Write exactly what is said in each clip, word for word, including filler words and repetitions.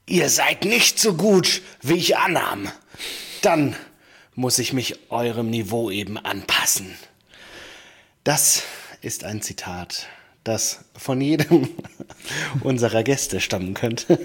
ihr seid nicht so gut, wie ich annahm. Dann muss ich mich eurem Niveau eben anpassen. Das ist ein Zitat, das von jedem unserer Gäste stammen könnte.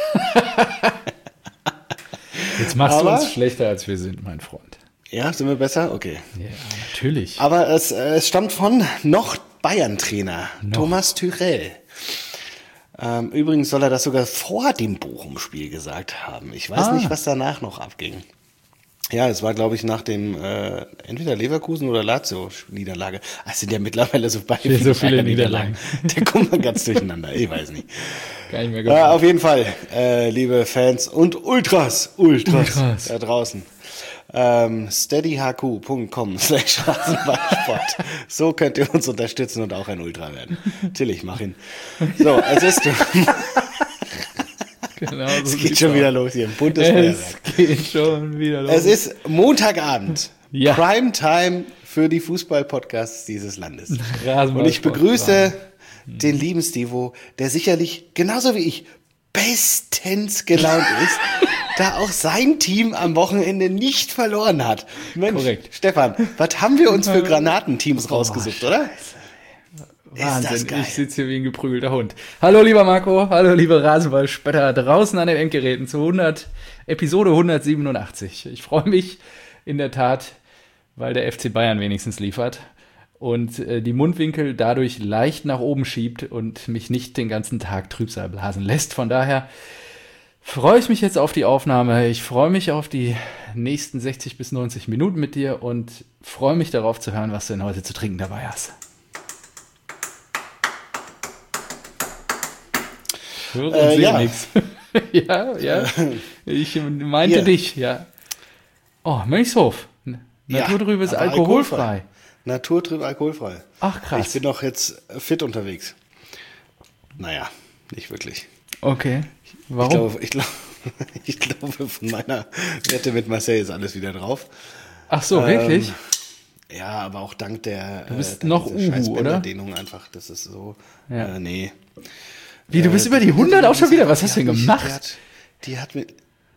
Jetzt machst Aber, du uns schlechter, als wir sind, mein Freund. Ja, sind wir besser? Okay. Ja, natürlich. Aber es, äh, es stammt von noch Bayern-Trainer Noch. Thomas Tuchel. Ähm, übrigens soll er das sogar vor dem Bochum-Spiel gesagt haben. Ich weiß Ah. nicht, was danach noch abging. Ja, es war, glaube ich, nach dem äh, entweder Leverkusen oder Lazio-Niederlage. Es sind ja mittlerweile so, bei Viel- so viele Niederlagen. Da kommt man ganz durcheinander. Ich weiß nicht. Gar nicht mehr Äh, gefunden. auf jeden Fall, äh, liebe Fans und Ultras, Ultras, Ultras. da draußen. Ähm, steadyhq punkt com slash Rasenballsport. So könnt ihr uns unterstützen und auch ein Ultra werden. Natürlich, mach ihn. So, es ist... Genau, Es so geht sieht's schon aus. wieder los hier, ein buntes Feuerwerk. Es geht schon wieder los. Es ist Montagabend, Ja. Primetime für die Fußball-Podcasts dieses Landes. Rasenballsport. Und ich begrüße den lieben Stevo, der sicherlich genauso wie ich bestens gelaunt ist, da auch sein Team am Wochenende nicht verloren hat. Mensch, Korrekt. Stefan, was haben wir uns für Granatenteams rausgesucht, oder? Wahnsinn, Ist das geil. ich sitze hier wie ein geprügelter Hund. Hallo lieber Marco, hallo liebe Rasenballspötter draußen an den Endgeräten zu hundert, Episode hundertsiebenundachtzig. Ich freue mich in der Tat, weil der F C Bayern wenigstens liefert und äh, die Mundwinkel dadurch leicht nach oben schiebt und mich nicht den ganzen Tag Trübsal blasen lässt. Von daher freue ich mich jetzt auf die Aufnahme. Ich freue mich auf die nächsten sechzig bis neunzig Minuten mit dir und freue mich darauf zu hören, was du denn heute zu trinken dabei hast. Höre und Äh, sehe ja. nichts. Ja, ja. Ich meinte Hier. dich, ja. Oh, Mönchshof. N- Ja, Naturtrübes aber alkoholfrei. Naturtrüb alkoholfrei. Ach, krass. Ich bin doch jetzt fit unterwegs. Naja, nicht wirklich. Okay. Ich Warum? glaube, ich, glaube, ich glaube, von meiner Wette mit Marseille ist alles wieder drauf. Ach so, wirklich? Ähm, ja, aber auch dank der Du bist äh, noch dieser Uhu, scheiß oder? Bänderdehnung einfach, das ist so, Ja. äh, nee. Wie, du bist Äh, über die hundert auch schon wieder? Was die hast du denn hat mich- gemacht? Die hat, die hat mit...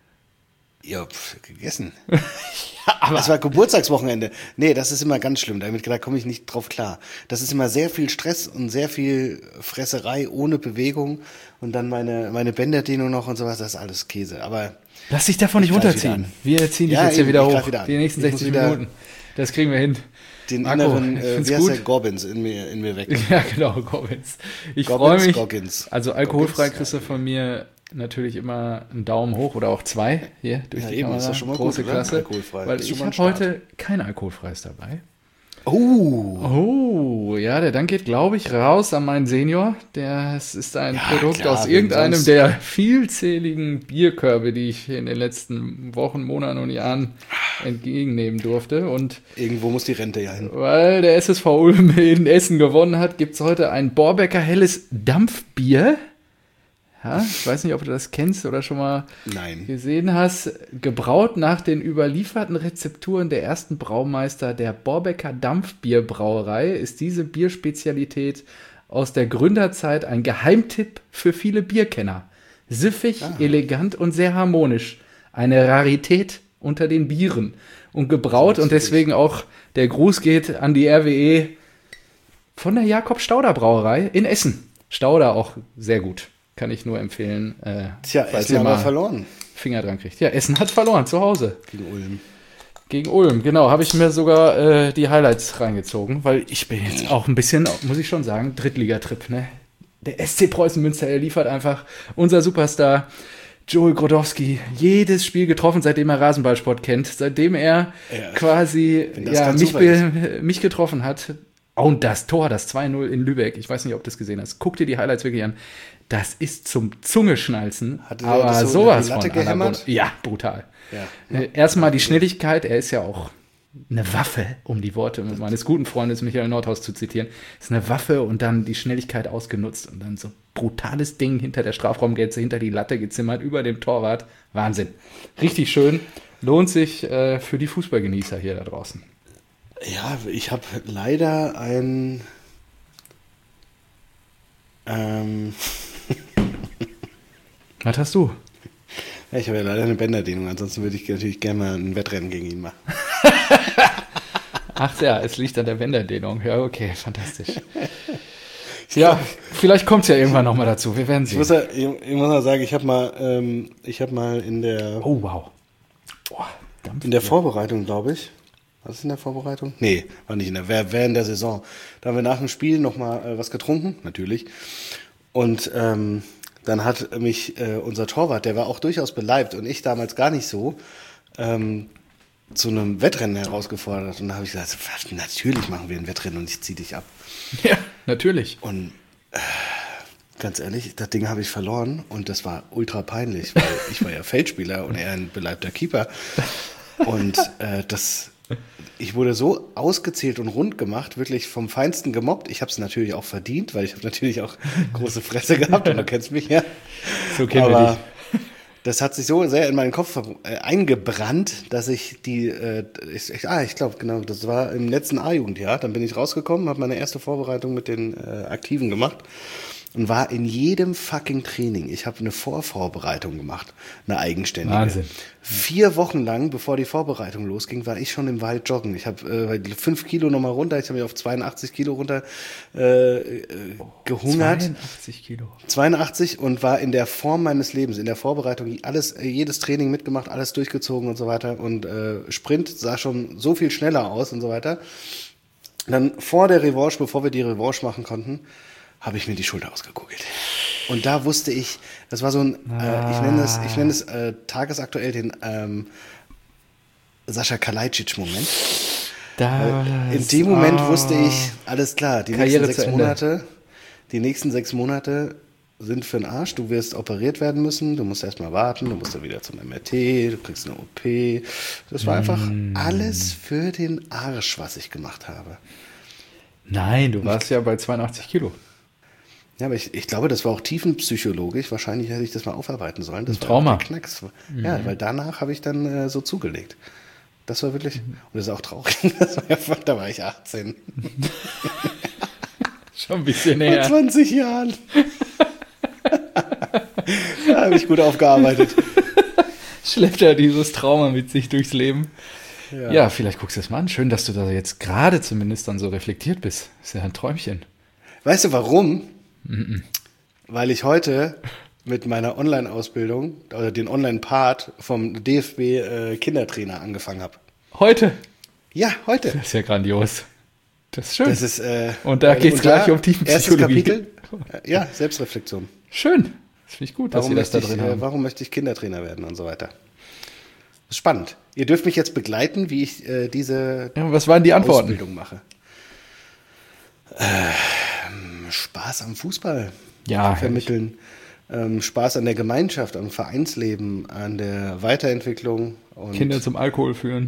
Ja, pf, gegessen. aber Das war Geburtstagswochenende. Nee, das ist immer ganz schlimm. Damit, da komme ich nicht drauf klar. Das ist immer sehr viel Stress und sehr viel Fresserei ohne Bewegung. Und dann meine, meine Bänderdehnung noch und sowas. Das ist alles Käse. Aber lass dich davon nicht Ich greif runterziehen. wieder Wir ziehen dich Ja, jetzt hier eben, wieder ich greif hoch. wieder an. Die nächsten Ich muss sechzig wieder- Minuten. Das kriegen wir hin. den Marco, inneren, ich äh, find's wie heißt gut. der, Gobbins in mir, in mir weg. Ja, genau, Goggins. Ich Goggins, freue mich. Goggins. Also alkoholfrei Goggins, kriegst du von mir natürlich immer einen Daumen hoch oder auch zwei hier durch Ja, die eben, Kamera. ist doch schon mal Große gut, oder? Klasse. Alkoholfrei. Weil Ist schon ich mal ein habe Start. heute kein alkoholfreies dabei. Oh, Oh, ja, der Dank geht, glaube ich, raus an meinen Senior. Das ist ein Ja, Produkt klar, aus wem irgendeinem sonst? der vielzähligen Bierkörbe, die ich in den letzten Wochen, Monaten und Jahren entgegennehmen durfte. Und irgendwo muss die Rente ja hin. weil der S S V Ulm in Essen gewonnen hat, gibt es heute ein Borbecker helles Dampfbier. Ja, ich weiß nicht, ob du das kennst oder schon mal Nein. gesehen hast. Gebraut nach den überlieferten Rezepturen der ersten Braumeister der Borbecker Dampfbierbrauerei ist diese Bierspezialität aus der Gründerzeit ein Geheimtipp für viele Bierkenner. Siffig, elegant und sehr harmonisch. Eine Rarität unter den Bieren. Und gebraut und deswegen auch der Gruß geht an die R W E von der Jakob Stauder Brauerei in Essen. Stauder auch sehr gut. Kann ich nur empfehlen. Äh, Tja, falls Essen ihr aber mal verloren Finger dran kriegt. Ja, Essen hat verloren zu Hause. gegen Ulm. Gegen Ulm, genau. Habe ich mir sogar äh, die Highlights reingezogen, weil ich bin jetzt auch ein bisschen, muss ich schon sagen, Drittligatrip. Ne? Der S C Preußen Münster, er liefert einfach unser Superstar Joel Grodowski jedes Spiel getroffen, seitdem er Rasenballsport kennt, seitdem er Ja, quasi wenn das ja, kein mich, Zufall be- mich getroffen hat. Und das Tor, das zwei null in Lübeck, ich weiß nicht, ob du das gesehen hast. Guck dir die Highlights wirklich an. Das ist zum Zungeschnalzen. Hatte der aber das so sowas in die Latte von à la gehämmert? Bonne- Ja, brutal. Ja. Äh, Erstmal die Schnelligkeit, er ist ja auch eine Waffe, um die Worte meines guten Freundes Michael Nordhaus zu zitieren. Ist eine Waffe und dann die Schnelligkeit ausgenutzt und dann so brutales Ding hinter der Strafraumgrenze, hinter die Latte gezimmert, über dem Torwart. Wahnsinn. Richtig schön. Lohnt sich äh, für die Fußballgenießer hier da draußen. Ja, ich habe leider ein ähm, Was hast du? Ja, ich habe ja leider eine Bänderdehnung, ansonsten würde ich natürlich gerne mal ein Wettrennen gegen ihn machen. Ach ja, es liegt an der Bänderdehnung. Ja, okay, fantastisch. Ja, vielleicht kommt es ja irgendwann nochmal dazu. Wir werden Ich sehen. muss, ja, ich, ich muss mal sagen, ich habe mal, ähm, ich habe mal in der, Oh, wow. Boah, in der Vorbereitung, glaube ich, was ist in der Vorbereitung? Nee, war nicht in der, während der Saison. Da haben wir nach dem Spiel nochmal äh, was getrunken, natürlich. Und ähm, dann hat mich äh, unser Torwart, der war auch durchaus beleibt und ich damals gar nicht so, ähm, zu einem Wettrennen herausgefordert. Und da habe ich gesagt, natürlich machen wir ein Wettrennen und ich ziehe dich ab. Ja, natürlich. Und äh, ganz ehrlich, das Ding habe ich verloren und das war ultra peinlich, weil ich war ja Feldspieler und er ein beleibter Keeper. Und äh, das, ich wurde so ausgezählt und rund gemacht, wirklich vom Feinsten gemobbt. Ich habe es natürlich auch verdient, weil ich habe natürlich auch große Fresse gehabt und du kennst mich ja. So kennen wir Aber dich. das hat sich so sehr in meinen Kopf äh, eingebrannt, dass ich die, äh, ich, ich, ah, ich glaube, genau, das war im letzten A-Jugendjahr. Dann bin ich rausgekommen, habe meine erste Vorbereitung mit den äh, Aktiven gemacht und war in jedem fucking Training. Ich habe eine Vorvorbereitung gemacht, eine eigenständige. Wahnsinn. Vier Wochen lang, bevor die Vorbereitung losging, war ich schon im Wald joggen. Ich habe äh, fünf Kilo nochmal runter, ich habe mich auf zweiundachtzig Kilo runter äh, äh, gehungert. zweiundachtzig Kilo. zweiundachtzig und war in der Form meines Lebens, in der Vorbereitung, alles, jedes Training mitgemacht, alles durchgezogen und so weiter. Und äh, Sprint sah schon so viel schneller aus und so weiter. Dann vor der Revanche, bevor wir die Revanche machen konnten, habe ich mir die Schulter ausgekugelt. Und da wusste ich, das war so ein, äh, ich nenne es, ich nenne es äh, tagesaktuell den ähm, Sascha Kalajdzic-Moment. Da In dem Moment wusste ich, alles klar, die Karriere nächsten zu sechs Ende. Monate, die nächsten sechs Monate sind für den Arsch. Du wirst operiert werden müssen, du musst erstmal warten, du musst dann wieder zum M R T, du kriegst eine O P. Das war einfach alles für den Arsch, was ich gemacht habe. Nein, du warst ja bei zweiundachtzig Kilo. Ja, aber ich, ich glaube, das war auch tiefenpsychologisch. Wahrscheinlich hätte ich das mal aufarbeiten sollen. Das Ein war Trauma. der Knacks. Ja, weil danach habe ich dann äh, so zugelegt. Das war wirklich, und das ist auch traurig, das war ja, da war ich achtzehn. Schon ein bisschen Vor näher. zwanzig Jahren. Da habe ich gut aufgearbeitet. Schleppt er dieses Trauma mit sich durchs Leben. Ja. ja, vielleicht guckst du es mal an. Schön, dass du da jetzt gerade zumindest dann so reflektiert bist. Ist ja ein Träumchen. Weißt du warum? Mhm. Weil ich heute mit meiner Online-Ausbildung oder den Online-Part vom D F B äh, Kindertrainer angefangen habe. Heute? Ja, heute. Das ist ja grandios. Das ist schön. Das ist, äh, und da geht es gleich um erstes Tiefenpsychologie. Kapitel, äh, ja, Selbstreflexion. Schön. Das finde ich gut, dass Warum Sie das da möchte, drin ich, äh, haben. warum möchte ich Kindertrainer werden und so weiter. Das ist spannend. Ihr dürft mich jetzt begleiten, wie ich äh, diese Ja, was waren die Antworten? Ausbildung mache. Ähm, Spaß am Fußball Ja, vermitteln. Ähm, Spaß an der Gemeinschaft, am Vereinsleben, an der Weiterentwicklung. Und Kinder zum Alkohol führen.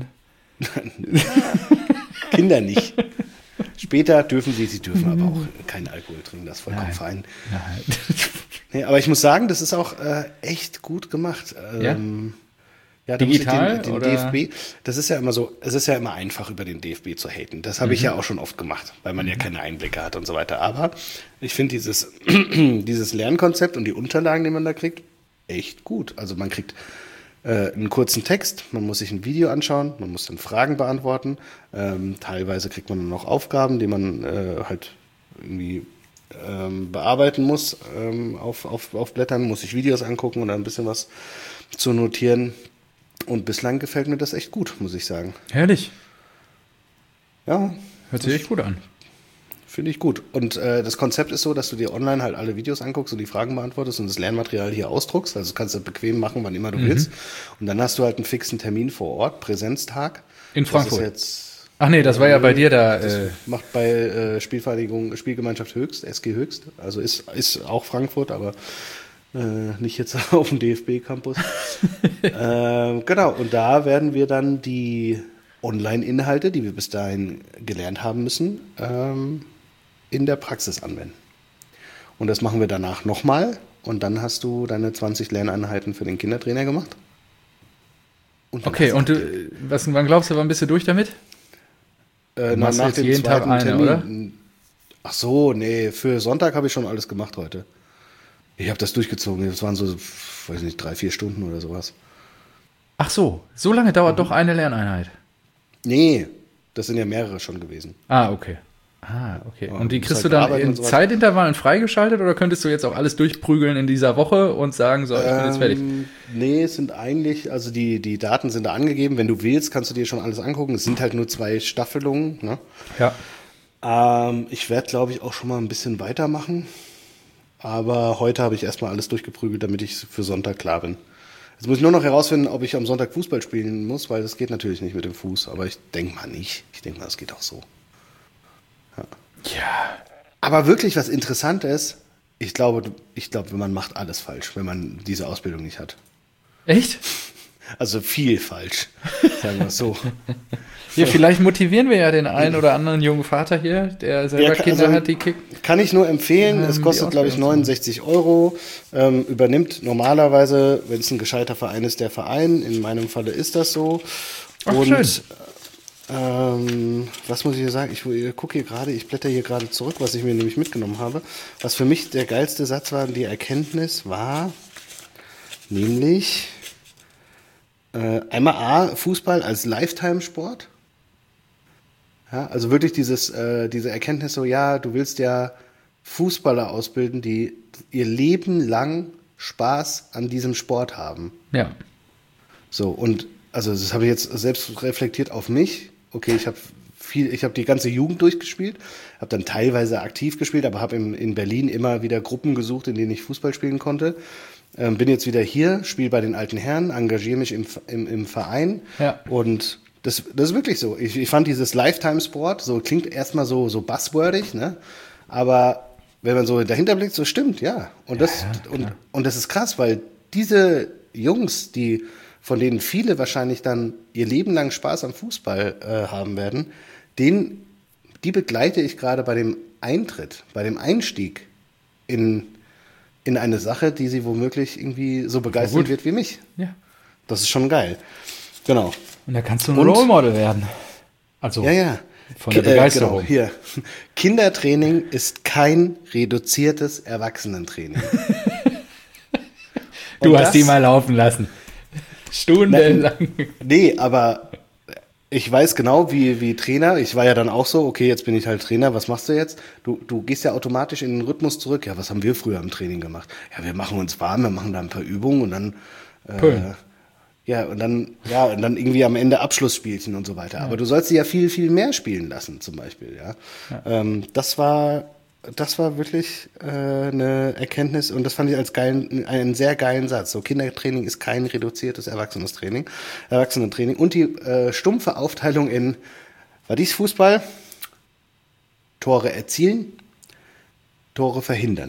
Kinder nicht. Später dürfen sie, sie dürfen aber auch keinen Alkohol trinken, das ist vollkommen Nein. fein. Nein. Nee, aber ich muss sagen, das ist auch äh, echt gut gemacht. Ähm, ja, da muss ich Digital, den, den oder? D F B, das ist ja immer so, es ist ja immer einfach, über den D F B zu haten. Das habe ich ja auch schon oft gemacht, weil man ja keine Einblicke hat und so weiter. Aber ich finde dieses, dieses Lernkonzept und die Unterlagen, die man da kriegt, echt gut. Also man kriegt äh, einen kurzen Text, man muss sich ein Video anschauen, man muss dann Fragen beantworten. Ähm, teilweise kriegt man dann noch Aufgaben, die man äh, halt irgendwie ähm, bearbeiten muss ähm, auf, auf, auf Blättern, muss sich Videos angucken und dann ein bisschen was zu notieren. Und bislang gefällt mir das echt gut, muss ich sagen. Herrlich. Ja, Hört sich echt gut an. finde ich gut. Und äh, das Konzept ist so, dass du dir online halt alle Videos anguckst und die Fragen beantwortest und das Lernmaterial hier ausdruckst. Also kannst du bequem machen, wann immer du Mhm. willst. Und dann hast du halt einen fixen Termin vor Ort, Präsenztag. In Das Frankfurt. ist jetzt, Ach nee, das war ja bei dir da. das Äh, macht bei äh, Spielvereinigung, Spielgemeinschaft Höchst, S G Höchst. Also ist, ist auch Frankfurt, aber äh, nicht jetzt auf dem D F B-Campus. äh, genau, und da werden wir dann die Online-Inhalte, die wir bis dahin gelernt haben müssen, ähm, in der Praxis anwenden. Und das machen wir danach nochmal. Und dann hast du deine zwanzig Lerneinheiten für den Kindertrainer gemacht. Und dann okay, hast und du, was, wann glaubst du, wann bist du durch damit? Äh, Du machst nach jetzt dem jeden Tag zweiten eine, Termin. oder? Ach so, nee, für Sonntag habe ich schon alles gemacht heute. Ich habe das durchgezogen. Das waren so, weiß nicht, drei, vier Stunden oder sowas. Ach so, so lange dauert mhm. doch eine Lerneinheit? Nee, das sind ja mehrere schon gewesen. Ah, okay. Ah, okay. Ja, und die kriegst halt du dann in Zeitintervallen freigeschaltet oder könntest du jetzt auch alles durchprügeln in dieser Woche und sagen, so, ich bin jetzt fertig? Ähm, nee, es sind eigentlich, also die, die Daten sind da angegeben. Wenn du willst, kannst du dir schon alles angucken. Es sind halt nur zwei Staffelungen. Ne? Ja. Ähm, ich werde, glaube ich, auch schon mal ein bisschen weitermachen. Aber heute habe ich erstmal alles durchgeprügelt, damit ich für Sonntag klar bin. Jetzt muss ich nur noch herausfinden, ob ich am Sonntag Fußball spielen muss, weil das geht natürlich nicht mit dem Fuß. Aber ich denke mal nicht. Ich denke mal, das geht auch so. Ja. ja. Aber wirklich was Interessantes, ich glaube, ich glaube, man macht alles falsch, wenn man diese Ausbildung nicht hat. Echt? Also viel falsch, sagen wir es so. Ja, vielleicht motivieren wir ja den einen oder anderen jungen Vater hier, der selber ja, kann, Kinder also, hat, die kicken. Kann ich nur empfehlen. Ähm, es kostet, glaube ich, neunundsechzig Euro. Ähm, übernimmt normalerweise, wenn es ein gescheiter Verein ist, der Verein. In meinem Falle ist das so. Ach, und schön. Ähm, was muss ich hier sagen? Ich gucke hier gerade, ich blätter hier gerade zurück, was ich mir nämlich mitgenommen habe. Was für mich der geilste Satz war, die Erkenntnis war, nämlich äh, einmal A, Fußball als Lifetime-Sport. Ja, also wirklich dieses, äh, diese Erkenntnis so, ja, du willst ja Fußballer ausbilden, die ihr Leben lang Spaß an diesem Sport haben. Ja. So, und also das habe ich jetzt selbst reflektiert auf mich. Okay, ich habe viel, ich habe die ganze Jugend durchgespielt, habe dann teilweise aktiv gespielt, aber habe in, in Berlin immer wieder Gruppen gesucht, in denen ich Fußball spielen konnte. Ähm, bin jetzt wieder hier, spiele bei den alten Herren, engagiere mich im, im, im Verein. Ja. Und das, das ist wirklich so. Ich, ich fand dieses Lifetime-Sport, so klingt erstmal so, so buzzwordig, ne? Aber wenn man so dahinter blickt, so stimmt, ja. Und das, ja, und, und das ist krass, weil diese Jungs, die von denen viele wahrscheinlich dann ihr Leben lang Spaß am Fußball äh, haben werden, den, die begleite ich gerade bei dem Eintritt, bei dem Einstieg in, in eine Sache, die sie womöglich irgendwie so begeistern wird wie mich. Ja. Das ist schon geil. Genau. Und da kannst du ein Und, Role Model werden. Also ja, ja. von der Begeisterung. Äh, genau, hier. Kindertraining ist kein reduziertes Erwachsenentraining. Du Und hast das, die mal laufen lassen. Stundenlang. Nee, aber ich weiß genau, wie, wie Trainer, ich war ja dann auch so, okay, jetzt bin ich halt Trainer, was machst du jetzt? Du, du gehst ja automatisch in den Rhythmus zurück. Ja, was haben wir früher im Training gemacht? Ja, wir machen uns warm, wir machen da ein paar Übungen und dann äh, ja, und dann, ja, und dann irgendwie am Ende Abschlussspielchen und so weiter. Ja. Aber du sollst sie ja viel, viel mehr spielen lassen, zum Beispiel, ja. ja. Ähm, das war, das war wirklich äh, eine Erkenntnis und das fand ich als geilen, einen sehr geilen Satz. So, Kindertraining ist kein reduziertes Erwachsenentraining, Erwachsenentraining. Und die äh, stumpfe Aufteilung in, war dies Fußball? Tore erzielen, Tore verhindern.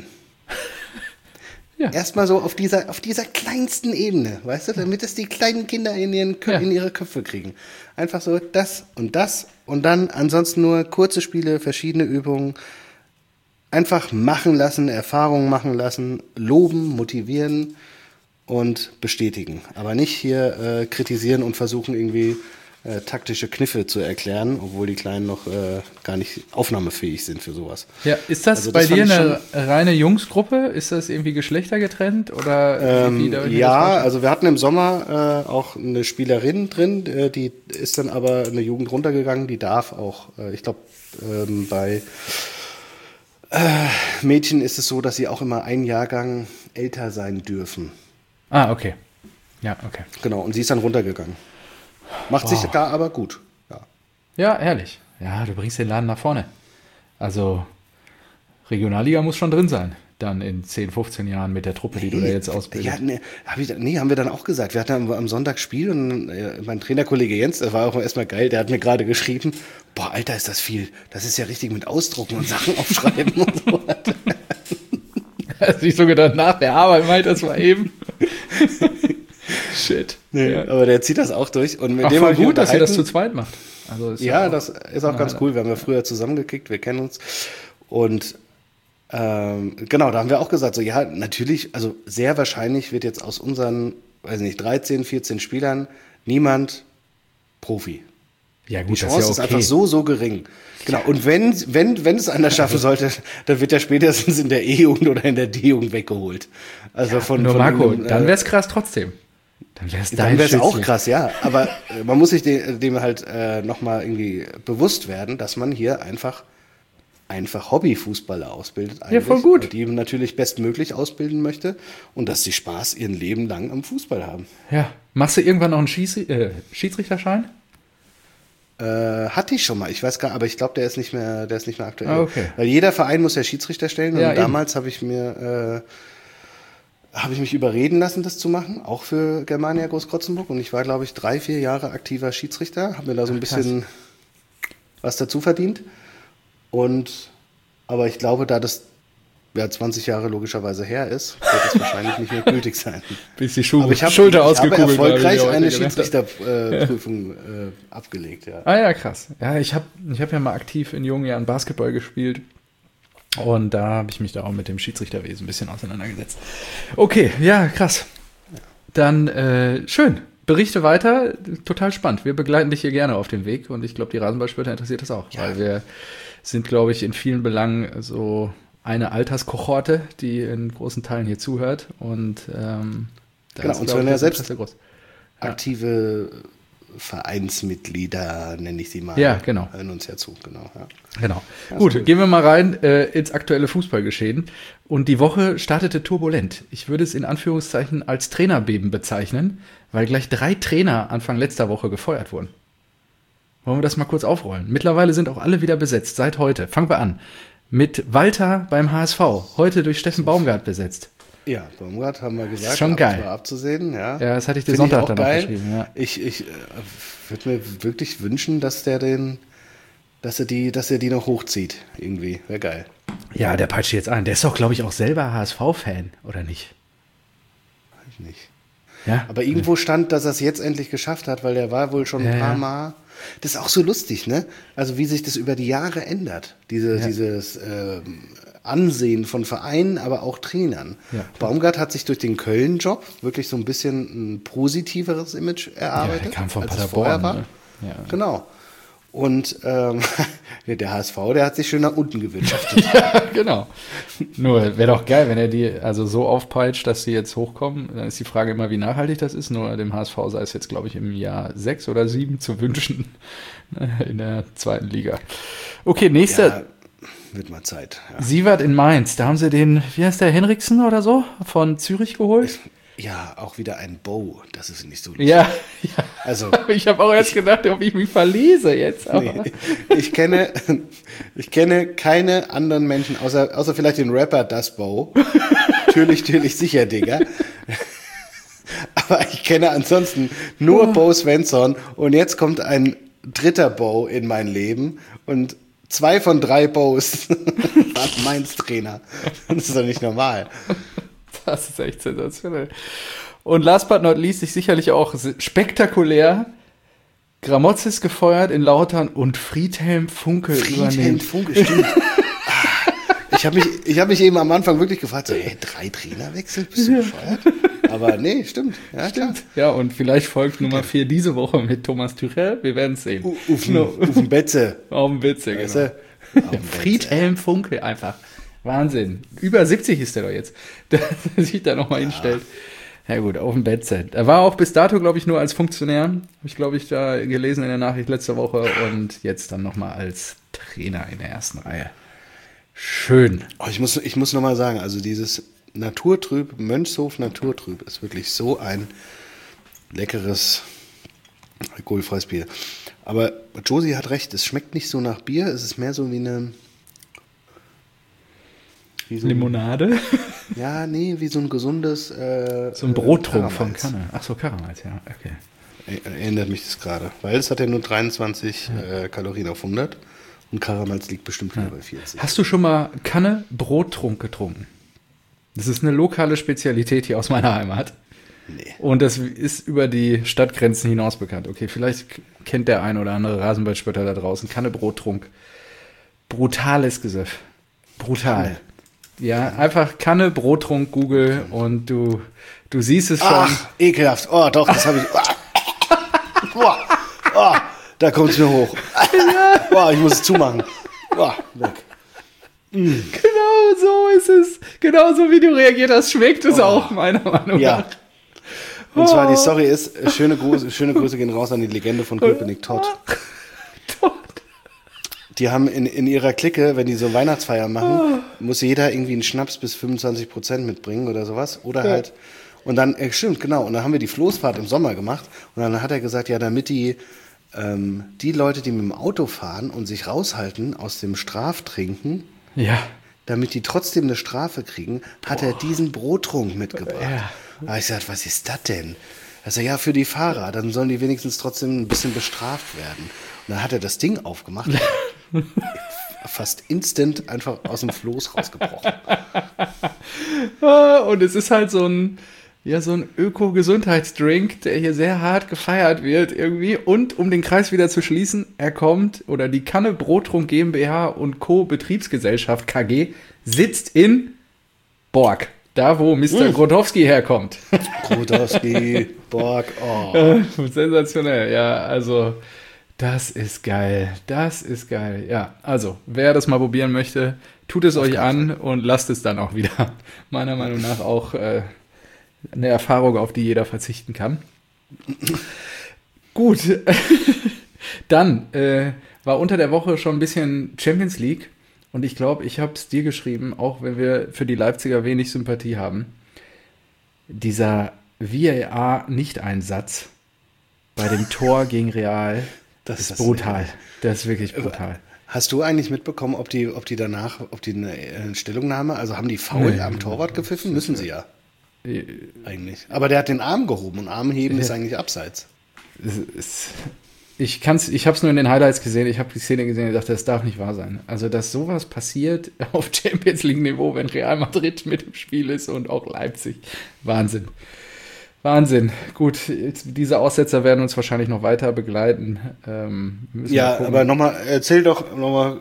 Ja. Erstmal so auf dieser, auf dieser kleinsten Ebene, weißt du, damit es die kleinen Kinder in, ihren, ja. in ihre Köpfe kriegen. Einfach so das und das und dann ansonsten nur kurze Spiele, verschiedene Übungen. Einfach machen lassen, Erfahrungen machen lassen, loben, motivieren und bestätigen. Aber nicht hier äh, kritisieren und versuchen irgendwie äh, taktische Kniffe zu erklären, obwohl die Kleinen noch äh, gar nicht aufnahmefähig sind für sowas. Ja, ist das, also das bei dir eine reine Jungsgruppe? Ist das irgendwie geschlechtergetrennt? Oder ähm, ja, also wir hatten im Sommer äh, auch eine Spielerin drin, äh, die ist dann aber in eine Jugend runtergegangen, die darf auch, äh, ich glaube, ähm, bei äh, Mädchen ist es so, dass sie auch immer einen Jahrgang älter sein dürfen. Ah, okay. Ja, okay. Genau, und sie ist dann runtergegangen. Macht wow. sich da aber gut. Ja. ja, ehrlich. Ja, du bringst den Laden nach vorne. Also Regionalliga muss schon drin sein. Dann in zehn, fünfzehn Jahren mit der Truppe, die nee, du da jetzt ausbildest. Ja, nee, hab ich, nee, haben wir dann auch gesagt. Wir hatten am, am Sonntag Spiel und äh, mein Trainerkollege Jens, das war auch erstmal geil, der hat mir gerade geschrieben, boah, Alter, ist das viel. Das ist ja richtig mit Ausdrucken und Sachen aufschreiben und so. Hast du so gedacht, nach der Arbeit meint das mal eben. Shit. Nee, ja. Aber der zieht das auch durch. Und mit Ach, dem voll gut, dass ihr das zu zweit macht. Also ist ja, ja auch, das ist auch ganz cool. Wir haben ja früher zusammengekickt, wir kennen uns. Und ähm, genau, da haben wir auch gesagt, so ja, natürlich, also sehr wahrscheinlich wird jetzt aus unseren, weiß nicht, dreizehn, vierzehn Spielern niemand Profi. Ja, Die gut, das Chance ist ja ist okay. einfach so, so gering. Genau. Und wenn, wenn, wenn es einer schaffen sollte, dann wird er spätestens in der E-Jugend oder in der D-Jugend weggeholt. Also von, Nur von Marco, einem, dann äh, wär's krass trotzdem. Dann wär's dein Dann wäre es auch Schützling. krass, ja. Aber äh, man muss sich dem, dem halt äh, nochmal irgendwie bewusst werden, dass man hier einfach, einfach Hobbyfußballer ausbildet. Eigentlich, voll gut. Die natürlich bestmöglich ausbilden möchte und dass sie Spaß ihr Leben lang am Fußball haben. Ja. Machst du irgendwann noch einen Schieß äh, Schiedsrichterschein? Äh, hatte ich schon mal, ich weiß gar nicht, aber ich glaube, der ist nicht mehr, der ist nicht mehr aktuell. Ah, okay. Weil jeder Verein muss ja Schiedsrichter stellen und Ja, eben. damals habe ich mir äh, habe ich mich überreden lassen, das zu machen, auch für Germania Großkrotzenburg. Und ich war, glaube ich, drei, vier Jahre aktiver Schiedsrichter, habe mir da so ein bisschen was dazu verdient. Und aber ich glaube, da das ja zwanzig Jahre logischerweise her ist, wird das wahrscheinlich nicht mehr gültig sein. Bis die Schu Aber ich habe Schulter ich habe ausgekugelt. erfolgreich war, wie eine wir heute gelernt haben. Schiedsrichterprüfung äh, abgelegt, ja. Ah ja, krass. Ja, ich habe ich hab ja mal aktiv in jungen Jahren Basketball gespielt. Und da habe ich mich da auch mit dem Schiedsrichterwesen ein bisschen auseinandergesetzt. Okay, ja, krass. Dann äh, schön. Berichte weiter. Total spannend. Wir begleiten dich hier gerne auf dem Weg. Und ich glaube, die Rasenballspötter interessiert das auch. Ja. Weil wir sind, glaube ich, in vielen Belangen so eine Alterskohorte, die in großen Teilen hier zuhört. Und ähm, da Genau, ist, und glaub zwar ich, ja das selbst- Interesse groß. Aktive Vereinsmitglieder, nenne ich sie mal. Ja, genau. Hören uns ja zu, genau. Ja. Genau. Ja, Gut, ist gut. gehen wir mal rein äh, ins aktuelle Fußballgeschehen. Und die Woche startete turbulent. Ich würde es in Anführungszeichen als Trainerbeben bezeichnen, weil gleich drei Trainer Anfang letzter Woche gefeuert wurden. Wollen wir das mal kurz aufrollen? Mittlerweile sind auch alle wieder besetzt, seit heute. Fangen wir an. Mit Walter beim H S V, heute durch Steffen Baumgart besetzt. Ja, Baumgart haben wir gesagt, schon ab- geil. war abzusehen. Ja, Ja, das hatte ich dir Finde Sonntag auch dann noch geil. geschrieben. Ja. Ich, ich äh, würde mir wirklich wünschen, dass der den, dass er die, dass er die noch hochzieht, irgendwie. Wäre geil. ja, der peitscht jetzt ein. Der ist doch, glaube ich, auch selber H S V-Fan, oder nicht? Weiß ich nicht. Ja. Aber irgendwo stand, dass er es jetzt endlich geschafft hat, weil der war wohl schon ein Ja, paar ja. Mal. Das ist auch so lustig, ne? Also wie sich das über die Jahre ändert. Diese, Dieses ähm, Ansehen von Vereinen, aber auch Trainern. Ja. Baumgart hat sich durch den Köln-Job wirklich so ein bisschen ein positiveres Image erarbeitet, Ja, er kam von als es Paderborn, vorher war. ne? Ja. Genau. Und ähm, der H S V, der hat sich schön nach unten gewirtschaftet. Ja, genau. Nur wäre doch geil, wenn er die also so aufpeitscht, dass sie jetzt hochkommen. Dann ist die Frage immer, wie nachhaltig das ist. Nur dem H S V sei es jetzt, glaube ich, im Jahr sechs oder sieben zu wünschen in der zweiten Liga. Okay, nächster. Ja, wird mal Zeit. Ja. Sievert in Mainz. Da haben sie den, wie heißt der, Henriksen oder so, von Zürich geholt. Ja, auch wieder ein Bow. Das ist nicht so lustig. Ja, ja. Also, Ich habe auch erst gedacht, ob ich mich verlese jetzt. Aber nee, ich kenne, ich kenne keine anderen Menschen, außer, außer vielleicht den Rapper Das Bow. Natürlich, natürlich sicher, Digga. Aber ich kenne ansonsten nur Bo Svensson und jetzt kommt ein dritter Bo in mein Leben und zwei von drei Bows waren Mainz Trainer. Das ist doch nicht normal. das ist echt sensationell. Und last but not least, ich sicherlich auch spektakulär, Gramotzes gefeuert in Lautern und Friedhelm Funkel Friedhelm übernimmt. Funkel, stimmt. Ah, ich habe mich, ich hab mich eben am Anfang wirklich gefragt, so, hey, drei Trainerwechsel, bist du bescheuert? Aber nee, stimmt. Ja, stimmt. Ja, und vielleicht folgt Nummer vier diese Woche mit Thomas Tuchel. Wir werden es sehen. Auf dem Betze. Auf dem Witze, Weißt genau. du? Auf dem Betze. Friedhelm Funkel einfach. Wahnsinn. Über siebzig ist der doch jetzt, der sich da nochmal hinstellt. Ja gut, auf dem Betze. Er war auch bis dato, glaube ich, nur als Funktionär. Habe ich, glaube ich, da gelesen in der Nachricht letzte Woche. Und jetzt dann nochmal als Trainer in der ersten Reihe. Schön. Oh, ich muss, ich muss nochmal sagen, also dieses Naturtrüb, Mönchshof Naturtrüb ist wirklich so ein leckeres, alkoholfreies Bier. Aber Josie hat recht, es schmeckt nicht so nach Bier, es ist mehr so wie eine... Wie so ein, Limonade? ja, nee, wie so ein gesundes... Äh, So ein Brottrunk äh, von Karamals. Kanne. Ach so, Karamals, ja. Okay. Er- Erinnert mich das gerade. Weil es hat ja nur dreiundzwanzig äh, Kalorien auf hundert und Karamals liegt bestimmt wieder bei vierzig. Hast du schon mal Kanne Brottrunk getrunken? Das ist eine lokale Spezialität hier aus meiner Heimat. Nee. Und das ist über die Stadtgrenzen hinaus bekannt. Okay, vielleicht kennt der ein oder andere Rasenballspötter da draußen. Kanne Brottrunk. Brutales Gesöff. Brutal. Kanne. Ja, einfach Kanne Brottrunk Google und du, du siehst es schon. Ach, ekelhaft. Oh, doch, das habe ich... Ah. Boah. Oh, Da kommt es mir hoch. Boah, ich muss es zumachen. Boah, weg. Mm. Genau so ist es. Genau so wie du reagiert hast, schmeckt es oh. auch, meiner Meinung ja. nach. Und oh. zwar die Story ist, schöne Grüße, schöne Grüße gehen raus an die Legende von Köpenick Todd. Todd. Die haben in, in ihrer Clique, wenn die so Weihnachtsfeier machen, oh. muss jeder irgendwie einen Schnaps bis fünfundzwanzig Prozent mitbringen oder sowas. Oder ja. halt, und dann, äh, stimmt, genau, und dann haben wir die Floßfahrt im Sommer gemacht. Und dann hat er gesagt, ja, damit die, ähm, die Leute, die mit dem Auto fahren und sich raushalten aus dem Straftrinken, ja. damit die trotzdem eine Strafe kriegen, hat Boah. er diesen Brottrunk mitgebracht. Ja. Da habe ich gesagt, was ist das denn? Also ja, für die Fahrer, dann sollen die wenigstens trotzdem ein bisschen bestraft werden. Und dann hat er das Ding aufgemacht, fast instant einfach aus dem Floß rausgebrochen. Und es ist halt so ein, ja, so ein Öko-Gesundheitsdrink, der hier sehr hart gefeiert wird irgendwie. Und um den Kreis wieder zu schließen, er kommt, oder die Kanne Brottrunk GmbH und Co. Betriebsgesellschaft K G sitzt in Borg. Da, wo Mister Hm. Grotowski herkommt. Grotowski, Borg, oh. Sensationell, ja, also das ist geil, das ist geil. Ja, also, wer das mal probieren möchte, tut es euch an und lasst es dann auch wieder. Meiner Meinung nach auch äh, eine Erfahrung, auf die jeder verzichten kann. Gut, dann äh, war unter der Woche schon ein bisschen Champions League. Und ich glaube, ich habe es dir geschrieben, auch wenn wir für die Leipziger wenig Sympathie haben. Dieser V A R-Nicht-Einsatz bei dem Tor gegen Real, das ist das brutal. Ist, das ist wirklich brutal. Hast du eigentlich mitbekommen, ob die, ob die danach, ob die eine Stellungnahme, also haben die Foul nee, am Torwart gepfiffen? Müssen sie ja. Eigentlich. Aber der hat den Arm gehoben und Arm heben ja. ist eigentlich abseits. Es ist... Ich kann's, ich habe es nur in den Highlights gesehen, ich habe die Szene gesehen und dachte, das darf nicht wahr sein. Also, dass sowas passiert auf Champions League-Niveau, wenn Real Madrid mit im Spiel ist und auch Leipzig. Wahnsinn. Wahnsinn. Gut, jetzt, diese Aussetzer werden uns wahrscheinlich noch weiter begleiten. Ähm, ja, aber nochmal, erzähl doch nochmal.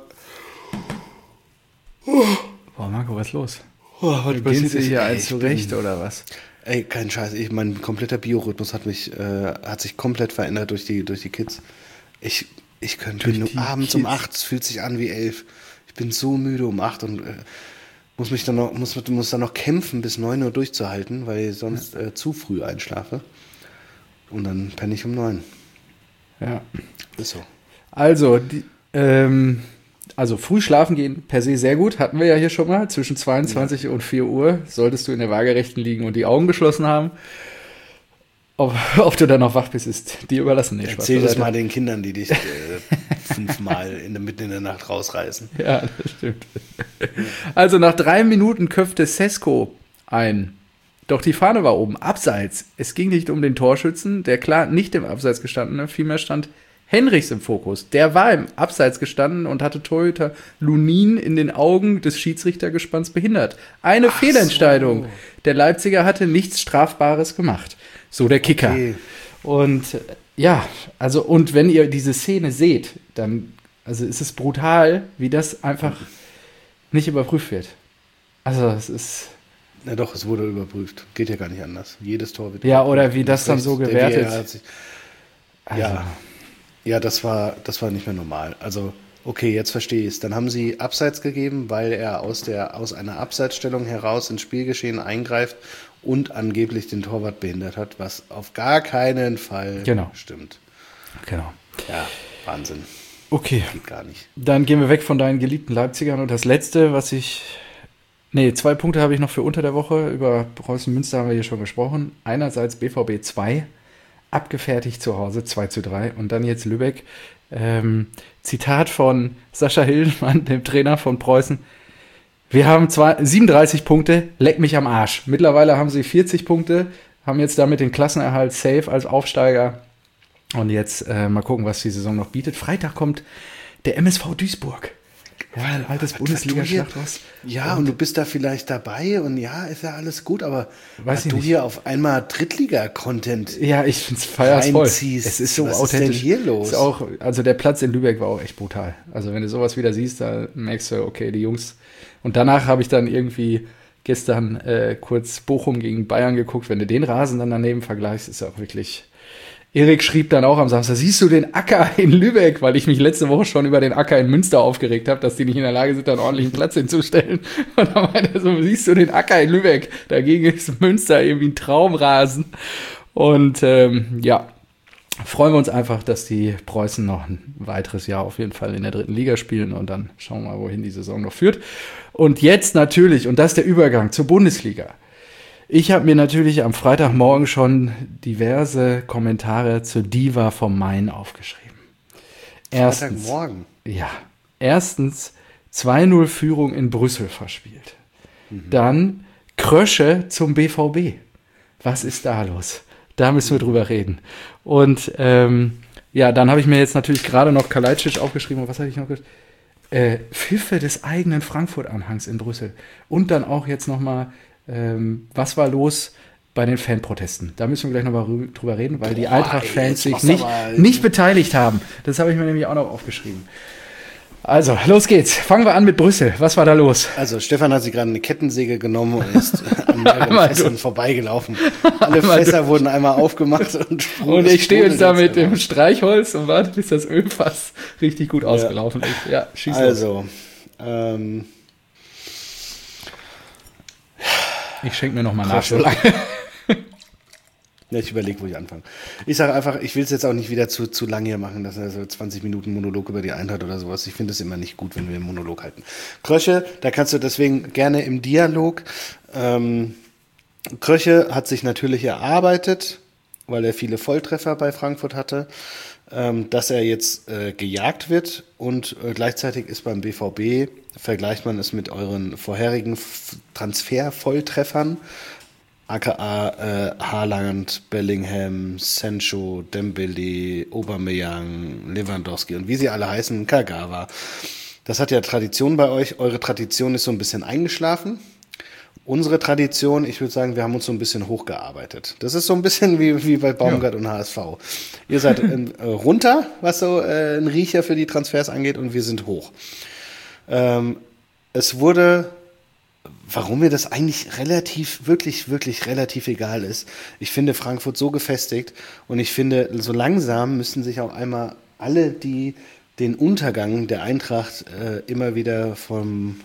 Boah, Marco, was ist los? Oh, was Gehen Sie hier eins zurecht oder was? Ey, kein Scheiß, ich, mein kompletter Biorhythmus hat mich, äh, hat sich komplett verändert durch die, durch die Kids. Ich, ich könnte nur abends Kids. um acht, es fühlt sich an wie elf. Ich bin so müde um acht und äh, muss mich dann noch, muss, muss dann noch kämpfen, bis neun Uhr durchzuhalten, weil ich sonst äh, zu früh einschlafe. Und dann penne ich um neun. Ja. Ist so. Also, die, ähm, Also früh schlafen gehen per se sehr gut, hatten wir ja hier schon mal. Zwischen zweiundzwanzig ja. und vier Uhr solltest du in der Waagerechten liegen und die Augen geschlossen haben. Ob, ob du dann noch wach bist, ist dir überlassen. Nee, Erzähl das mal den Kindern, die dich äh, fünfmal in der, mitten in der Nacht rausreißen. Ja, das stimmt. Also nach drei Minuten köpfte Sesko ein. Doch die Fahne war oben, abseits. Es ging nicht um den Torschützen, der klar nicht im Abseits gestanden, vielmehr stand Henrichs im Fokus. Der war im Abseits gestanden und hatte Torhüter Lunin in den Augen des Schiedsrichtergespanns behindert. Eine Ach Fehlentscheidung. So. Der Leipziger hatte nichts Strafbares gemacht. So der Kicker. Okay. Und ja, also und wenn ihr diese Szene seht, dann also ist es brutal, wie das einfach nicht überprüft wird. Also es ist... Na doch, es wurde überprüft. Geht ja gar nicht anders. Jedes Tor wird Ja, oder wie das dann so gewertet. Sich, also. Ja. Ja, das war, das war nicht mehr normal. Also, okay, jetzt verstehe ich es. Dann haben sie Abseits gegeben, weil er aus, der, aus einer Abseitsstellung heraus ins Spielgeschehen eingreift und angeblich den Torwart behindert hat, was auf gar keinen Fall genau. stimmt. Genau. Ja, Wahnsinn. Okay. Geht gar nicht. Dann gehen wir weg von deinen geliebten Leipzigern. Und das Letzte, was ich... Nee, zwei Punkte habe ich noch für unter der Woche. Über Preußen Münster haben wir hier schon gesprochen. Einerseits B V B zwei. Abgefertigt zu Hause, zwei zu drei. Und dann jetzt Lübeck. Ähm, Zitat von Sascha Hillmann, dem Trainer von Preußen. Wir haben zwei, siebenunddreißig Punkte, leck mich am Arsch. Mittlerweile haben sie vierzig Punkte, haben jetzt damit den Klassenerhalt safe als Aufsteiger. Und jetzt äh, mal gucken, was die Saison noch bietet. Freitag kommt der M S V Duisburg. Ja, ein altes Bundesliga-Schlachthaus. Ja, und, und du bist da vielleicht dabei und ja, ist ja alles gut, aber weiß du nicht. hier auf einmal Drittliga-Content Ja, ich finde es feiersvoll. Es ist so was authentisch. Was ist denn hier los? Ist auch, also der Platz in Lübeck war auch echt brutal. Also wenn du sowas wieder siehst, da merkst du, okay, die Jungs. Und danach habe ich dann irgendwie gestern äh, kurz Bochum gegen Bayern geguckt. Wenn du den Rasen dann daneben vergleichst, ist er auch wirklich Erik schrieb dann auch am Samstag, siehst du den Acker in Lübeck, weil ich mich letzte Woche schon über den Acker in Münster aufgeregt habe, dass die nicht in der Lage sind, da einen ordentlichen Platz hinzustellen. Und dann meinte er so, siehst du den Acker in Lübeck, dagegen ist Münster irgendwie ein Traumrasen. Und ähm, ja, freuen wir uns einfach, dass die Preußen noch ein weiteres Jahr auf jeden Fall in der dritten Liga spielen und dann schauen wir mal, wohin die Saison noch führt. Und jetzt natürlich, und das ist der Übergang zur Bundesliga. Ich habe mir natürlich am Freitagmorgen schon diverse Kommentare zur Diva vom Main aufgeschrieben. Erstens, Freitagmorgen? Ja. Erstens zwei null Führung in Brüssel verspielt. Mhm. Dann Krösche zum B V B. Was ist da los? Da müssen wir drüber reden. Und ähm, ja, dann habe ich mir jetzt natürlich gerade noch Kalajdzic aufgeschrieben. Und was hatte ich noch gesagt? Äh, Pfiffe des eigenen Frankfurt-Anhangs in Brüssel. Und dann auch jetzt nochmal Ähm, was war los bei den Fanprotesten? Da müssen wir gleich nochmal drüber reden, weil die Eintracht-Fans sich nicht, nicht beteiligt haben. Das habe ich mir nämlich auch noch aufgeschrieben. Also, los geht's. Fangen wir an mit Brüssel. Was war da los? Also, Stefan hat sich gerade eine Kettensäge genommen und ist an mehreren Fässern vorbeigelaufen. Alle Fässer durch. Wurden einmal aufgemacht. Und, und ich stehe jetzt da mit dem immer. Streichholz und warte, bis das Ölfass richtig gut ausgelaufen ja. ist. Ja, schieß Also, los. ähm... Ich schenke mir noch mal nach. So lange. Ja, ich überlege, wo ich anfange. Ich sage einfach, ich will es jetzt auch nicht wieder zu, zu lang hier machen, dass er so zwanzig Minuten Monolog über die Eintracht oder sowas. Ich finde es immer nicht gut, wenn wir einen Monolog halten. Krösche, da kannst du deswegen gerne im Dialog. Ähm, Krösche hat sich natürlich erarbeitet, weil er viele Volltreffer bei Frankfurt hatte, ähm, dass er jetzt äh, gejagt wird und äh, gleichzeitig ist beim B V B, vergleicht man es mit euren vorherigen F- Transfer-Volltreffern, aka äh, Haaland, Bellingham, Sancho, Dembele, Aubameyang, Lewandowski und wie sie alle heißen, Kagawa. Das hat ja Tradition bei euch. Eure Tradition ist so ein bisschen eingeschlafen. Unsere Tradition, ich würde sagen, wir haben uns so ein bisschen hochgearbeitet. Das ist so ein bisschen wie, wie bei Baumgart ja. und H S V. Ihr seid äh, runter, was so äh, ein Riecher für die Transfers angeht, und wir sind hoch. Ähm, es wurde, warum mir das eigentlich relativ, wirklich, wirklich relativ egal ist. Ich finde Frankfurt so gefestigt und ich finde, so langsam müssen sich auch einmal alle, die den Untergang der Eintracht äh, immer wieder vom,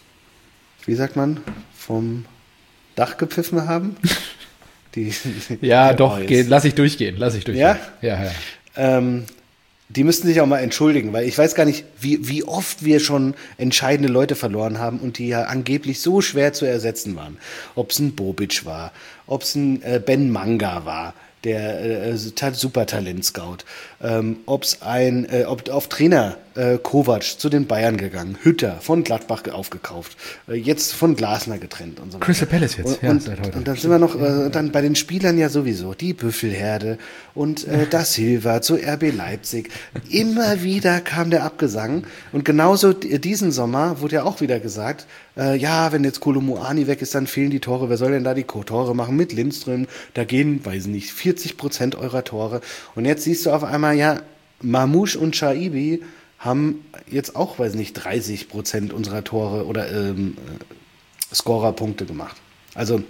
wie sagt man, vom Dach gepfiffen haben. Die, ja, doch, geht, lass ich durchgehen, lass ich durchgehen. Ja? Ja, ja. Ähm, die müssten sich auch mal entschuldigen, weil ich weiß gar nicht, wie, wie oft wir schon entscheidende Leute verloren haben und die ja angeblich so schwer zu ersetzen waren. Ob es ein Bobic war, ob es ein äh, Ben Manga war, der äh, Super-Talent-Scout, ähm, ob es ein, äh, ob auf Trainer äh, Kovac zu den Bayern gegangen, Hütter von Gladbach aufgekauft, äh, jetzt von Glasner getrennt und so weiter. Crystal Palace jetzt, und, ja, und, seit heute. Und dann sind wir noch, äh, dann bei den Spielern ja sowieso, die Büffelherde und äh, Da Silva zu R B Leipzig. Immer wieder kam der Abgesang und genauso diesen Sommer wurde ja auch wieder gesagt, äh, ja, wenn jetzt Kolomuani weg ist, dann fehlen die Tore. Wer soll denn da die Tore machen mit Lindström? Da gehen, weiß nicht, vierzig Prozent eurer Tore. Und jetzt siehst du auf einmal, ja, Mamouche und Shaibi haben jetzt auch, weiß nicht, dreißig Prozent unserer Tore oder ähm, Scorerpunkte gemacht. Also,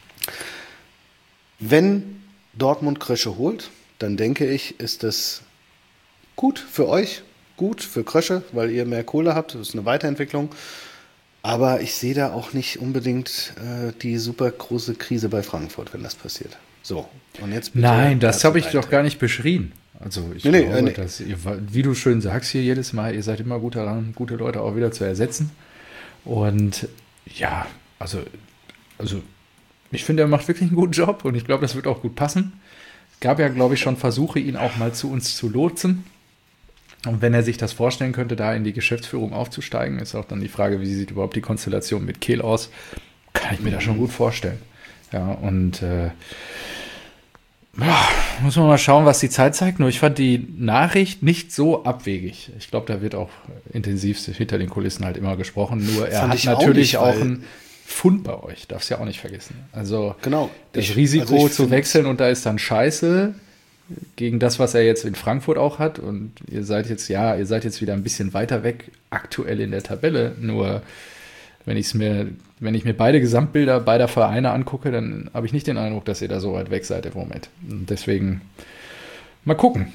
wenn Dortmund Krösche holt, dann denke ich, ist das gut für euch, gut für Krösche, weil ihr mehr Kohle habt. Das ist eine Weiterentwicklung. Aber ich sehe da auch nicht unbedingt äh, die super große Krise bei Frankfurt, wenn das passiert. So, und jetzt bitte. Nein, das habe ich doch gar nicht beschrien. Also ich nee, glaube, nee, nee. dass ihr, wie du schön sagst hier jedes Mal, ihr seid immer gut daran, gute Leute auch wieder zu ersetzen. Und ja, also, also ich finde, er macht wirklich einen guten Job und ich glaube, das wird auch gut passen. Es gab ja, glaube ich, schon Versuche, ihn auch mal zu uns zu lotsen. Und wenn er sich das vorstellen könnte, da in die Geschäftsführung aufzusteigen, ist auch dann die Frage, wie sieht überhaupt die Konstellation mit Kehl aus? Kann ich mir das schon gut vorstellen. Ja, und äh, ja, muss man mal schauen, was die Zeit zeigt. Nur ich fand die Nachricht nicht so abwegig. Ich glaube, da wird auch intensiv hinter den Kulissen halt immer gesprochen. Nur er Fand hat ich auch natürlich nicht, auch weil- einen Fund bei euch. Darfst ja auch nicht vergessen. Also Genau. das Ich- Risiko also ich zu find- wechseln und da ist dann Scheiße gegen das, was er jetzt in Frankfurt auch hat. Und ihr seid jetzt, ja, ihr seid jetzt wieder ein bisschen weiter weg aktuell in der Tabelle. Nur wenn ich mir, wenn ich mir beide Gesamtbilder beider Vereine angucke, dann habe ich nicht den Eindruck, dass ihr da so weit weg seid im Moment. Und deswegen, Mal gucken.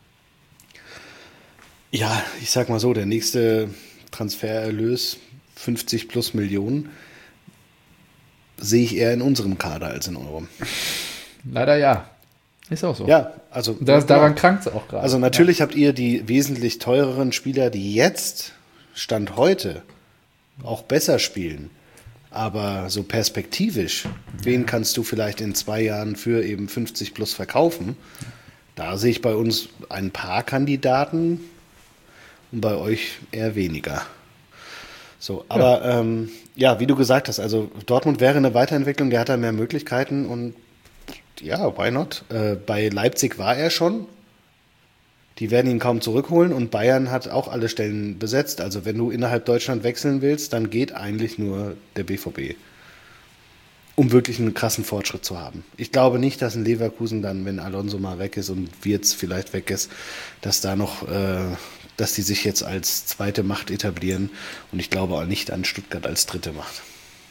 Ja, ich sag mal so, der nächste Transfererlös, fünfzig plus Millionen, sehe ich eher in unserem Kader als in eurem. Leider ja. Ist auch so. Ja, also das, daran krankt es auch gerade. Also natürlich ja. habt ihr die wesentlich teureren Spieler, die jetzt, Stand heute, auch besser spielen. Aber so perspektivisch, wen kannst du vielleicht in zwei Jahren für eben fünfzig plus verkaufen? Da sehe ich bei uns ein paar Kandidaten und bei euch eher weniger. So, aber ja. Ähm, ja, wie du gesagt hast, also Dortmund wäre eine Weiterentwicklung, der hat da mehr Möglichkeiten und ja, why not? Äh, bei Leipzig war er schon. Die werden ihn kaum zurückholen und Bayern hat auch alle Stellen besetzt. Also wenn du innerhalb Deutschland wechseln willst, dann geht eigentlich nur der B V B, um wirklich einen krassen Fortschritt zu haben. Ich glaube nicht, dass in Leverkusen dann, wenn Alonso mal weg ist und Wirtz vielleicht weg ist, dass da noch, äh, dass die sich jetzt als zweite Macht etablieren und ich glaube auch nicht an Stuttgart als dritte Macht.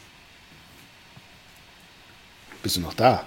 Bist du noch da?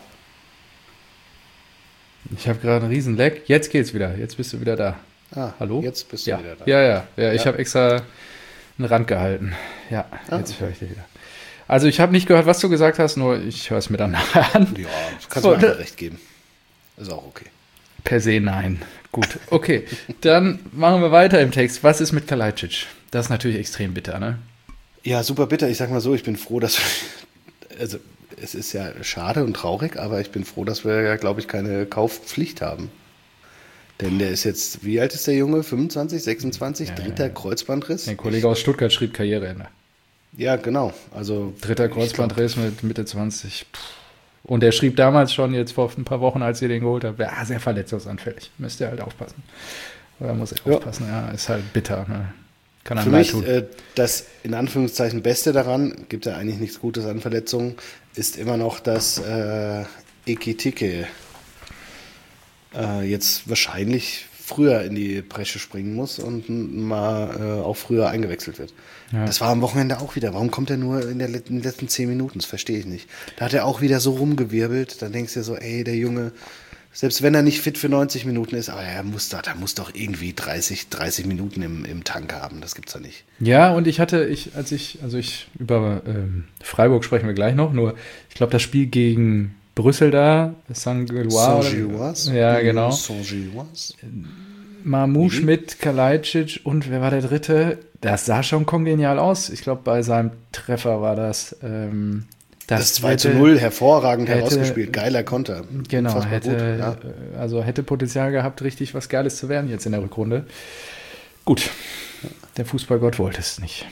Ich habe gerade einen riesen Lag. Jetzt geht's wieder. Jetzt bist du wieder da. Ah, hallo? Jetzt bist du ja. wieder da. Ja, ja, ja. Ich ja. habe extra einen Rand gehalten. Ja, ah, jetzt höre ich dich wieder. Also ich habe nicht gehört, was du gesagt hast, nur ich höre es mir dann nachher an. Ja, kannst du mir einfach recht geben. Ist auch okay. Per se nein. Gut, okay. Dann machen wir weiter im Text. Was ist mit Kalajdzic? Das ist natürlich extrem bitter, ne? Ja, super bitter. Ich sag mal so, ich bin froh, dass also es ist ja schade und traurig, aber ich bin froh, dass wir ja, glaube ich, keine Kaufpflicht haben. Denn der ist jetzt, wie alt ist der Junge? fünfundzwanzig, sechsundzwanzig, ja, dritter ja. Kreuzbandriss. Ein Kollege aus Stuttgart schrieb Karriereende. Ja, genau. Also dritter Kreuzbandriss mit Mitte zwanzig. Und er schrieb damals schon, jetzt vor ein paar Wochen, als ihr den geholt habt, ja, sehr verletzungsanfällig. Müsst ihr halt aufpassen. Oder muss er ja. aufpassen? Ja, ist halt bitter. Ne? Kann einem Für mich tun. Äh, das in Anführungszeichen Beste daran, gibt ja eigentlich nichts Gutes an Verletzungen, ist immer noch, dass äh, Ekitike äh, jetzt wahrscheinlich früher in die Bresche springen muss und mal äh, auch früher eingewechselt wird. Ja. Das war am Wochenende auch wieder. Warum kommt er nur in, der, in den letzten zehn Minuten? Das verstehe ich nicht. Da hat er auch wieder so rumgewirbelt. Dann denkst du dir so, ey, der Junge, selbst wenn er nicht fit für neunzig Minuten ist, aber er muss doch, der muss doch irgendwie dreißig, dreißig Minuten im, im Tank haben. Das gibt's doch nicht. Ja, und ich hatte, ich, als ich, also ich, über ähm, Freiburg sprechen wir gleich noch, nur ich glaube, das Spiel gegen Brüssel da, Saint-Gilloise. Saint-Gilloise. Ja, genau. Saint-Gilloise. Mamouche Mhm. mit Kalajdzic und wer war der dritte? Das sah schon kongenial aus. Ich glaube, bei seinem Treffer war das. Ähm, das, das zwei zu null, hervorragend hätte, herausgespielt. Geiler Konter. Genau, Unfassbar hätte, gut, ja. also hätte Potenzial gehabt, richtig was Geiles zu werden jetzt in der Rückrunde. Gut, der Fußballgott wollte es nicht.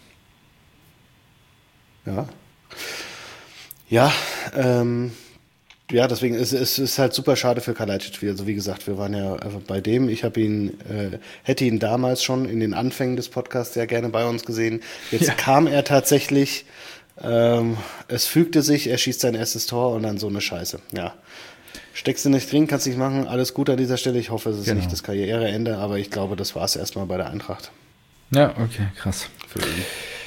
Ja. Ja, ähm, ja, deswegen ist es ist halt super schade für Kalajdzic. Also wie gesagt, wir waren ja einfach bei dem. Ich habe ihn, äh, hätte ihn damals schon in den Anfängen des Podcasts sehr gerne bei uns gesehen. Jetzt ja. kam er tatsächlich, ähm, es fügte sich, er schießt sein erstes Tor und dann so eine Scheiße. Ja. Steckst du nicht drin, kannst nicht machen. Alles gut an dieser Stelle. Ich hoffe, es ist genau. nicht das Karriereende, aber ich glaube, das war es erstmal bei der Eintracht. Ja, okay, krass. Für ihn.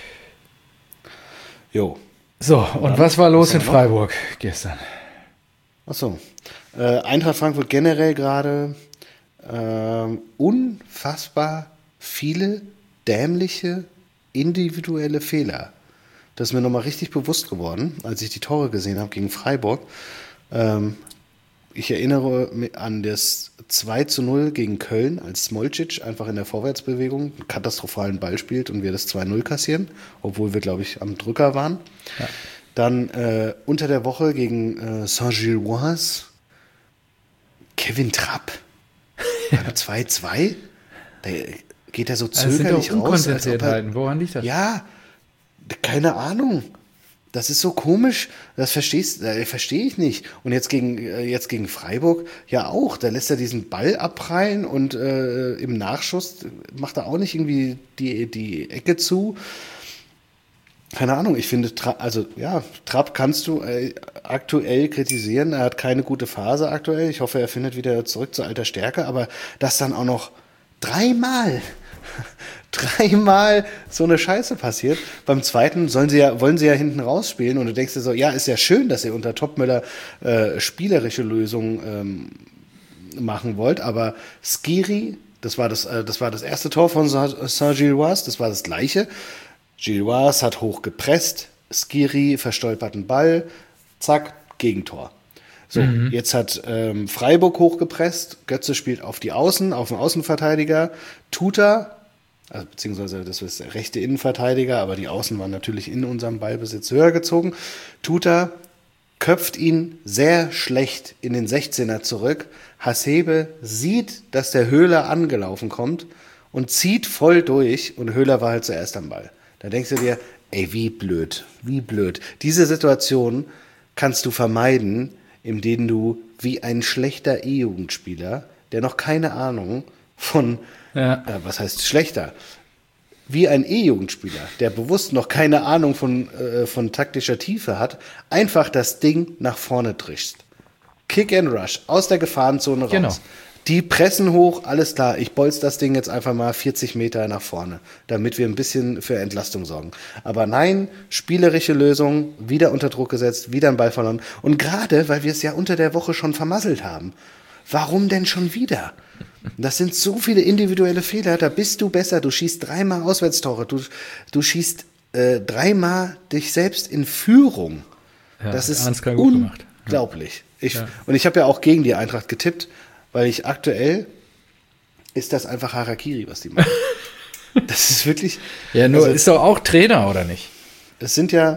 Jo. So, und, und was war los in Freiburg gestern? Achso. Äh, Eintracht Frankfurt generell gerade äh, unfassbar viele dämliche individuelle Fehler. Das ist mir nochmal richtig bewusst geworden, als ich die Tore gesehen habe gegen Freiburg. Ähm, ich erinnere mich an das zwei zu null gegen Köln, als Smolcic einfach in der Vorwärtsbewegung einen katastrophalen Ball spielt und wir das zwei null kassieren, obwohl wir, glaube ich, am Drücker waren. Ja. Dann äh, unter der Woche gegen äh, Saint-Gilloise Kevin Trapp beim zwei zwei. Da geht er so zögerlich also raus. Als ob er, woran liegt das? Ja, keine Ahnung. Das ist so komisch. Das verstehst, äh, verstehe ich nicht. Und jetzt gegen, äh, jetzt gegen Freiburg ja auch. Da lässt er diesen Ball abprallen und äh, im Nachschuss macht er auch nicht irgendwie die, die Ecke zu. Keine Ahnung, ich finde, Tra- also ja, Trapp kannst du äh, aktuell kritisieren. Er hat keine gute Phase aktuell. Ich hoffe, er findet wieder zurück zu alter Stärke. Aber dass dann auch noch dreimal, dreimal so eine Scheiße passiert. Beim zweiten sollen sie ja, wollen sie ja hinten rausspielen. Und du denkst dir so, ja, ist ja schön, dass ihr unter Topmöller äh, spielerische Lösungen ähm, machen wollt. Aber Skiri, das war das, äh, das war das erste Tor von Saint-Gilloise, das war das gleiche. Gilloise hat hoch gepresst, Skiri verstolpert einen Ball, zack, Gegentor. So, mhm. jetzt hat ähm, Freiburg hochgepresst, Götze spielt auf die Außen, auf den Außenverteidiger, Tuta, also, beziehungsweise das ist der rechte Innenverteidiger, aber die Außen waren natürlich in unserem Ballbesitz höher gezogen. Tuta köpft ihn sehr schlecht in den sechzehner zurück. Hasebe sieht, dass der Höhler angelaufen kommt und zieht voll durch und Höhler war halt zuerst am Ball. Da denkst du dir, ey, wie blöd, wie blöd. Diese Situation kannst du vermeiden, indem du wie ein schlechter E-Jugendspieler, der noch keine Ahnung von, ja. äh, was heißt schlechter, wie ein E-Jugendspieler, der bewusst noch keine Ahnung von, äh, von taktischer Tiefe hat, einfach das Ding nach vorne trichst. Kick and Rush, aus der Gefahrenzone raus. Genau. Die pressen hoch, alles klar, ich bolz das Ding jetzt einfach mal vierzig Meter nach vorne, damit wir ein bisschen für Entlastung sorgen. Aber nein, spielerische Lösung, wieder unter Druck gesetzt, wieder einen Ball verloren. Und gerade, weil wir es ja unter der Woche schon vermasselt haben, warum denn schon wieder? Das sind so viele individuelle Fehler, da bist du besser, du schießt dreimal Auswärtstore, du, du schießt äh, dreimal dich selbst in Führung. Ja, das ist unglaublich. Ich, ja. Und ich habe ja auch gegen die Eintracht getippt, weil ich aktuell, ist das einfach Harakiri, was die machen. Das ist wirklich... Ja, nur also, ist doch auch Trainer, oder nicht? Es sind ja,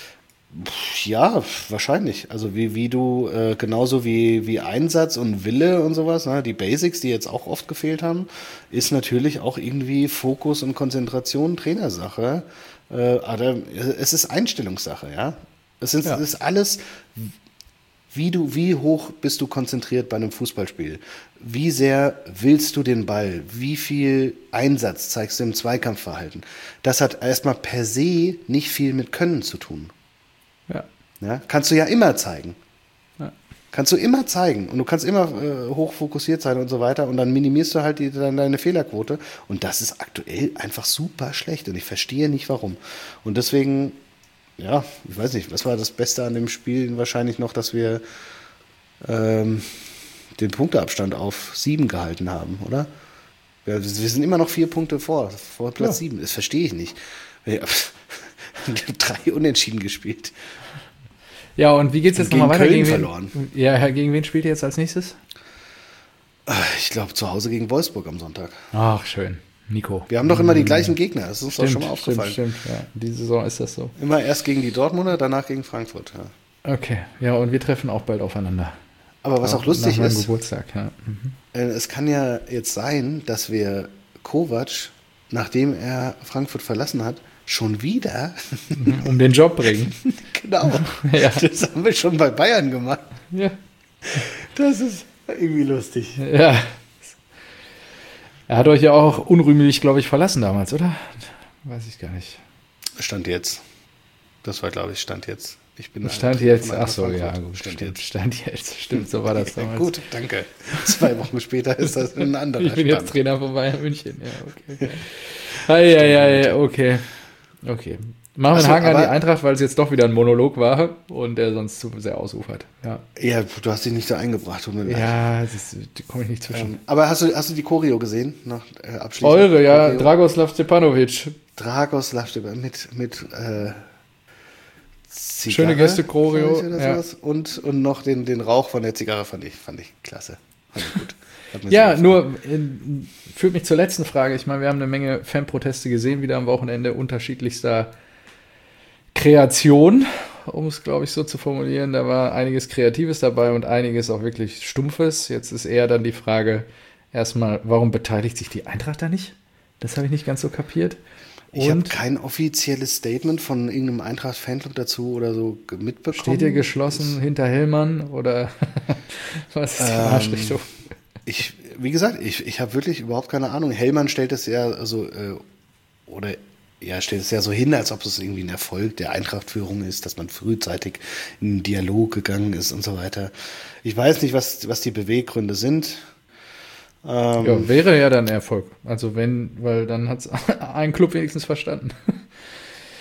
ja, wahrscheinlich. Also wie, wie du, äh, genauso wie, wie Einsatz und Wille und sowas, ne? Die Basics, die jetzt auch oft gefehlt haben, ist natürlich auch irgendwie Fokus und Konzentration Trainersache. Äh, aber es ist Einstellungssache, ja. Es ist, ja. es ist alles... Wie, du, wie hoch bist du konzentriert bei einem Fußballspiel? Wie sehr willst du den Ball? Wie viel Einsatz zeigst du im Zweikampfverhalten? Das hat erstmal per se nicht viel mit Können zu tun. Ja. Ja, kannst du ja immer zeigen. Ja. Kannst du immer zeigen. Und du kannst immer äh, hoch fokussiert sein und so weiter. Und dann minimierst du halt die, dann deine Fehlerquote. Und das ist aktuell einfach super schlecht. Und ich verstehe nicht, warum. Und deswegen... Ja, ich weiß nicht, was war das Beste an dem Spiel? Wahrscheinlich noch, dass wir ähm, den Punkteabstand auf sieben gehalten haben, oder? Wir, wir sind immer noch vier Punkte vor, vor Platz ja. sieben. Das verstehe ich nicht. Wir haben drei Unentschieden gespielt. Ja, und wie geht's jetzt nochmal weiter? Köln gegen verloren. Wen, ja, gegen wen spielt ihr jetzt als nächstes? Ich glaube, zu Hause gegen Wolfsburg am Sonntag. Ach, schön. Nico. Wir haben doch immer die gleichen Gegner, das ist uns stimmt, doch schon mal aufgefallen. Stimmt, stimmt, ja. Die Saison ist das so. Immer erst gegen die Dortmunder, danach gegen Frankfurt. Ja. Okay, ja, und wir treffen auch bald aufeinander. Aber was auch, auch lustig nach ist, Geburtstag, ja. Mhm. Es kann ja jetzt sein, dass wir Kovac, nachdem er Frankfurt verlassen hat, schon wieder um den Job bringen. Genau, ja. Das haben wir schon bei Bayern gemacht. Ja. Das ist irgendwie lustig. Ja. Er hat euch ja auch unrühmlich, glaube ich, verlassen damals, oder? Weiß ich gar nicht. Stand jetzt. Das war, glaube ich, Stand jetzt. Ich bin Stand jetzt, ach so, ja, gut. Stand stimmt, jetzt. Stand jetzt, stimmt, so war das damals. Gut, danke. Zwei Wochen später ist das ein anderer Ich bin Stand. jetzt Trainer von Bayern München, ja, okay. Ei, ei, ei, okay. Okay. Machen wir einen so, Haken an die Eintracht, weil es jetzt doch wieder ein Monolog war und der sonst zu sehr ausufert. Ja, ja, du hast dich nicht so eingebracht. Tut mir leid. Ja, das, da komme ich nicht zwischen. Ähm, aber hast du, hast du die Choreo gesehen? Noch, äh, abschließend? Eure, ja, Choreo. Dragoslav Stepanovic. Dragoslav Stepanovic mit, mit äh, Zigarre, schöne Gäste Choreo. Ja. Und, und noch den, den Rauch von der Zigarre fand ich, fand ich klasse. Fand ich gut. Ja, nur äh, führt mich zur letzten Frage. Ich meine, wir haben eine Menge Fanproteste gesehen, wieder am Wochenende unterschiedlichster Kreation, um es, glaube ich, so zu formulieren. Da war einiges Kreatives dabei und einiges auch wirklich Stumpfes. Jetzt ist eher dann die Frage, erstmal, warum beteiligt sich die Eintracht da nicht? Das habe ich nicht ganz so kapiert. Ich habe kein offizielles Statement von irgendeinem Eintracht-Fanclub dazu oder so mitbekommen. Steht ihr geschlossen das hinter Hellmann oder was ist die Marschrichtung? Ähm, ich, wie gesagt, ich, ich habe wirklich überhaupt keine Ahnung. Hellmann stellt es ja so, äh, oder ja, stellt es ja so hin, als ob es irgendwie ein Erfolg der Eintracht-Führung ist, dass man frühzeitig in einen Dialog gegangen ist und so weiter. Ich weiß nicht, was, was die Beweggründe sind. Ähm, ja, wäre ja dann Erfolg. Also wenn, weil dann hat es ein Club wenigstens verstanden.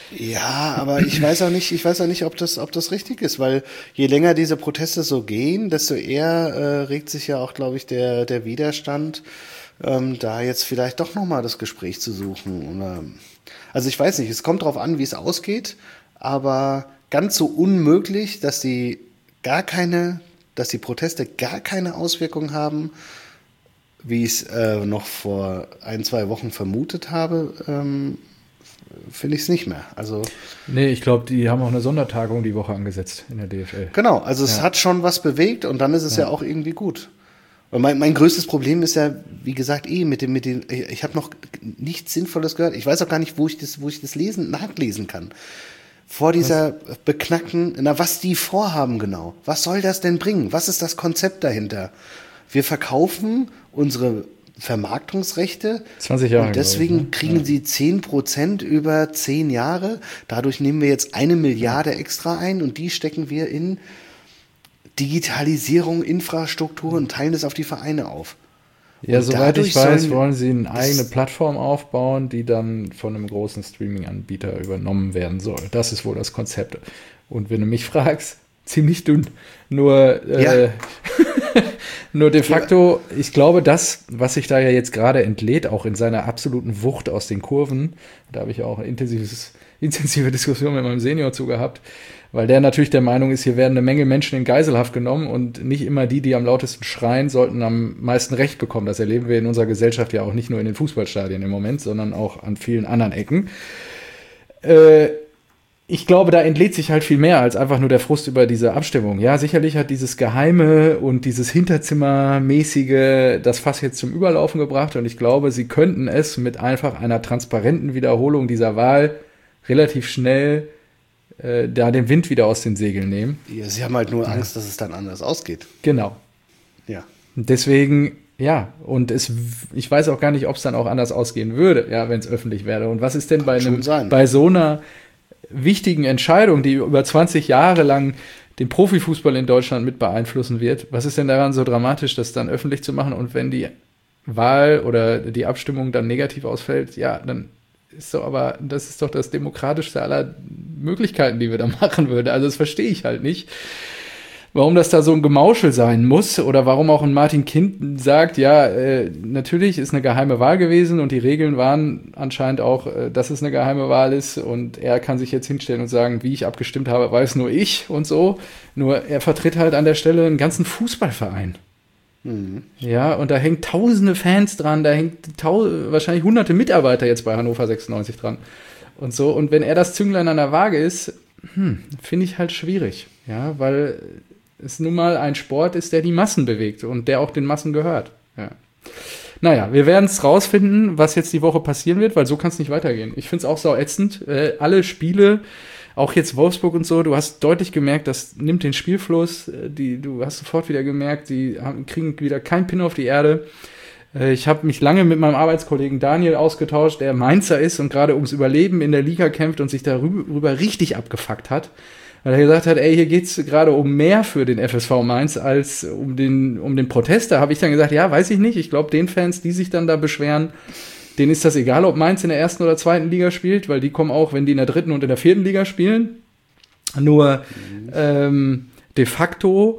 Ja, aber ich weiß auch nicht, ich weiß auch nicht, ob das, ob das richtig ist, weil je länger diese Proteste so gehen, desto eher äh, regt sich ja auch, glaube ich, der, der Widerstand, ähm, da jetzt vielleicht doch nochmal das Gespräch zu suchen. Oder, also ich weiß nicht, es kommt drauf an, wie es ausgeht, aber ganz so unmöglich, dass die gar keine, dass die Proteste gar keine Auswirkungen haben, wie ich es äh, noch vor ein, zwei Wochen vermutet habe, ähm, finde ich es nicht mehr. Also Nee, ich glaube, die haben auch eine Sondertagung die Woche angesetzt in der D F L. genau, also es Ja. hat schon was bewegt und dann ist es ja, ja auch irgendwie gut. Und mein, mein größtes Problem ist ja, wie gesagt, eh mit dem, mit dem, ich habe noch nichts Sinnvolles gehört. Ich weiß auch gar nicht, wo ich das, wo ich das lesen, nachlesen kann. Vor dieser was? beknackten, na, was die vorhaben genau. Was soll das denn bringen? Was ist das Konzept dahinter? Wir verkaufen unsere Vermarktungsrechte zwanzig Jahre, und deswegen ich, ne? kriegen ja. sie zehn Prozent über zehn Jahre. Dadurch nehmen wir jetzt eine Milliarde extra ein und die stecken wir in Digitalisierung, Infrastruktur und teilen das auf die Vereine auf. Ja, und soweit ich weiß, sollen, wollen sie eine eigene Plattform aufbauen, die dann von einem großen Streaming-Anbieter übernommen werden soll. Das ist wohl das Konzept. Und wenn du mich fragst, ziemlich dünn. Nur, äh, ja. nur de facto, ich glaube, das, was sich da ja jetzt gerade entlädt, auch in seiner absoluten Wucht aus den Kurven, da habe ich auch eine intensives, intensive Diskussion mit meinem Senior zu gehabt, weil der natürlich der Meinung ist, hier werden eine Menge Menschen in Geiselhaft genommen und nicht immer die, die am lautesten schreien, sollten am meisten Recht bekommen. Das erleben wir in unserer Gesellschaft ja auch nicht nur in den Fußballstadien im Moment, sondern auch an vielen anderen Ecken. Äh, Ich glaube, da entlädt sich halt viel mehr als einfach nur der Frust über diese Abstimmung. Ja, sicherlich hat dieses Geheime und dieses Hinterzimmermäßige das Fass jetzt zum Überlaufen gebracht und ich glaube, sie könnten es mit einfach einer transparenten Wiederholung dieser Wahl relativ schnell äh, da den Wind wieder aus den Segeln nehmen. Ja, sie haben halt nur Angst, dass es dann anders ausgeht. Genau. Ja. Deswegen, ja, und es, ich weiß auch gar nicht, ob es dann auch anders ausgehen würde, ja, wenn es öffentlich wäre. Und was ist denn bei, einem, bei so einer wichtigen Entscheidung, die über zwanzig Jahre lang den Profifußball in Deutschland mit beeinflussen wird, was ist denn daran so dramatisch, das dann öffentlich zu machen? Und wenn die Wahl oder die Abstimmung dann negativ ausfällt, ja, dann ist doch aber, das ist doch das demokratischste aller Möglichkeiten, die wir da machen würden. Also das verstehe ich halt nicht, warum das da so ein Gemauschel sein muss oder warum auch ein Martin Kind sagt, ja, äh, natürlich ist eine geheime Wahl gewesen und die Regeln waren anscheinend auch, äh, dass es eine geheime Wahl ist und er kann sich jetzt hinstellen und sagen, wie ich abgestimmt habe, weiß nur ich und so. Nur er vertritt halt an der Stelle einen ganzen Fußballverein. Mhm. Ja, und da hängen tausende Fans dran, da hängt tau- wahrscheinlich hunderte Mitarbeiter jetzt bei Hannover sechsundneunzig dran und so. Und wenn er das Zünglein an der Waage ist, hm, finde ich halt schwierig, ja, weil es nun mal ein Sport ist, der die Massen bewegt und der auch den Massen gehört. Ja. Naja, wir werden es rausfinden, was jetzt die Woche passieren wird, weil so kann es nicht weitergehen. Ich finde es auch sau ätzend. Äh, alle Spiele, auch jetzt Wolfsburg und so, du hast deutlich gemerkt, das nimmt den Spielfluss. Die, du hast sofort wieder gemerkt, die haben, kriegen wieder keinen Pin auf die Erde. Äh, ich habe mich lange mit meinem Arbeitskollegen Daniel ausgetauscht, der Mainzer ist und gerade ums Überleben in der Liga kämpft und sich darüber richtig abgefuckt hat. Weil er gesagt hat, ey, hier geht's gerade um mehr für den F S V Mainz als um den, um den Protest. Da habe ich dann gesagt, ja, weiß ich nicht. Ich glaube, den Fans, die sich dann da beschweren, denen ist das egal, ob Mainz in der ersten oder zweiten Liga spielt, weil die kommen auch, wenn die in der dritten und in der vierten Liga spielen. Nur mhm. ähm, de facto,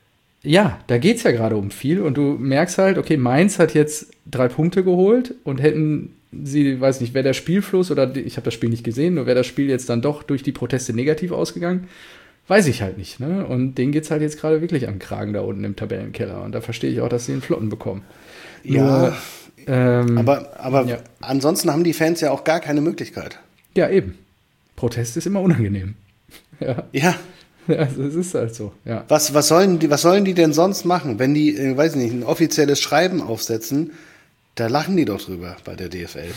ja, da geht's ja gerade um viel. Und du merkst halt, okay, Mainz hat jetzt drei Punkte geholt und hätten sie, weiß nicht, wäre der Spielfluss oder ich habe das Spiel nicht gesehen, nur wäre das Spiel jetzt dann doch durch die Proteste negativ ausgegangen, weiß ich halt nicht. Ne? Und denen geht es halt jetzt gerade wirklich am Kragen da unten im Tabellenkeller. Und da verstehe ich auch, dass sie einen Flotten bekommen. Ja, nur, ähm, aber, aber ja. ansonsten haben die Fans ja auch gar keine Möglichkeit. Ja, eben. Protest ist immer unangenehm. ja. Ja. Also es ist halt so, ja. Was, was, sollen die, was sollen die denn sonst machen, wenn die, äh, weiß nicht, ein offizielles Schreiben aufsetzen? Da lachen die doch drüber bei der D F L.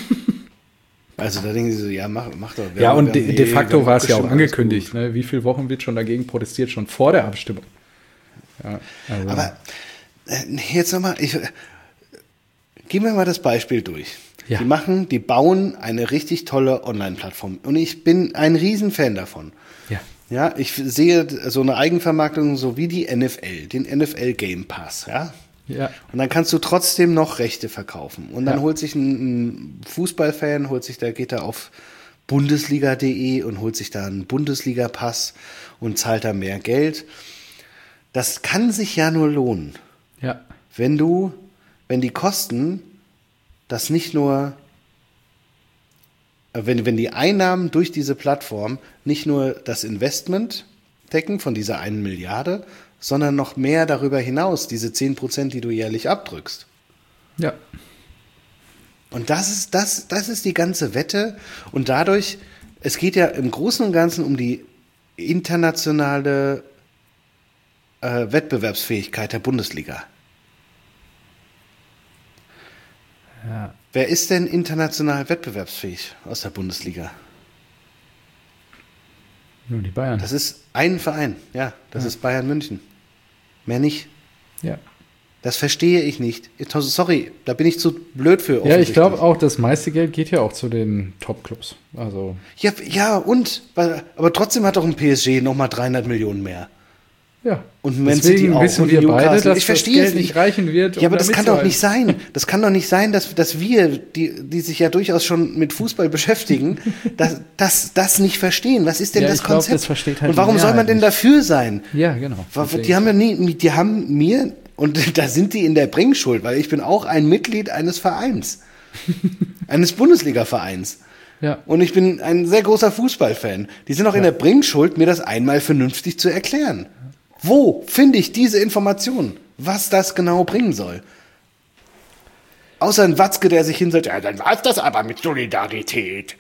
Also da denken sie so, ja, mach, mach doch. Ja, haben, und de, nee, de facto war es ja auch alles angekündigt. Ne? Wie viele Wochen wird schon dagegen protestiert, schon vor der Abstimmung? Ja, also. Aber äh, jetzt nochmal, ich, äh, gehen wir mal das Beispiel durch. Ja. Die machen, die bauen eine richtig tolle Online-Plattform. Und ich bin ein Riesenfan davon. Ja. Ja, ich sehe so eine Eigenvermarktung so wie die N F L, den N F L Game Pass, ja. Ja. Und dann kannst du trotzdem noch Rechte verkaufen. Und dann ja. holt sich ein, ein Fußballfan, holt sich, der geht da auf Bundesliga punkt de und holt sich da einen Bundesliga-Pass und zahlt da mehr Geld. Das kann sich ja nur lohnen, Ja. wenn du, wenn die Kosten das nicht nur, äh, wenn, wenn die Einnahmen durch diese Plattform nicht nur das Investment decken von dieser einen Milliarde, sondern noch mehr darüber hinaus, diese zehn Prozent, die du jährlich abdrückst. Ja. Und das ist, das, das ist die ganze Wette. Und dadurch, es geht ja im Großen und Ganzen um die internationale äh, Wettbewerbsfähigkeit der Bundesliga. Ja. Wer ist denn international wettbewerbsfähig aus der Bundesliga? Nur die Bayern. Das ist ein Verein, ja, das Ja. ist Bayern München. Mehr nicht. Ja. Das verstehe ich nicht. Sorry, da bin ich zu blöd für. Ja, ich offensichtlich. glaube auch, das meiste Geld geht ja auch zu den Top-Clubs. Also, Ja, ja, und? Aber trotzdem hat doch ein P S G nochmal dreihundert Millionen mehr. ja. Und Man Deswegen City auch wissen und wir Newcastle. beide, dass Ich verstehe das es Geld nicht nicht. reichen wird. Ja, um aber das da kann doch mitzuhalten. nicht sein. Das kann doch nicht sein, dass, dass wir, die, die sich ja durchaus schon mit Fußball beschäftigen, dass, dass das nicht verstehen. Was ist denn Ja, das ich glaub, Konzept? das versteht halt und warum die soll man Mehrheit denn nicht. dafür sein? Ja, genau. Wa- Deswegen. Die haben ja nie, die haben mir, und da sind die in der Bringschuld, weil ich bin auch ein Mitglied eines Vereins. Eines Bundesliga-Vereins. Ja. Und ich bin ein sehr großer Fußballfan. Die sind auch in der Bringschuld, mir das einmal vernünftig zu erklären. Wo finde ich diese Informationen? Was das genau bringen soll? Außer ein Watzke, der sich hinsetzt, ja, dann war es das aber mit Solidarität.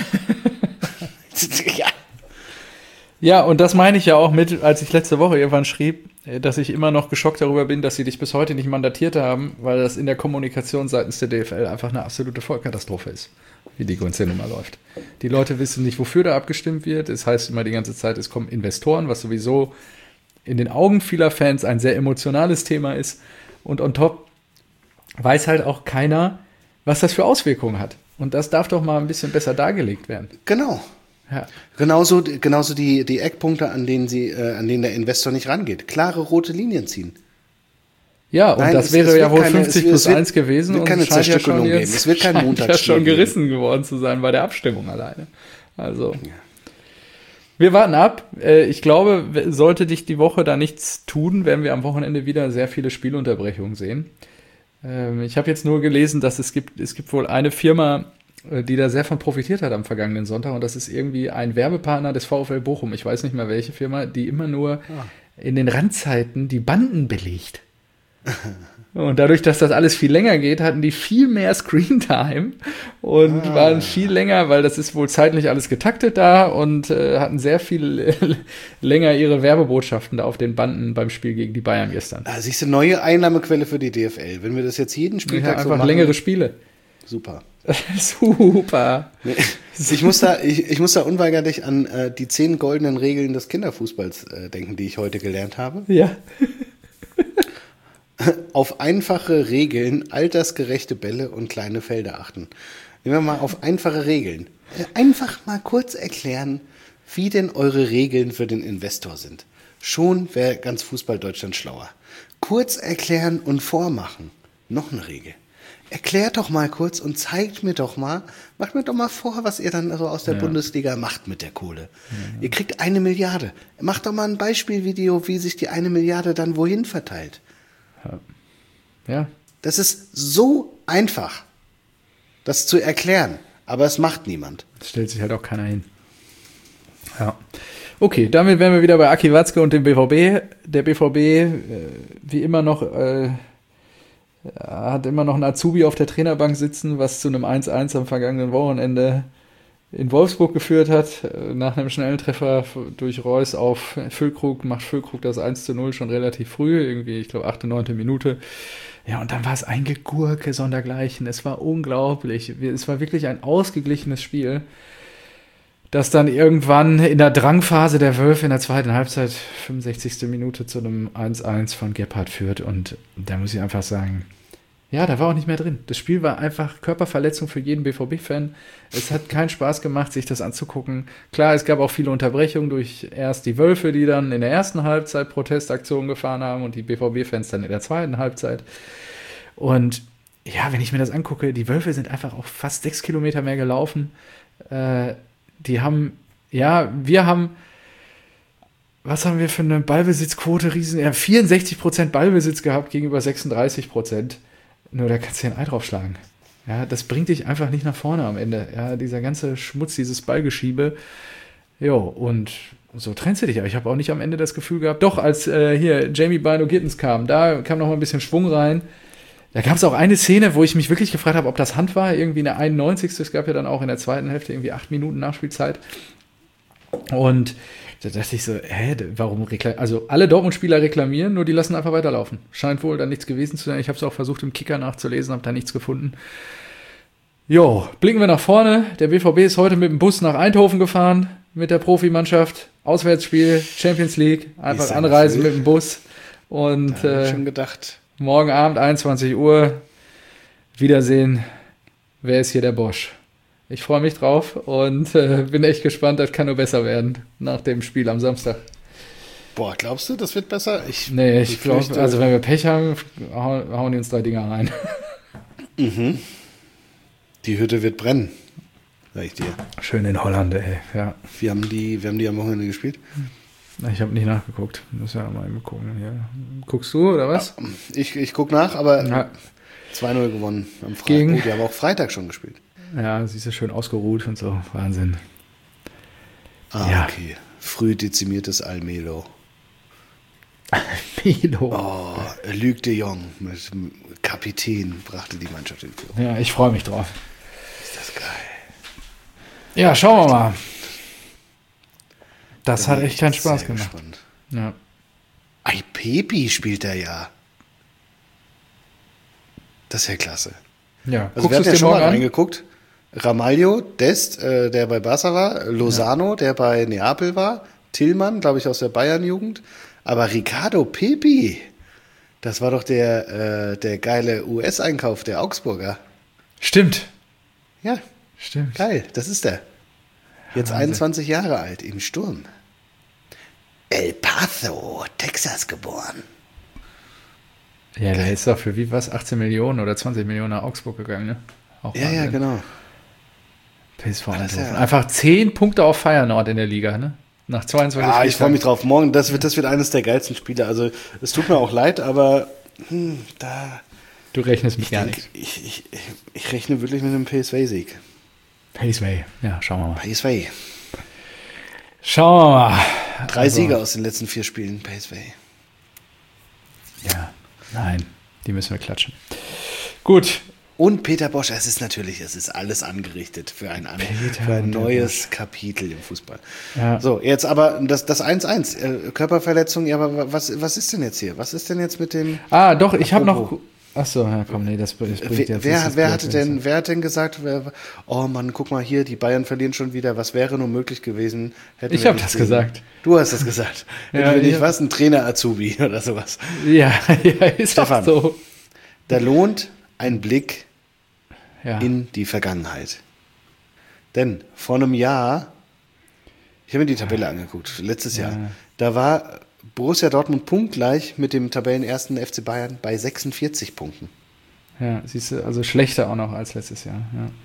ja. Ja, und das meine ich ja auch mit, als ich letzte Woche irgendwann schrieb, dass ich immer noch geschockt darüber bin, dass sie dich bis heute nicht mandatiert haben, weil das in der Kommunikation seitens der D F L einfach eine absolute Vollkatastrophe ist, wie die ganze Nummer läuft. Die Leute wissen nicht, wofür da abgestimmt wird. Es heißt immer die ganze Zeit, es kommen Investoren, was sowieso in den Augen vieler Fans ein sehr emotionales Thema ist. Und on top weiß halt auch keiner, was das für Auswirkungen hat. Und das darf doch mal ein bisschen besser dargelegt werden. Genau. Ja. Genauso, genauso die, die Eckpunkte, an denen, sie, äh, an denen der Investor nicht rangeht. Klare rote Linien ziehen. Ja, und Nein, das es- wäre es ja wird wohl keine- fünfzig es wird- plus es wird- eins gewesen. wird und keine es scheint ja Zerstückelung schon geben. jetzt- Es wird kein scheint ja Montagsspiel schon geben. gerissen geworden zu sein bei der Abstimmung alleine. Also, wir warten ab. Äh, Ich glaube, w- sollte dich die Woche da nichts tun, werden wir am Wochenende wieder sehr viele Spielunterbrechungen sehen. Ähm, Ich habe jetzt nur gelesen, dass es gibt, es gibt wohl eine Firma, äh, die da sehr von profitiert hat am vergangenen Sonntag. Und das ist irgendwie ein Werbepartner des VfL Bochum. Ich weiß nicht mehr welche Firma, die immer nur in den Randzeiten die Banden belegt. Und dadurch, dass das alles viel länger geht, hatten die viel mehr Screentime und Ah. waren viel länger, weil das ist wohl zeitlich alles getaktet da und äh, hatten sehr viel länger ihre Werbebotschaften da auf den Banden beim Spiel gegen die Bayern gestern. Ah, siehst du, neue Einnahmequelle für die D F L. Wenn wir das jetzt jeden Ja, Spieltag so einfach machen, längere Spiele. super. Super. Ich muss da, ich, ich muss da unweigerlich an äh, die zehn goldenen Regeln des Kinderfußballs äh, denken, die ich heute gelernt habe. Ja. Auf einfache Regeln, altersgerechte Bälle und kleine Felder achten. Nehmen wir mal auf einfache Regeln. Äh, Einfach mal kurz erklären, wie denn eure Regeln für den Investor sind. Schon wäre ganz Fußball Deutschland schlauer. Kurz erklären und vormachen. Noch eine Regel. Erklärt doch mal kurz und zeigt mir doch mal, macht mir doch mal vor, was ihr dann so aus der Ja. Bundesliga macht mit der Kohle. Ihr kriegt eine Milliarde. Macht doch mal ein Beispielvideo, wie sich die eine Milliarde dann wohin verteilt. Ja. Das ist so einfach, das zu erklären, aber es macht niemand. Das stellt sich halt auch keiner hin. Ja. Okay, damit wären wir wieder bei Aki Watzke und dem B V B. Der B V B, äh, wie immer noch, äh, hat immer noch einen Azubi auf der Trainerbank sitzen, was zu einem eins eins am vergangenen Wochenende in Wolfsburg geführt hat. Äh, Nach einem schnellen Treffer f- durch Reus auf Füllkrug macht Füllkrug das eins zu null schon relativ früh, irgendwie, ich glaube, achte, neunte Minute. Ja, und dann war es ein Gegurke sondergleichen. Es war unglaublich. Wir- Es war wirklich ein ausgeglichenes Spiel, das dann irgendwann in der Drangphase der Wölfe in der zweiten Halbzeit, fünfundsechzigste Minute, zu einem eins eins von Gebhardt führt. Und da muss ich einfach sagen, ja, da war auch nicht mehr drin. Das Spiel war einfach Körperverletzung für jeden B V B-Fan. Es hat keinen Spaß gemacht, sich das anzugucken. Klar, es gab auch viele Unterbrechungen durch erst die Wölfe, die dann in der ersten Halbzeit Protestaktionen gefahren haben und die B V B-Fans dann in der zweiten Halbzeit. Und ja, wenn ich mir das angucke, die Wölfe sind einfach auch fast sechs Kilometer mehr gelaufen. Äh, die haben, ja, wir haben, was haben wir für eine Ballbesitzquote? Riesen, ja, vierundsechzig Prozent Ballbesitz gehabt gegenüber sechsunddreißig Prozent. Nur da kannst du ja ein Ei draufschlagen. Ja, das bringt dich einfach nicht nach vorne am Ende. Ja, dieser ganze Schmutz, dieses Ballgeschiebe. Jo, und so trennst du dich. Aber ich habe auch nicht am Ende das Gefühl gehabt, doch, als äh, hier Jamie Bino Gittens kam, da kam noch mal ein bisschen Schwung rein. Da gab es auch eine Szene, wo ich mich wirklich gefragt habe, ob das Hand war, irgendwie in der einundneunzigsten Es gab ja dann auch in der zweiten Hälfte irgendwie acht Minuten Nachspielzeit. Und da dachte ich so, hä, warum reklamieren? Also alle Dortmund-Spieler reklamieren, nur die lassen einfach weiterlaufen. Scheint wohl da nichts gewesen zu sein. Ich habe es auch versucht, im Kicker nachzulesen, habe da nichts gefunden. Jo, blicken wir nach vorne. Der B V B ist heute mit dem Bus nach Eindhoven gefahren, mit der Profimannschaft. Auswärtsspiel, Champions League, einfach anreisen mit dem Bus. Und da hab ich äh, schon gedacht. Morgen Abend, einundzwanzig Uhr, Wiedersehen. Wer ist hier der Bosch? Ich freue mich drauf und äh, bin echt gespannt, das kann nur besser werden nach dem Spiel am Samstag. Boah, glaubst du, das wird besser? Ich, nee, ich glaube, also wenn wir Pech haben, hauen, hauen die uns drei Dinger rein. Mhm. Die Hütte wird brennen, sag ich dir. Schön in Holland, ey, ja. Wir haben die, wir haben die am Wochenende gespielt. Ich habe nicht nachgeguckt, muss ja mal eben gucken. Ja. Guckst du, oder was? Ja, ich ich gucke nach, aber ja. zwei null gewonnen am Freitag. Gegen? Oh, die haben auch Freitag schon gespielt. Ja, sie ist ja schön ausgeruht und so. Wahnsinn. Ah, ja. Okay. Früh dezimiertes Almelo. Almelo. Oh, Luc de Jong mit Kapitän brachte die Mannschaft in Führung. Ja, ich freue mich drauf. Ist das geil. Ja, schauen wir mal. Das Da hat bin echt ich keinen sehr Spaß gemacht. gespannt. Ja. Ay, Pepi spielt er ja. Das ist ja klasse. Ja, Also guckst wir hatten du ja es dir schon mal morgen an? reingeguckt. Ramalho, Dest, äh, der bei Barca war, Lozano, der bei Neapel war, Tillmann, glaube ich, aus der Bayern-Jugend. Aber Ricardo Pepi, das war doch der, äh, der geile U S-Einkauf der Augsburger. Stimmt. Ja, Stimmt. geil, das ist der. Jetzt Wahnsinn. einundzwanzig Jahre alt, im Sturm. El Paso, Texas geboren. Ja, der ist doch für wie was? achtzehn Millionen oder zwanzig Millionen nach Augsburg gegangen, ne? Auch Ja, ja, Wahnsinn. genau. P S V Ah, das ist Eindhoven. ja- Einfach zehn Punkte auf Feyenoord in der Liga, ne? Nach zweiundzwanzig Ja, ich freue Spieltagen. mich drauf. Morgen, das wird, das wird eines der geilsten Spiele. Also, es tut mir auch leid, aber hm, da. Du rechnest mit Ich, gar denk, nichts. ich, ich, ich rechne wirklich mit einem P S V-Sieg. Paceway. Ja, schauen wir mal. P S V. Schauen wir mal. Drei Also, Siege aus den letzten vier Spielen, P S V. Ja, nein, die müssen wir klatschen. Gut. Und Peter Bosch, es ist natürlich, es ist alles angerichtet für ein, an, Peter für ein und der neues Kapitel im Fußball. Ja. So, jetzt aber das, das eins eins, äh, Körperverletzung, ja, aber was, was ist denn jetzt hier? Was ist denn jetzt mit dem... Ah, doch, ich habe noch. Apropos. Achso, ja, komm, nee, das, das bringt Wer, jetzt. wer, das ist wer, blöd, hatte wenn denn, es- wer hat denn gesagt, wer, oh Mann, guck mal hier, die Bayern verlieren schon wieder, was wäre nur möglich gewesen? Hätten Ich wir hab nicht das gegen- gesagt. Du hast das gesagt. Ja, Hätten wir nicht ja. was, ein Trainer-Azubi oder sowas. Ja, ja, ist Stefan. auch so. Da lohnt ein Blick Ja. in die Vergangenheit. Denn vor einem Jahr, ich habe mir die Tabelle angeguckt, letztes Jahr, Ja. da war Borussia Dortmund punktgleich mit dem Tabellenersten F C Bayern bei sechsundvierzig Punkten. Ja, siehst du, also schlechter auch noch als letztes Jahr.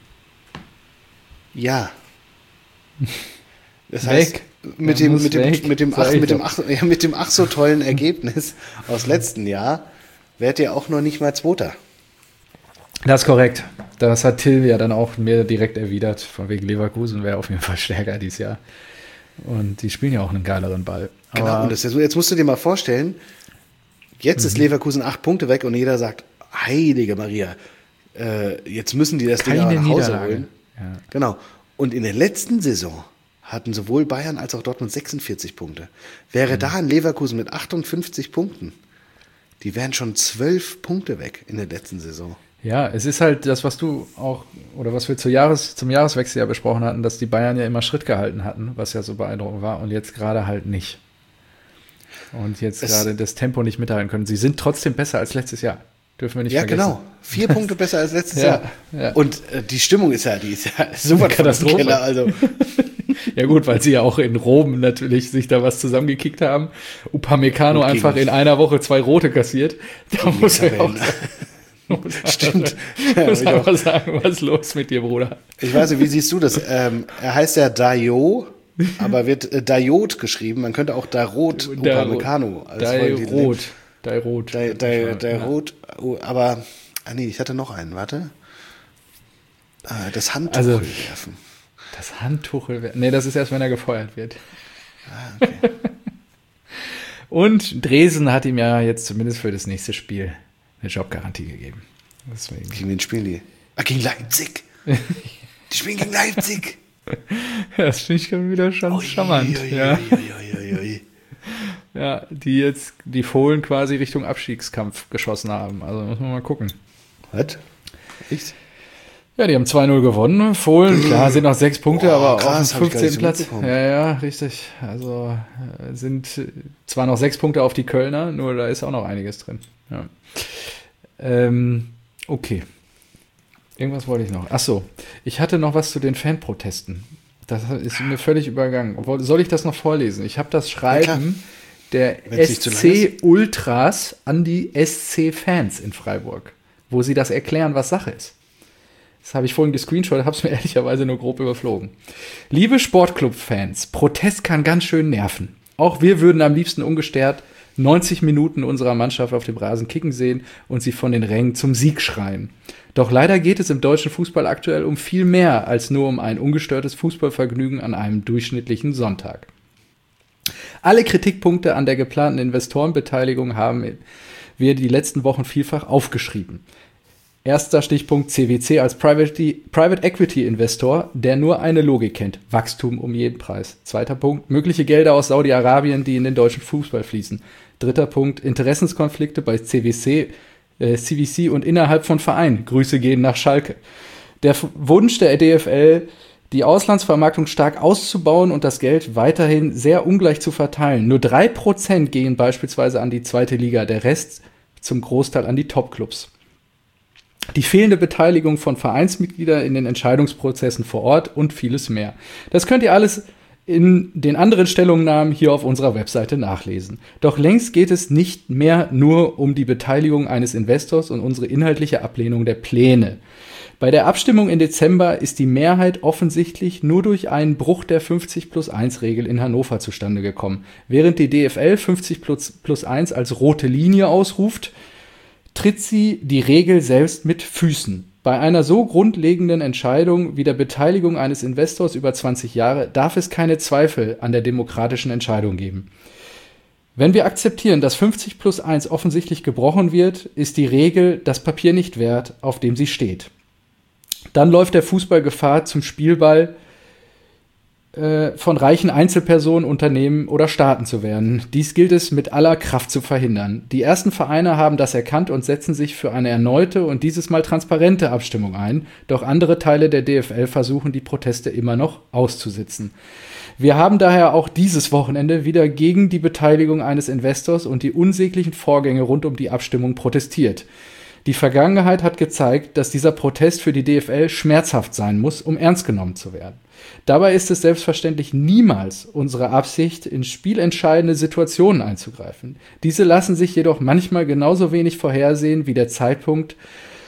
Ja. Ja. Das Weg. heißt, mit Der dem, muss mit, dem, weg, mit, dem sag ach, ich mit, dem doch. ach, ja, mit dem ach so tollen Ergebnis aus letzten Jahr wärt ihr auch noch nicht mal Zweiter. Das ist korrekt. Das hat Till ja dann auch mir direkt erwidert. Von wegen Leverkusen wäre auf jeden Fall stärker dieses Jahr. Und die spielen ja auch einen geileren Ball. Genau, Aber und das, jetzt musst du dir mal vorstellen, jetzt Mhm. ist Leverkusen acht Punkte weg und jeder sagt, heilige Maria, äh, jetzt müssen die das Ding aber keine nach Hause Niederlage. holen. Ja. Genau. Und in der letzten Saison hatten sowohl Bayern als auch Dortmund sechsundvierzig Punkte. Wäre Mhm. da ein Leverkusen mit achtundfünfzig Punkten, die wären schon zwölf Punkte weg in der letzten Saison. Ja, es ist halt das, was du auch, oder was wir zu Jahres, zum Jahreswechsel ja besprochen hatten, dass die Bayern ja immer Schritt gehalten hatten, was ja so beeindruckend war, und jetzt gerade halt nicht. Und jetzt Es- gerade das Tempo nicht mithalten können. Sie sind trotzdem besser als letztes Jahr. Dürfen wir nicht Ja, vergessen. genau. Vier Punkte besser als letztes Ja, Jahr. ja. Und äh, die Stimmung ist ja, die ist ja super Katastrophe. Keller, also Ja gut, weil sie ja auch in Rom natürlich sich da was zusammengekickt haben. Upamecano Und gegen- einfach in einer Woche zwei Rote kassiert. Da gegen die muss man ja auch Tabellen. sagen. Stimmt. Ich Ja, muss ich einfach auch. sagen, was ist los mit dir, Bruder? Ich weiß nicht, wie siehst du das? Ähm, er heißt ja Dio, aber wird äh, Diod geschrieben. Man könnte auch Darot Upamecano als Folgentitel nehmen. Dairot. Dairot. Di- Di- Diod, oh, aber, ah nee, ich hatte noch einen, warte. Ah, das Handtuch Also- werfen. Das Handtuch. Nee, das ist erst, wenn er gefeuert wird. Ah, okay. Und Dresden hat ihm ja jetzt zumindest für das nächste Spiel eine Jobgarantie gegeben. Deswegen. Gegen wen spielen die? Ah, gegen Leipzig. Die spielen gegen Leipzig. Das finde ich schon wieder schon charmant. Ui, ui, Ja. ui, ui, ui, ui. Ja, die jetzt die Fohlen quasi Richtung Abstiegskampf geschossen haben. Also muss man mal gucken. Was? Echt? Ja, die haben zwei null gewonnen. Fohlen, klar, sind noch sechs Punkte, Boah, aber krass, auf hab dem ich gar nicht fünfzehnten so Platz. mitbekommen. Ja, ja, richtig. Also äh, sind äh, zwar noch sechs Punkte auf die Kölner, nur da ist auch noch einiges drin. Ja. Ähm, okay. Irgendwas wollte ich noch. Ach so, ich hatte noch was zu den Fanprotesten. Das ist mir völlig übergangen. Obwohl, soll ich das noch vorlesen? Ich habe das Schreiben der Wenn's nicht zu lang S C Ultras an die S C-Fans in Freiburg, wo sie das erklären, was Sache ist. Das habe ich vorhin gescreenshot, habe es mir ehrlicherweise nur grob überflogen. Liebe Sportclub-Fans, Protest kann ganz schön nerven. Auch wir würden am liebsten ungestört neunzig Minuten unserer Mannschaft auf dem Rasen kicken sehen und sie von den Rängen zum Sieg schreien. Doch leider geht es im deutschen Fußball aktuell um viel mehr als nur um ein ungestörtes Fußballvergnügen an einem durchschnittlichen Sonntag. Alle Kritikpunkte an der geplanten Investorenbeteiligung haben wir die letzten Wochen vielfach aufgeschrieben. Erster Stichpunkt C W C als Private, Private Equity Investor, der nur eine Logik kennt: Wachstum um jeden Preis. Zweiter Punkt: mögliche Gelder aus Saudi-Arabien, die in den deutschen Fußball fließen. Dritter Punkt: Interessenskonflikte bei C W C, äh, C V C und innerhalb von Vereinen. Grüße gehen nach Schalke. Der F- Wunsch der D F L, die Auslandsvermarktung stark auszubauen und das Geld weiterhin sehr ungleich zu verteilen. Nur drei Prozent gehen beispielsweise an die zweite Liga, der Rest zum Großteil an die Topclubs. Die fehlende Beteiligung von Vereinsmitgliedern in den Entscheidungsprozessen vor Ort und vieles mehr. Das könnt ihr alles in den anderen Stellungnahmen hier auf unserer Webseite nachlesen. Doch längst geht es nicht mehr nur um die Beteiligung eines Investors und unsere inhaltliche Ablehnung der Pläne. Bei der Abstimmung im Dezember ist die Mehrheit offensichtlich nur durch einen Bruch der fünfzig plus eins Regel in Hannover zustande gekommen. Während die D F L fünfzig plus eins als rote Linie ausruft, tritt sie die Regel selbst mit Füßen. Bei einer so grundlegenden Entscheidung wie der Beteiligung eines Investors über zwanzig Jahre darf es keine Zweifel an der demokratischen Entscheidung geben. Wenn wir akzeptieren, dass fünfzig plus eins offensichtlich gebrochen wird, ist die Regel das Papier nicht wert, auf dem sie steht. Dann läuft der Fußball Gefahr, zum Spielball äh, von reichen Einzelpersonen, Unternehmen oder Staaten zu werden. Dies gilt es mit aller Kraft zu verhindern. Die ersten Vereine haben das erkannt und setzen sich für eine erneute und dieses Mal transparente Abstimmung ein. Doch andere Teile der D F L versuchen, die Proteste immer noch auszusitzen. Wir haben daher auch dieses Wochenende wieder gegen die Beteiligung eines Investors und die unsäglichen Vorgänge rund um die Abstimmung protestiert. Die Vergangenheit hat gezeigt, dass dieser Protest für die D F L schmerzhaft sein muss, um ernst genommen zu werden. Dabei ist es selbstverständlich niemals unsere Absicht, in spielentscheidende Situationen einzugreifen. Diese lassen sich jedoch manchmal genauso wenig vorhersehen wie der Zeitpunkt,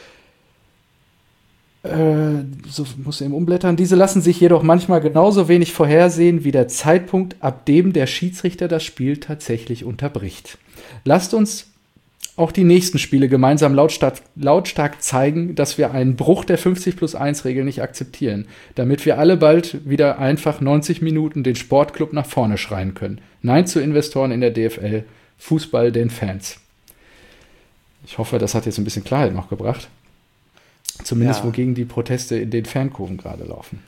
äh, so muss ich eben umblättern, diese lassen sich jedoch manchmal genauso wenig vorhersehen wie der Zeitpunkt, ab dem der Schiedsrichter das Spiel tatsächlich unterbricht. Lasst uns auch die nächsten Spiele gemeinsam lautstark, lautstark zeigen, dass wir einen Bruch der fünfzig plus eins Regel nicht akzeptieren, damit wir alle bald wieder einfach neunzig Minuten den Sportclub nach vorne schreien können. Nein zu Investoren in der D F L, Fußball den Fans. Ich hoffe, das hat jetzt ein bisschen Klarheit noch gebracht. Zumindest Ja. wogegen die Proteste in den Fankurven gerade laufen.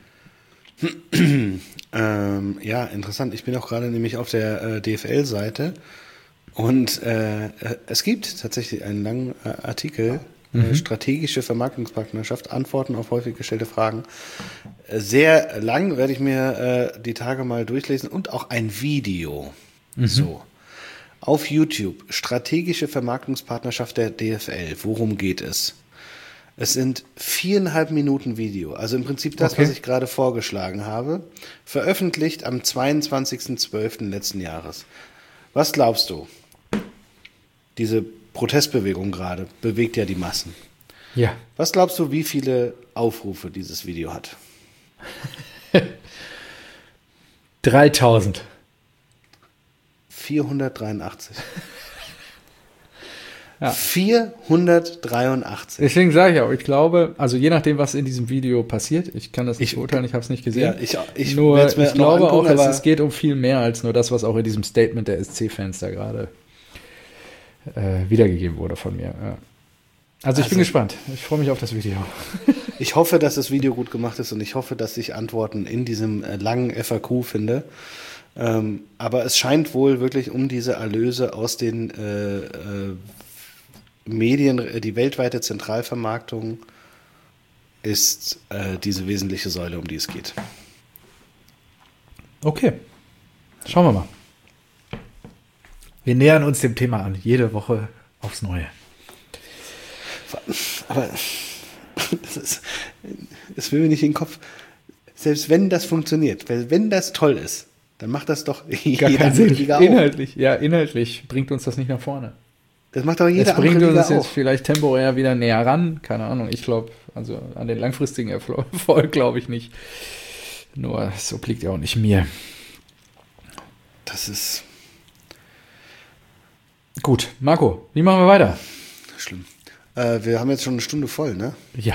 Ähm, ja, interessant. Ich bin auch gerade nämlich auf der äh, D F L-Seite und äh, äh, es gibt tatsächlich einen langen äh, Artikel, Mhm. äh, strategische Vermarktungspartnerschaft, Antworten auf häufig gestellte Fragen. Äh, sehr lang, werde ich mir äh, die Tage mal durchlesen und auch ein Video. So. Auf YouTube, strategische Vermarktungspartnerschaft der D F L. Worum geht es? Es sind viereinhalb Minuten Video, also im Prinzip das, Okay. was ich gerade vorgeschlagen habe, veröffentlicht am zweiundzwanzigsten zwölften letzten Jahres. Was glaubst du? Diese Protestbewegung gerade bewegt ja die Massen. Ja. Was glaubst du, wie viele Aufrufe dieses Video hat? dreitausend. vierhundertdreiundachtzig. Ja. vierhundertdreiundachtzig. Deswegen sage ich auch, ich glaube, also je nachdem, was in diesem Video passiert, ich kann das nicht Ich- beurteilen, ich habe es nicht gesehen. Ja, ich, ich nur werd's mir ich noch glaube angucken, auch, es, aber es geht um viel mehr als nur das, was auch in diesem Statement der S C-Fans da gerade äh, wiedergegeben wurde von mir. Ja. Also ich bin Also- gespannt. Ich freue mich auf das Video. ich hoffe, dass das Video gut gemacht ist und ich hoffe, dass ich Antworten in diesem äh, langen F A Q finde. Ähm, aber es scheint wohl wirklich um diese Erlöse aus den äh, äh, Medien, äh, die weltweite Zentralvermarktung ist äh, diese wesentliche Säule, um die es geht. Okay. Schauen wir mal. Wir nähern uns dem Thema an. Jede Woche aufs Neue. Aber das ist, es will mir nicht in den Kopf. Selbst wenn das funktioniert, weil wenn das toll ist, dann macht das doch Gar jeder keinen andere Sinn. Liga auch. Inhaltlich, ja, inhaltlich bringt uns das nicht nach vorne. Das macht doch jeder Das bringt andere Liga uns jetzt auch. vielleicht temporär wieder näher ran. Keine Ahnung. Ich glaube, also an den langfristigen Erfolg glaube ich nicht. Nur, es obliegt ja auch nicht mir. Das ist Gut, Marco, wie machen wir weiter? schlimm. Äh, wir haben jetzt schon eine Stunde voll, ne? Ja,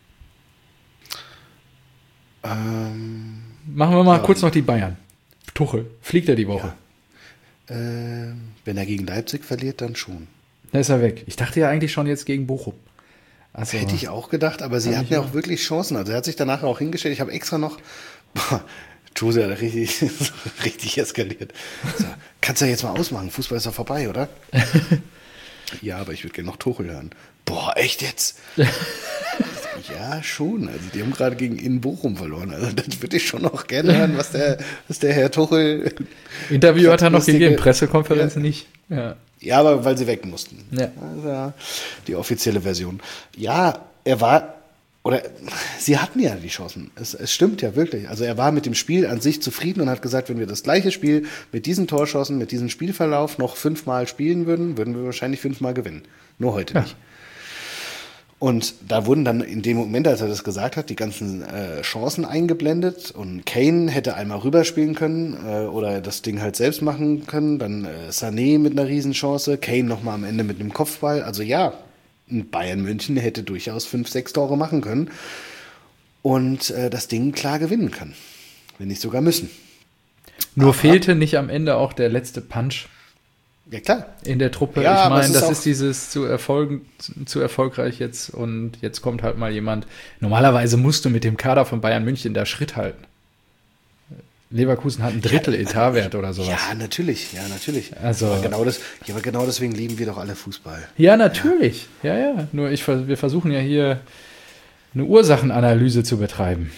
Ähm, machen wir mal Ja. kurz noch die Bayern. Tuchel, fliegt er die Woche? äh, wenn er gegen Leipzig verliert, dann schon. Da ist er weg. Ich dachte ja eigentlich schon jetzt gegen Bochum. Also, Hätte ich auch gedacht, aber sie Kann hatten ich ja auch. auch wirklich Chancen. Also er hat sich danach auch hingestellt. Ich habe extra noch. Boah, Jose hat richtig, richtig eskaliert. So, kannst du ja jetzt mal ausmachen. Fußball ist doch vorbei, oder? Ja, aber ich würde gerne noch Tuchel hören. Boah, echt jetzt? Ja, schon. Also die haben gerade gegen in Bochum verloren. Also das würde ich schon noch gerne hören, was der, was der Herr Tuchel. Interview hat er noch lustige- gegeben, Pressekonferenz nicht. Ja. Ja, aber weil sie weg mussten. Ja. Also die offizielle Version. Ja, er war, oder sie hatten ja die Chancen. Es, es stimmt ja wirklich. Also er war mit dem Spiel an sich zufrieden und hat gesagt, wenn wir das gleiche Spiel mit diesen Torschancen, mit diesem Spielverlauf noch fünfmal spielen würden, würden wir wahrscheinlich fünfmal gewinnen. Nur heute Ja. nicht. Und da wurden dann in dem Moment, als er das gesagt hat, die ganzen äh, Chancen eingeblendet und Kane hätte einmal rüberspielen können äh, oder das Ding halt selbst machen können. Dann äh, Sané mit einer Riesenchance, Kane nochmal am Ende mit einem Kopfball. Also ja, ein Bayern München hätte durchaus fünf, sechs Tore machen können und äh, das Ding klar gewinnen können. Wenn nicht sogar müssen. Nur Aber- fehlte nicht am Ende auch der letzte Punch Ja klar. in der Truppe. Ja, ich aber es meine, ist das auch- ist dieses zu erfolgen, zu, zu erfolgreich jetzt und jetzt kommt halt mal jemand. Normalerweise musst du mit dem Kader von Bayern München da Schritt halten. Leverkusen hat ein Drittel Etatwert oder sowas. Ja, natürlich, ja, natürlich. Also- aber genau das, ja, aber genau deswegen lieben wir doch alle Fußball. Ja, natürlich. Ja, ja. Nur ich, vers- wir versuchen ja hier eine Ursachenanalyse zu betreiben.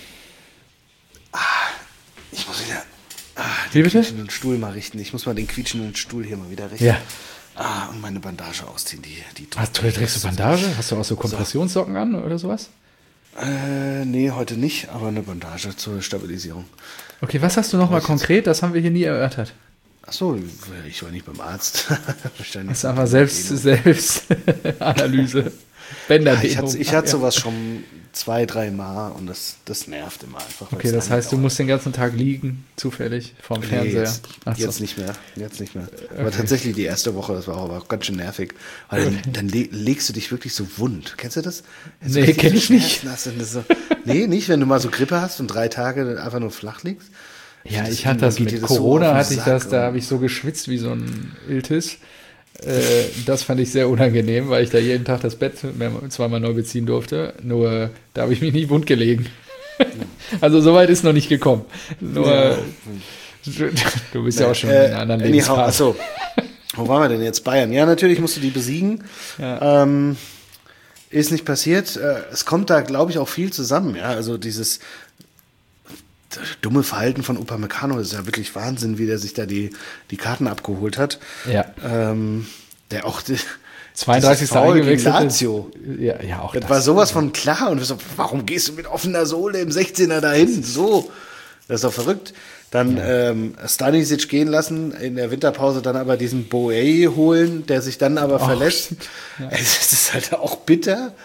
Ich muss wieder ah, Wie den bitte? quietschenden Stuhl mal richten. Ich muss mal den quietschenden Stuhl hier mal wieder richten. Ja. Ah, und meine Bandage ausziehen. Die, die Hast du, trägst du Bandage? Hast du auch so Kompressionssocken an oder sowas? Äh, nee, heute nicht, aber eine Bandage zur Stabilisierung. Okay, was hast du nochmal konkret? Das haben wir hier nie erörtert. Achso, ich war nicht beim Arzt. Wahrscheinlich. Das ist einfach selbst, selbst Analyse. Bänder Ja, ich hatte, ich hatte sowas schon zwei, drei Mal und das, das nervt immer einfach. weil Okay, es das lange heißt, du dauert. musst den ganzen Tag liegen, zufällig, vorm Nee, Fernseher. jetzt, Ach so. jetzt nicht mehr. Jetzt nicht mehr. Aber tatsächlich die erste Woche, das war aber auch ganz schön nervig. Weil dann, dann le legst du dich wirklich so wund. Kennst du das? Wenn du Nee, richtig kenn ich nicht. Schmerzen hast und das so, nee, nicht, wenn du mal so Grippe hast und drei Tage einfach nur flach liegst. Ja, Das- ich hatte dann das geht dir mit das so Corona, auf den hatte ich Sack das, da und- habe ich so geschwitzt wie so ein Iltis. Äh, das fand ich sehr unangenehm, weil ich da jeden Tag das Bett mehr, zweimal neu beziehen durfte. Nur, da habe ich mich nicht wund gelegen. Also, soweit ist noch nicht gekommen. Nur, Ja. du bist ja auch schon in Äh, einer anderen anyhow, Lebensphase. achso. Wo waren wir denn jetzt? Bayern. Ja, natürlich musst du die besiegen. Ja. Ähm, ist nicht passiert. Äh, es kommt da, glaube ich, auch viel zusammen. Ja, also dieses dumme Verhalten von Upamecano ist ja wirklich Wahnsinn, wie der sich da die, die Karten abgeholt hat. Ja. Ähm, der auch die, zweiunddreißigsten dieses Foul gegen eingewechselt ist. Lazio. Ja, ja, auch Das das. war sowas von klar. Und wir so, warum gehst du mit offener Sohle im sechzehner dahin? So. Das ist doch verrückt. Dann ähm, Stanisic gehen lassen, in der Winterpause dann aber diesen Boey holen, der sich dann aber verlässt. Es ist halt auch bitter.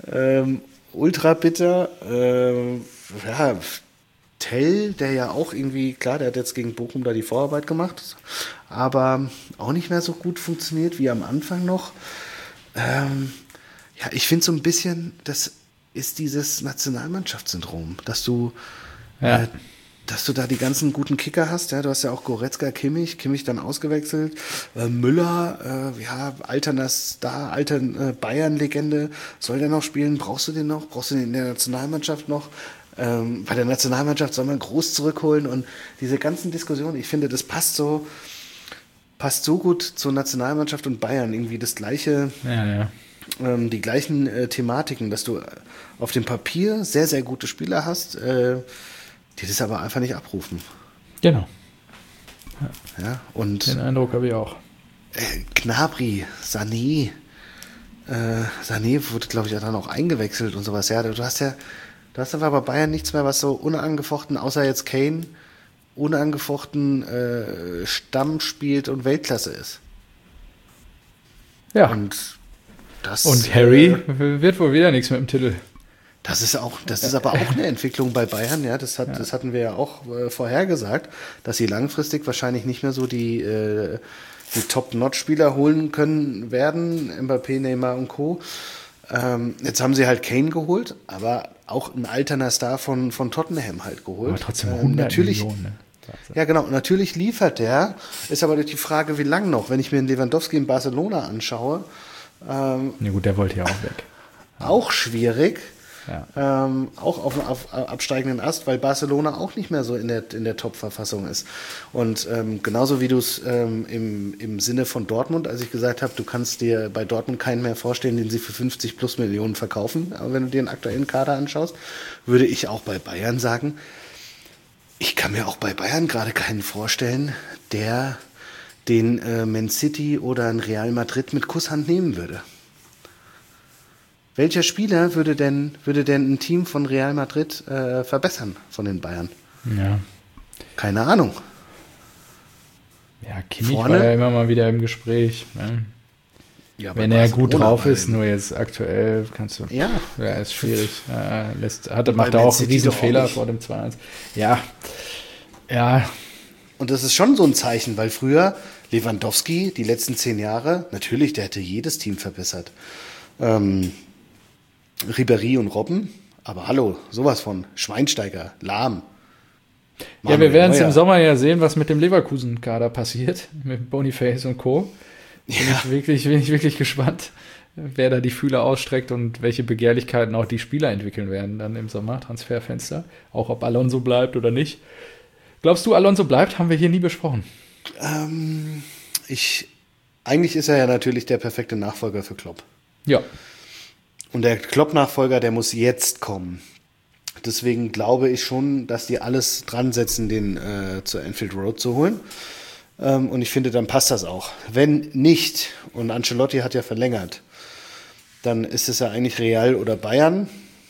Ähm, ultra bitter. Äh, ja, Tell, der ja auch irgendwie, klar, der hat jetzt gegen Bochum da die Vorarbeit gemacht, aber auch nicht mehr so gut funktioniert wie am Anfang noch. Ähm, ja, ich finde so ein bisschen, das ist dieses Nationalmannschaftssyndrom, dass du, Ja. äh, dass du da die ganzen guten Kicker hast. Ja, du hast ja auch Goretzka, Kimmich, Kimmich dann ausgewechselt, äh, Müller, äh, ja, alterner Star, alter äh, Bayern-Legende, soll der noch spielen? Brauchst du den noch? Brauchst du den in der Nationalmannschaft noch? Ähm, bei der Nationalmannschaft soll man groß zurückholen und diese ganzen Diskussionen, ich finde, das passt so, passt so gut zur Nationalmannschaft und Bayern, irgendwie das gleiche, Ja, ja. ähm, die gleichen äh, Thematiken, dass du auf dem Papier sehr, sehr gute Spieler hast, äh, die das aber einfach nicht abrufen. Genau. Ja, und Den Eindruck habe ich auch. äh, Gnabry, Sané, äh, Sané wurde, glaube ich, dann auch eingewechselt und sowas. Ja, du hast ja, du hast einfach bei Bayern nichts mehr, was so unangefochten, außer jetzt Kane, unangefochten äh, Stamm spielt und Weltklasse ist. Ja. Und das, Und Harry äh, wird wohl wieder nichts mit dem Titel. Das ist auch, das ist aber auch eine Entwicklung bei Bayern, ja. Das hat, ja. das hatten wir ja auch äh, vorhergesagt, dass sie langfristig wahrscheinlich nicht mehr so die, äh, die Top-Notch-Spieler holen können werden, Mbappé, Neymar und Co. Ähm, jetzt haben sie halt Kane geholt, aber auch ein alterner Star von, von Tottenham halt geholt. Aber trotzdem ähm, hundert natürlich, Millionen. Ne? Ja, genau. Natürlich liefert der. Ist aber die Frage, wie lang noch. Wenn ich mir den Lewandowski in Barcelona anschaue, ähm, ja gut, der wollte ja auch weg. auch schwierig. Ja. Ähm, auch auf, auf absteigenden Ast, weil Barcelona auch nicht mehr so in der, in der Top-Verfassung ist. Und ähm, genauso wie du es ähm, im, im Sinne von Dortmund, als ich gesagt habe, du kannst dir bei Dortmund keinen mehr vorstellen, den sie für fünfzig plus Millionen verkaufen, aber wenn du dir den aktuellen Kader anschaust, würde ich auch bei Bayern sagen, ich kann mir auch bei Bayern gerade keinen vorstellen, der den äh, Man City oder ein Real Madrid mit Kusshand nehmen würde. Welcher Spieler würde denn, würde denn ein Team von Real Madrid äh, verbessern von den Bayern? Ja. Keine Ahnung. Ja, Kimmich Vorne? war ja immer mal wieder im Gespräch. Ne? Ja, Wenn er gut Barcelona drauf bei- ist, nur jetzt aktuell kannst du. Ja. Ja, ist schwierig. Ja, lässt, hat, Und macht bei er Man auch einen City riesen doch auch Fehler nicht. vor dem zwei eins. Ja. Ja. Und das ist schon so ein Zeichen, weil früher Lewandowski, die letzten zehn Jahre, natürlich, der hätte jedes Team verbessert. Ähm, Ribéry und Robben, aber hallo, sowas von Schweinsteiger, Lahm. Ja, Manuel wir werden es Neuer. im Sommer ja sehen, was mit dem Leverkusen-Kader passiert, mit Boniface und Co. Bin, Ja. ich wirklich, bin ich wirklich gespannt, wer da die Fühler ausstreckt und welche Begehrlichkeiten auch die Spieler entwickeln werden dann im Sommer, Transferfenster. Auch ob Alonso bleibt oder nicht. Glaubst du, Alonso bleibt? Haben wir hier nie besprochen. Ähm, ich, eigentlich ist er ja natürlich der perfekte Nachfolger für Klopp. Ja. Und der Klopp-Nachfolger, der muss jetzt kommen. Deswegen glaube ich schon, dass die alles dran setzen, den äh, zur Anfield Road zu holen. Ähm, und ich finde, dann passt das auch. Wenn nicht, und Ancelotti hat ja verlängert, dann ist es ja eigentlich Real oder Bayern.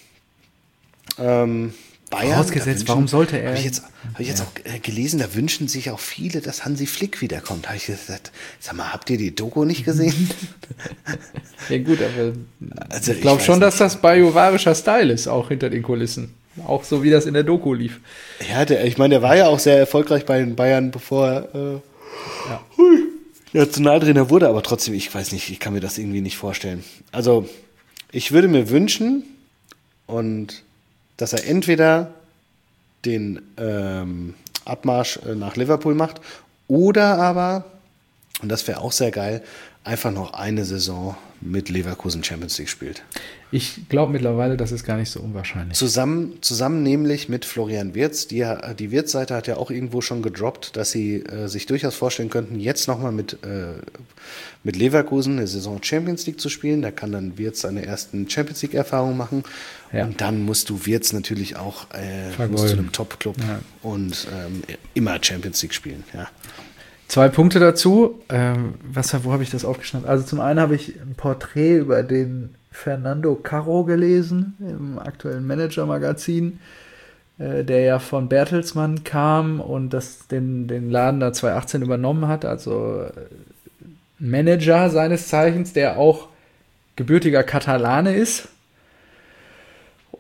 Ähm, Bayern. Vorausgesetzt, warum sollte er- Habe ich jetzt, hab ich jetzt Ja. auch äh, gelesen, da wünschen sich auch viele, dass Hansi Flick wiederkommt. Habe ich gesagt, sag mal, habt ihr die Doku nicht gesehen? Ja gut, aber Also, ich glaube weiß schon, nicht. dass das bayevarischer Style ist, auch hinter den Kulissen. Auch so, wie das in der Doku lief. Ja, der, ich meine, der war ja auch sehr erfolgreich bei den Bayern, bevor er äh, Ja. hui, Nationaltrainer wurde, aber trotzdem, ich weiß nicht, ich kann mir das irgendwie nicht vorstellen. Also, ich würde mir wünschen, und dass er entweder den ähm, Abmarsch äh, nach Liverpool macht oder aber, und das wäre auch sehr geil, einfach noch eine Saison mit Leverkusen Champions League spielt. Ich glaube mittlerweile, das ist gar nicht so unwahrscheinlich. Zusammen, zusammen nämlich mit Florian Wirtz. Die, die Wirtz-Seite hat ja auch irgendwo schon gedroppt, dass sie äh, sich durchaus vorstellen könnten, jetzt nochmal mit, äh, mit Leverkusen eine Saison Champions League zu spielen. Da kann dann Wirtz seine ersten Champions League-Erfahrungen machen. Ja. Und dann musst du Wirtz natürlich auch äh, Vergolden. musst zu einem Top-Club Ja. und ähm, immer Champions League spielen. Ja. Zwei Punkte dazu. Ähm, was, wo habe ich das aufgeschnappt? Also zum einen habe ich ein Porträt über den Fernando Carro gelesen im aktuellen Manager-Magazin, äh, der ja von Bertelsmann kam und das den, den Laden da zwanzig achtzehn übernommen hat. Also äh, Manager seines Zeichens, der auch gebürtiger Katalane ist.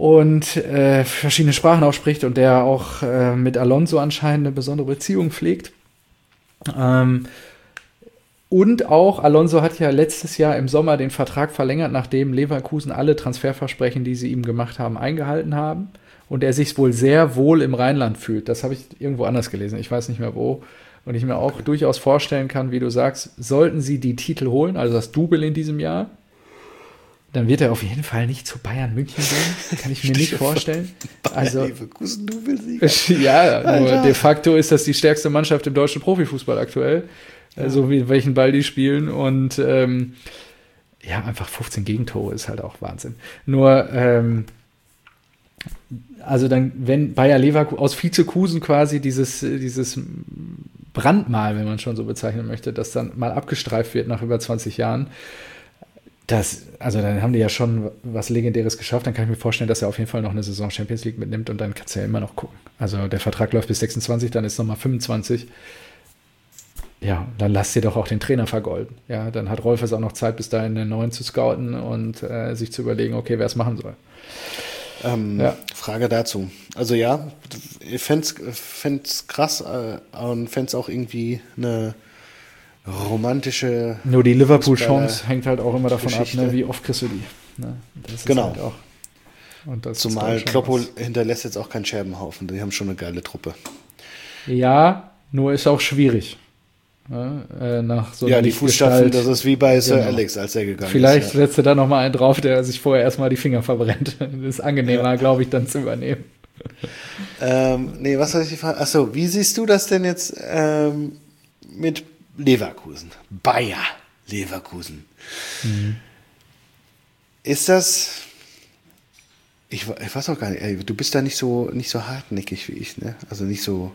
und äh, verschiedene Sprachen auch spricht und der auch äh, mit Alonso anscheinend eine besondere Beziehung pflegt. Ähm, und auch, Alonso hat ja letztes Jahr im Sommer den Vertrag verlängert, nachdem Leverkusen alle Transferversprechen, die sie ihm gemacht haben, eingehalten haben. Und er sich wohl sehr wohl im Rheinland fühlt. Das habe ich irgendwo anders gelesen, ich weiß nicht mehr wo. Und ich mir auch okay. durchaus vorstellen kann, wie du sagst, sollten sie die Titel holen, also das Double in diesem Jahr, dann wird er auf jeden Fall nicht zu Bayern München gehen. Kann ich mir nicht vorstellen. Also, ja, nur de facto ist das die stärkste Mannschaft im deutschen Profifußball aktuell. Ja. So wie welchen Ball die spielen. Und ähm, ja, einfach fünfzehn Gegentore ist halt auch Wahnsinn. Nur, ähm, also dann, wenn Bayer Leverkusen aus Vizekusen quasi dieses, dieses Brandmal, wenn man schon so bezeichnen möchte, das dann mal abgestreift wird nach über zwanzig Jahren, das, also dann haben die ja schon was Legendäres geschafft, dann kann ich mir vorstellen, dass er auf jeden Fall noch eine Saison Champions League mitnimmt und dann kannst du ja immer noch gucken. Also der Vertrag läuft bis sechsundzwanzig, dann ist nochmal fünfundzwanzig. Ja, dann lass dir doch auch den Trainer vergolden. Ja, dann hat Rolf es auch noch Zeit, bis dahin einen neuen zu scouten und äh, sich zu überlegen, okay, wer es machen soll. Ähm, ja. Frage dazu. Also ja, ich fände es krass äh, und fände es auch irgendwie eine romantische Nur die Liverpool-Chance hängt halt auch immer davon Geschichte. ab, ne, wie oft kriegst du die. Ne? Das genau. Ist halt auch, und das Zumal Kloppo hinterlässt jetzt auch keinen Scherbenhaufen. Die haben schon eine geile Truppe. Ja, nur ist auch schwierig. Ja, äh, nach so ja die Fußstapfen, das ist wie bei Sir genau. Alex, als er gegangen Vielleicht ist. Vielleicht ja. setzt du da nochmal einen drauf, der sich vorher erstmal die Finger verbrennt. Das ist angenehmer, ja. glaube ich, dann zu übernehmen. Ähm, nee, was soll ich fragen? Achso, wie siehst du das denn jetzt ähm, mit Leverkusen? Bayer Leverkusen. Mhm. Ist das... Ich, ich weiß auch gar nicht, ey, du bist da nicht so, nicht so hartnäckig wie ich, ne? Also nicht so...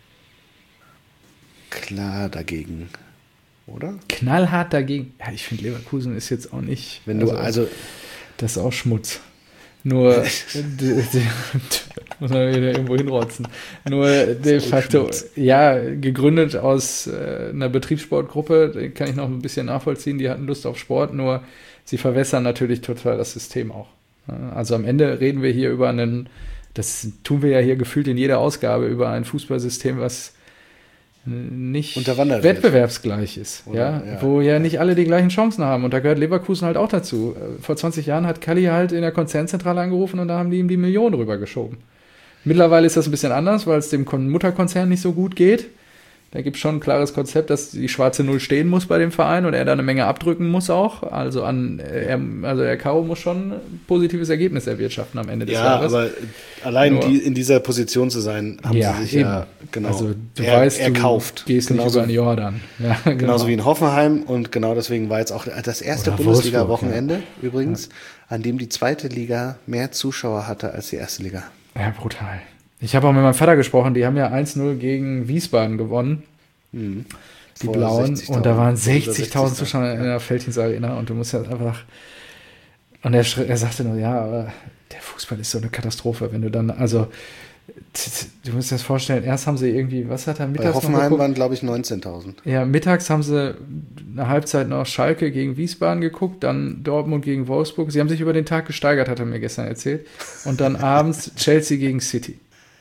klar dagegen, oder? Knallhart dagegen. Ja, ich finde, Leverkusen ist jetzt auch nicht. Wenn du, also, also das ist auch Schmutz. Nur, die, die, muss man wieder irgendwo hinrotzen. Nur de facto, Schmutz. ja, gegründet aus äh, einer Betriebssportgruppe, den kann ich noch ein bisschen nachvollziehen, die hatten Lust auf Sport, nur sie verwässern natürlich total das System auch. Also am Ende reden wir hier über einen, das tun wir ja hier gefühlt in jeder Ausgabe, über ein Fußballsystem, was nicht wettbewerbsgleich ist, ja? Ja, wo ja nicht alle die gleichen Chancen haben. Und da gehört Leverkusen halt auch dazu. Vor zwanzig Jahren hat Kalli halt in der Konzernzentrale angerufen und da haben die ihm die Millionen rübergeschoben. Mittlerweile ist das ein bisschen anders, weil es dem Mutterkonzern nicht so gut geht. Da gibt es schon ein klares Konzept, dass die schwarze Null stehen muss bei dem Verein und er da eine Menge abdrücken muss auch. Also an er, also der K O muss schon ein positives Ergebnis erwirtschaften am Ende des ja, Jahres. Ja, aber allein die, in dieser Position zu sein, haben ja, sie sich eben. ja genau also, du er, weißt, erkauft. Du gehst genauso, nicht über den Jordan. Ja, genau. Genauso wie in Hoffenheim und genau deswegen war jetzt auch das erste Bundesliga-Wochenende ja. übrigens, ja. an dem die zweite Liga mehr Zuschauer hatte als die erste Liga. Ja, brutal. Ich habe auch mit meinem Vater gesprochen, die haben ja eins null gegen Wiesbaden gewonnen. Mhm. Die Vor Blauen. Und da waren sechzigtausend Zuschauer in der Felddienst Arena und du musst ja einfach. Und er, er sagte nur, ja, aber der Fußball ist so eine Katastrophe, wenn du dann, also du musst dir das vorstellen, erst haben sie irgendwie, was hat er mittags Bei Hoffenheim noch waren, glaube ich, neunzehntausend. Ja, mittags haben sie eine Halbzeit noch Schalke gegen Wiesbaden geguckt, dann Dortmund gegen Wolfsburg. Sie haben sich über den Tag gesteigert, hat er mir gestern erzählt. Und dann abends Chelsea gegen City.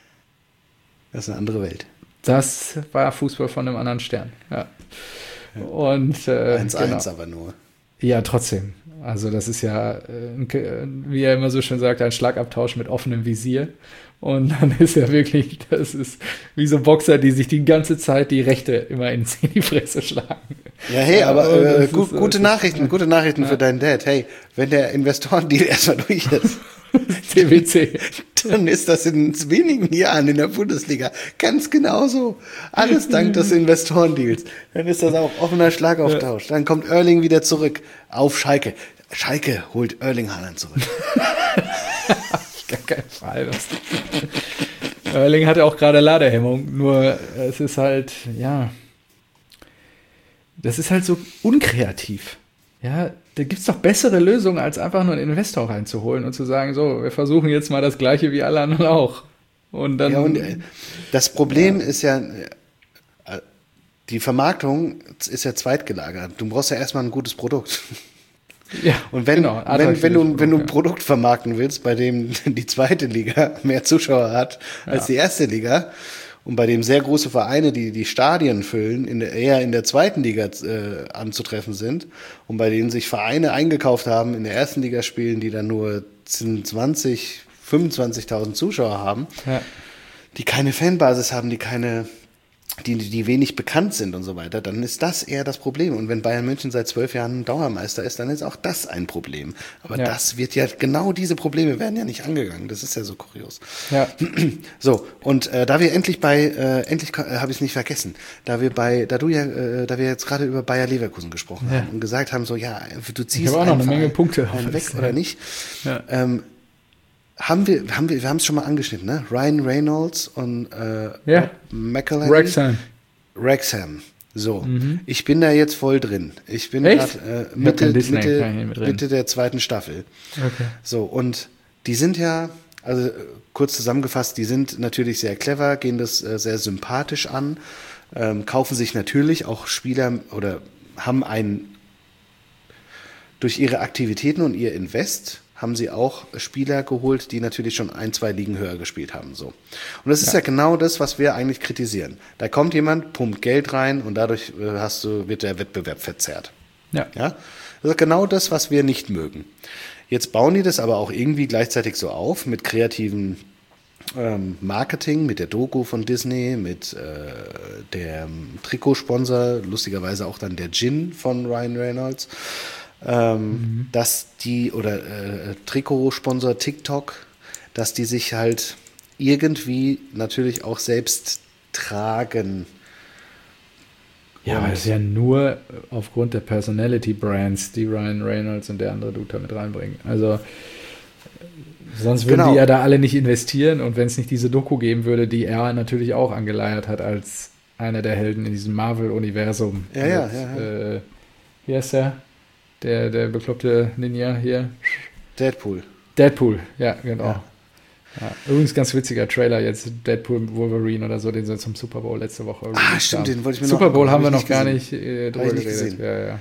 Das ist eine andere Welt. Das war Fußball von einem anderen Stern. Ja. Und äh, eins eins genau. aber nur. Ja, trotzdem. Also das ist ja, äh, wie er immer so schön sagt, ein Schlagabtausch mit offenem Visier. Und dann ist ja wirklich, das ist wie so Boxer, die sich die ganze Zeit die Rechte immer in die Fresse schlagen. Ja, hey, aber äh, gut, ist, gute Nachrichten, gute Nachrichten ja. für deinen Dad. Hey, wenn der Investorendeal erstmal durch ist, C W C, dann ist das in wenigen Jahren in der Bundesliga ganz genauso. Alles dank des Investorendeals. Dann ist das auch offener Schlagauftausch. Dann kommt Erling wieder zurück auf Schalke. Schalke holt Erling Haaland zurück. Gar kein Fall. Erling hatte auch gerade Ladehemmung, nur es ist halt, ja, das ist halt so unkreativ. Ja, da gibt es doch bessere Lösungen, als einfach nur einen Investor reinzuholen und zu sagen, so, wir versuchen jetzt mal das Gleiche wie alle anderen auch. Und dann. Ja, und das Problem ja. ist ja, die Vermarktung ist ja zweitgelagert. Du brauchst ja erstmal ein gutes Produkt. Ja, Und wenn, genau, wenn, wenn, du, attraktives wenn du ein Produkt, Produkt vermarkten willst, bei dem die zweite Liga mehr Zuschauer hat als die erste Liga und bei dem sehr große Vereine, die die Stadien füllen, in der, eher in der zweiten Liga äh, anzutreffen sind und bei denen sich Vereine eingekauft haben, in der ersten Liga spielen, die dann nur zwanzig, fünfundzwanzigtausend Zuschauer haben, ja. die keine Fanbasis haben, die keine, die, die wenig bekannt sind und so weiter, dann ist das eher das Problem. Und wenn Bayern München seit zwölf Jahren Dauermeister ist, dann ist auch das ein Problem. Aber Ja. das wird ja, genau diese Probleme werden ja nicht angegangen. Das ist ja so kurios. Ja. So, und äh, da wir endlich bei, äh, endlich äh, habe ich es nicht vergessen, da wir bei, da du ja, äh, da wir jetzt gerade über Bayer Leverkusen gesprochen Ja. haben und gesagt haben, so, ja, du ziehst Ich habe auch noch einen eine Menge Verein- Punkte einen auf weg der oder Liste. nicht, Ja. ähm, haben wir, haben wir, wir haben es schon mal angeschnitten, ne? Ryan Reynolds und äh, Ja. McElhenney. Wrexham. Wrexham. So, ich bin da jetzt voll drin. Ich bin Echt? gerade äh, hab Mitte, kein Disney, kann ich Mitte, nicht mitreden. Mitte der zweiten Staffel. Okay. So, und die sind ja, also äh, kurz zusammengefasst, die sind natürlich sehr clever, gehen das äh, sehr sympathisch an, ähm, kaufen sich natürlich auch Spieler oder haben ein, durch ihre Aktivitäten und ihr Invest haben sie auch Spieler geholt, die natürlich schon ein, zwei Ligen höher gespielt haben. So. Und das ist ja. ja genau das, was wir eigentlich kritisieren. Da kommt jemand, pumpt Geld rein und dadurch äh, hast du, wird der Wettbewerb verzerrt. Ja. Ja? Das ist genau das, was wir nicht mögen. Jetzt bauen die das aber auch irgendwie gleichzeitig so auf mit kreativen ähm, Marketing, mit der Doku von Disney, mit äh, dem Trikotsponsor, lustigerweise auch dann der Gin von Ryan Reynolds. Ähm, mhm. Dass die, oder äh, Trikotsponsor TikTok, dass die sich halt irgendwie natürlich auch selbst tragen. Ja, aber es ist ja nur aufgrund der Personality-Brands, die Ryan Reynolds und der andere Dude da mit reinbringen. Also sonst würden Genau. die ja da alle nicht investieren und wenn es nicht diese Doku geben würde, die er natürlich auch angeleiert hat als einer der Helden in diesem Marvel-Universum. Ja, ja, mit, ja, ja. Äh, wie heißt der? Der, der bekloppte Ninja hier. Deadpool. Deadpool, ja, genau. Ja. Ja, übrigens ganz witziger Trailer jetzt, Deadpool Wolverine oder so, den sie zum Super Bowl letzte Woche Ah, stimmt, den wollte ich mir Super noch Bowl haben wir hab noch ich gar nicht nicht äh, Hab drüber ich nicht geredet. gesehen. Ja, ja.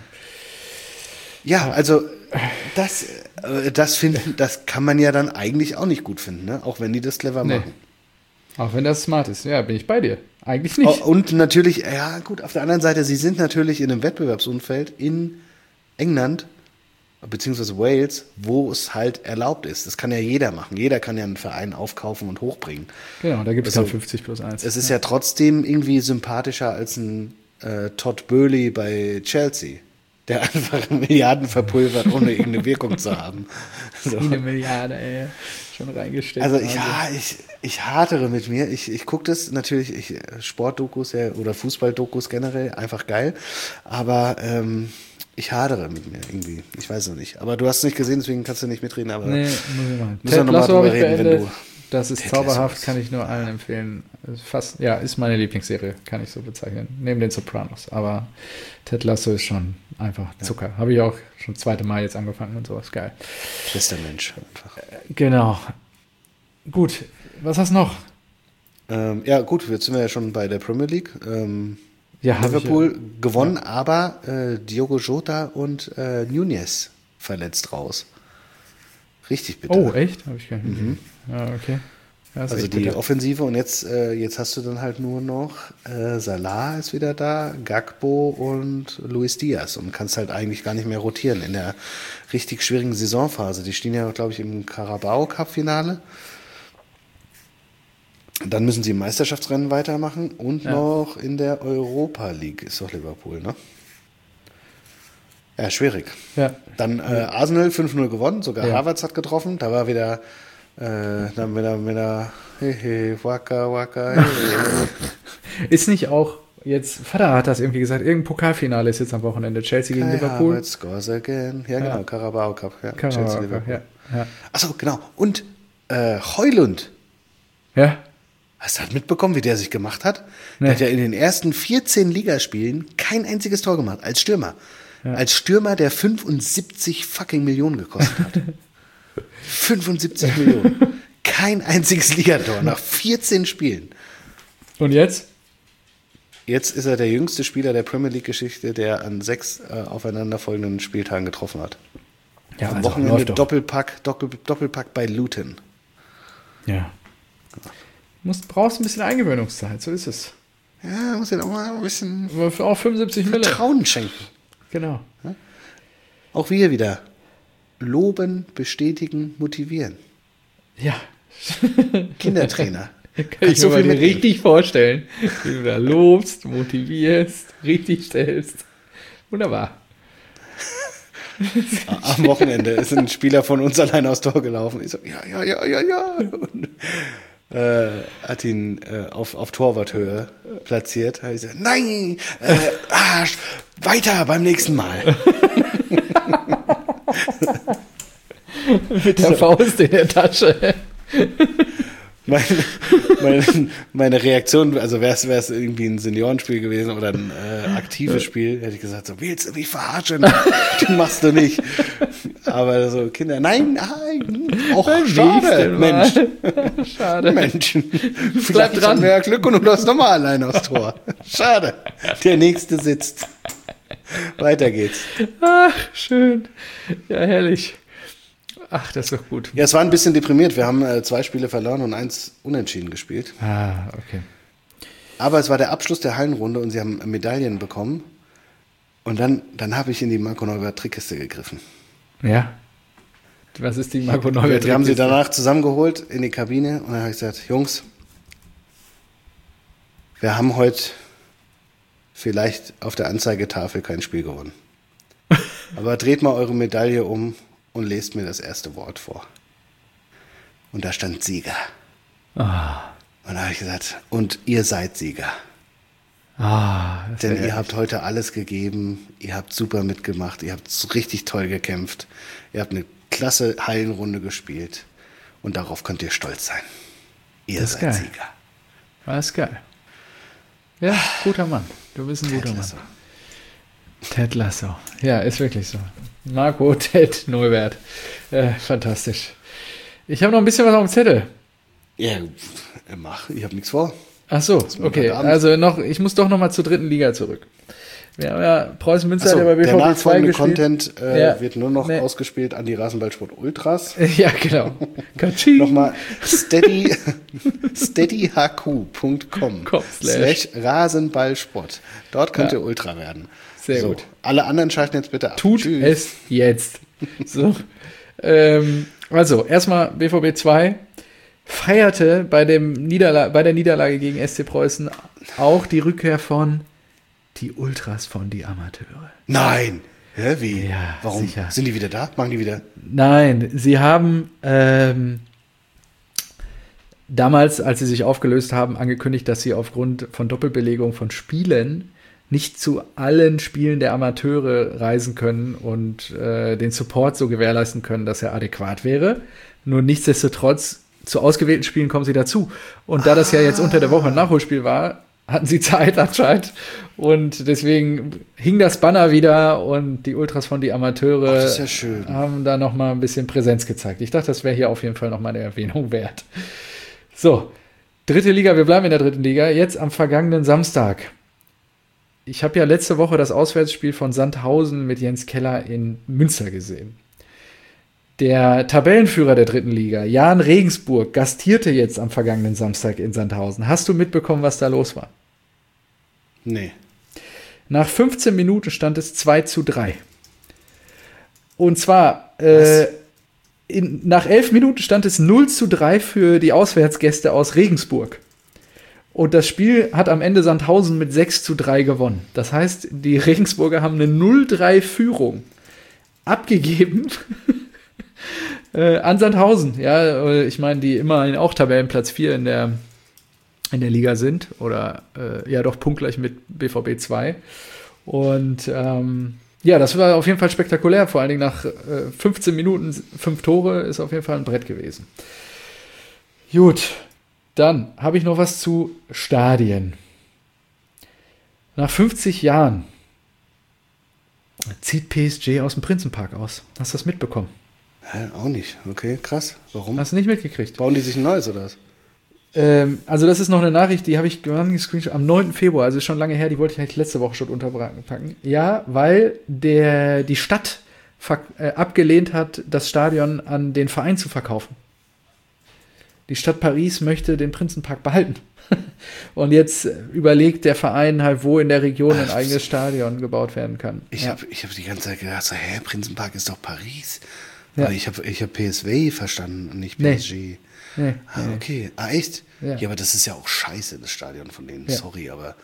Ja, also das, äh, das, finden, das kann man ja dann eigentlich auch nicht gut finden, ne? Auch wenn die das clever Nee. machen. Auch wenn das smart ist. Ja, bin ich bei dir. Eigentlich nicht. Oh, und natürlich, ja gut, auf der anderen Seite, sie sind natürlich in einem Wettbewerbsumfeld in England beziehungsweise Wales, wo es halt erlaubt ist. Das kann ja jeder machen. Jeder kann ja einen Verein aufkaufen und hochbringen. Genau, da gibt es Also, dann fünfzig plus eins. Es ist ja trotzdem irgendwie sympathischer als ein äh, Todd Boehly bei Chelsea, der einfach Milliarden verpulvert, ohne irgendeine Wirkung zu haben. So. Eine Milliarde, ey. Schon reingesteckt. Also ich, ja, ich, ich hadere mit mir. Ich, ich gucke das natürlich, ich, Sportdokus ja, oder Fußballdokus generell, einfach geil. Aber ähm, ich hadere mit mir irgendwie. Ich weiß es nicht. Aber du hast es nicht gesehen, deswegen kannst du nicht mitreden. Aber Nee, muss ich machen. müssen wir Ted noch mal Lasso drüber habe ich reden, wenn beendet. du... Das ist Ted zauberhaft, Lasso kann ich nur allen empfehlen. Ist fast, ja, ist meine Lieblingsserie, kann ich so bezeichnen. Neben den Sopranos. Aber Ted Lasso ist schon einfach Zucker. Ja. Habe ich auch schon das zweite Mal jetzt angefangen und sowas. Geil. Bester Mensch. Einfach. Genau. Gut, was hast du noch? Ähm, ja gut, jetzt sind wir ja schon bei der Premier League. Ähm, Ja, hab Liverpool ich, ja. gewonnen, aber äh, Diogo Jota und äh, Nunez verletzt raus. Richtig bitter. Oh, echt? Habe ich gar nicht. Mhm. Ja, okay. Ja, ist Also echt die bitter. Offensive und jetzt, äh, jetzt hast du dann halt nur noch äh, Salah ist wieder da, Gakpo und Luis Diaz und kannst halt eigentlich gar nicht mehr rotieren in der richtig schwierigen Saisonphase. Die stehen ja, glaube ich, im Carabao-Cup-Finale. Dann müssen sie im Meisterschaftsrennen weitermachen und Ja. noch in der Europa League ist doch Liverpool, ne? Ja, schwierig. Ja. Dann äh, Arsenal fünf null gewonnen, sogar Ja. Havertz hat getroffen. Da war wieder, äh, dann wieder, wieder, hey, hey, waka, waka, hey, hey. Ist nicht auch jetzt, Vater hat das irgendwie gesagt, irgendein Pokalfinale ist jetzt am Wochenende. Chelsea gegen Kai Liverpool. Havertz scores again. Ja, genau, Ja. Carabao Cup. Ja, Carabao Chelsea, Cup, Liverpool. ja. Ja. Achso, genau. Und äh, Højlund. Ja. Hast du das mitbekommen, wie der sich gemacht hat? Nee. Der hat ja in den ersten vierzehn Ligaspielen kein einziges Tor gemacht, als Stürmer. Ja. Als Stürmer, der fünfundsiebzig fucking Millionen gekostet hat. fünfundsiebzig Millionen. Kein einziges Ligator nach vierzehn Spielen. Und jetzt? Jetzt ist er der jüngste Spieler der Premier League-Geschichte, der an sechs äh, aufeinanderfolgenden Spieltagen getroffen hat. Ja, Am also, Wochenende läuft doch. Doppelpack, Doppel, Doppelpack bei Luton. Ja. Musst, brauchst ein bisschen Eingewöhnungszeit, so ist es. Ja, muss ja noch mal ein bisschen Aber für auch fünfundsiebzig Mille. Vertrauen schenken. Genau. Auch wir wieder. Loben, bestätigen, motivieren. Ja. Kindertrainer. Kann Kannst ich so mir mal viel dir mitnehmen. richtig vorstellen. Wie du da lobst, motivierst, richtig stellst. Wunderbar. Am Wochenende ist ein Spieler von uns allein aufs Tor gelaufen. Ich so, ja, ja, ja, ja, ja. Und, äh, hat ihn äh, auf, auf Torwarthöhe platziert. Hab ich gesagt, nein, äh, Arsch, weiter beim nächsten Mal. Mit der Faust in der Tasche. Meine, meine, meine Reaktion, also wäre es irgendwie ein Seniorenspiel gewesen oder ein äh, aktives Spiel, hätte ich gesagt, so, willst du mich verarschen? Das machst du nicht. Aber so Kinder, nein, nein, auch schade, Mensch. Schade. Mensch, Bleib vielleicht dran. haben wir ja Glück und du läufst nochmal allein aufs Tor. Schade, der Nächste sitzt. Weiter geht's. Ach, schön. Ja, herrlich. Ach, das ist doch gut. Ja, es war ein bisschen deprimiert. Wir haben äh, zwei Spiele verloren und eins unentschieden gespielt. Ah, okay. Aber es war der Abschluss der Hallenrunde und sie haben Medaillen bekommen. Und dann, dann habe ich in die Marco Neubert Trickkiste gegriffen. Ja. Was ist die Marco Neubert? Wir haben sie danach zusammengeholt in die Kabine und dann habe ich gesagt, Jungs, wir haben heute vielleicht auf der Anzeigetafel kein Spiel gewonnen. Aber dreht mal eure Medaille um und lest mir das erste Wort vor. Und da stand Sieger. Ah, Und da habe ich gesagt, und ihr seid Sieger. ah, das Denn wär ihr ehrlich. habt heute alles gegeben, ihr habt super mitgemacht, ihr habt so richtig toll gekämpft, ihr habt eine klasse Hallenrunde gespielt und darauf könnt ihr stolz sein. Ihr Das ist seid geil. Sieger. Das ist geil. Ja, guter Mann. Du bist ein guter Mann. Lasso. Ted Lasso. Ja, ist wirklich so. Marco, Ted, Neubert. Äh, fantastisch. Ich habe noch ein bisschen was auf dem Zettel. Ja, mach, ich habe nichts vor. Ach so, mir okay. heute Abend. Also noch, ich muss doch noch mal zur dritten Liga zurück. Wir haben ja Preußen Münster Achso, hat ja bei B der V B zwei nachfolgende gespielt. Content äh, Ja. wird nur noch Nee. ausgespielt an die Rasenballsport Ultras. Ja, genau. Katsching. Nochmal steady, steadyhq punkt com Com slash Rasenballsport. Dort könnt Ja. ihr Ultra werden. Sehr so, gut. Alle anderen schalten jetzt bitte ab. Tut Tschüss. es jetzt. So. ähm, also, erstmal B V B zwei feierte bei, dem Niederla bei der Niederlage gegen S C Preußen auch die Rückkehr von die Ultras von die Amateure. Nein. Hä, wie? Ja, Warum? sicher. Sind die wieder da? Machen die wieder? Nein, sie haben ähm, damals, als sie sich aufgelöst haben, angekündigt, dass sie aufgrund von Doppelbelegung von Spielen nicht zu allen Spielen der Amateure reisen können und äh, den Support so gewährleisten können, dass er adäquat wäre. Nur nichtsdestotrotz, zu ausgewählten Spielen kommen sie dazu. Und da das ja jetzt unter der Woche ein Nachholspiel war, hatten sie Zeit anscheinend. Und deswegen hing das Banner wieder und die Ultras von die Amateure Ach, das ist ja schön. haben da noch mal ein bisschen Präsenz gezeigt. Ich dachte, das wäre hier auf jeden Fall noch mal eine Erwähnung wert. So, dritte Liga, wir bleiben in der dritten Liga. Jetzt am vergangenen Samstag. Ich habe ja letzte Woche das Auswärtsspiel von Sandhausen mit Jens Keller in Münster gesehen. Der Tabellenführer der dritten Liga, Jan Regensburg, gastierte jetzt am vergangenen Samstag in Sandhausen. Hast du mitbekommen, was da los war? Nee. Nach fünfzehn Minuten stand es zwei zu drei. Und zwar, äh, in, nach elf Minuten stand es null zu drei für die Auswärtsgäste aus Regensburg. Und das Spiel hat am Ende Sandhausen mit sechs zu drei gewonnen. Das heißt, die Regensburger haben eine null drei Führung abgegeben äh, an Sandhausen. Ja, äh, ich meine, die immerhin auch Tabellenplatz vier in der, in der Liga sind. Oder äh, ja doch punktgleich mit B V B zwei. Und ähm, ja, das war auf jeden Fall spektakulär. Vor allen Dingen nach äh, fünfzehn Minuten, fünf Tore ist auf jeden Fall ein Brett gewesen. Gut. Dann habe ich noch was zu Stadien. Nach fünfzig Jahren zieht P S G aus dem Prinzenpark aus. Hast du das mitbekommen? Hä, auch nicht. Okay, krass. Warum? Hast du nicht mitgekriegt? Bauen die sich ein neues oder was? Ähm, also das ist noch eine Nachricht, die habe ich gescreenshot am neunten Februar, also ist schon lange her, die wollte ich eigentlich letzte Woche schon unterpacken. Ja, weil der, die Stadt ver- äh, abgelehnt hat, das Stadion an den Verein zu verkaufen. Die Stadt Paris möchte den Prinzenpark behalten. Und jetzt überlegt der Verein halt, wo in der Region ein eigenes Stadion gebaut werden kann. Ich ja. habe ich hab die ganze Zeit gedacht, so, hä, Prinzenpark ist doch Paris. Ja. Aber ich habe ich hab P S V verstanden und nicht P S G. Nee, Ah, nee. okay. Ah, echt? Ja. Ja. aber das ist ja auch scheiße, das Stadion von denen. Ja. Sorry, aber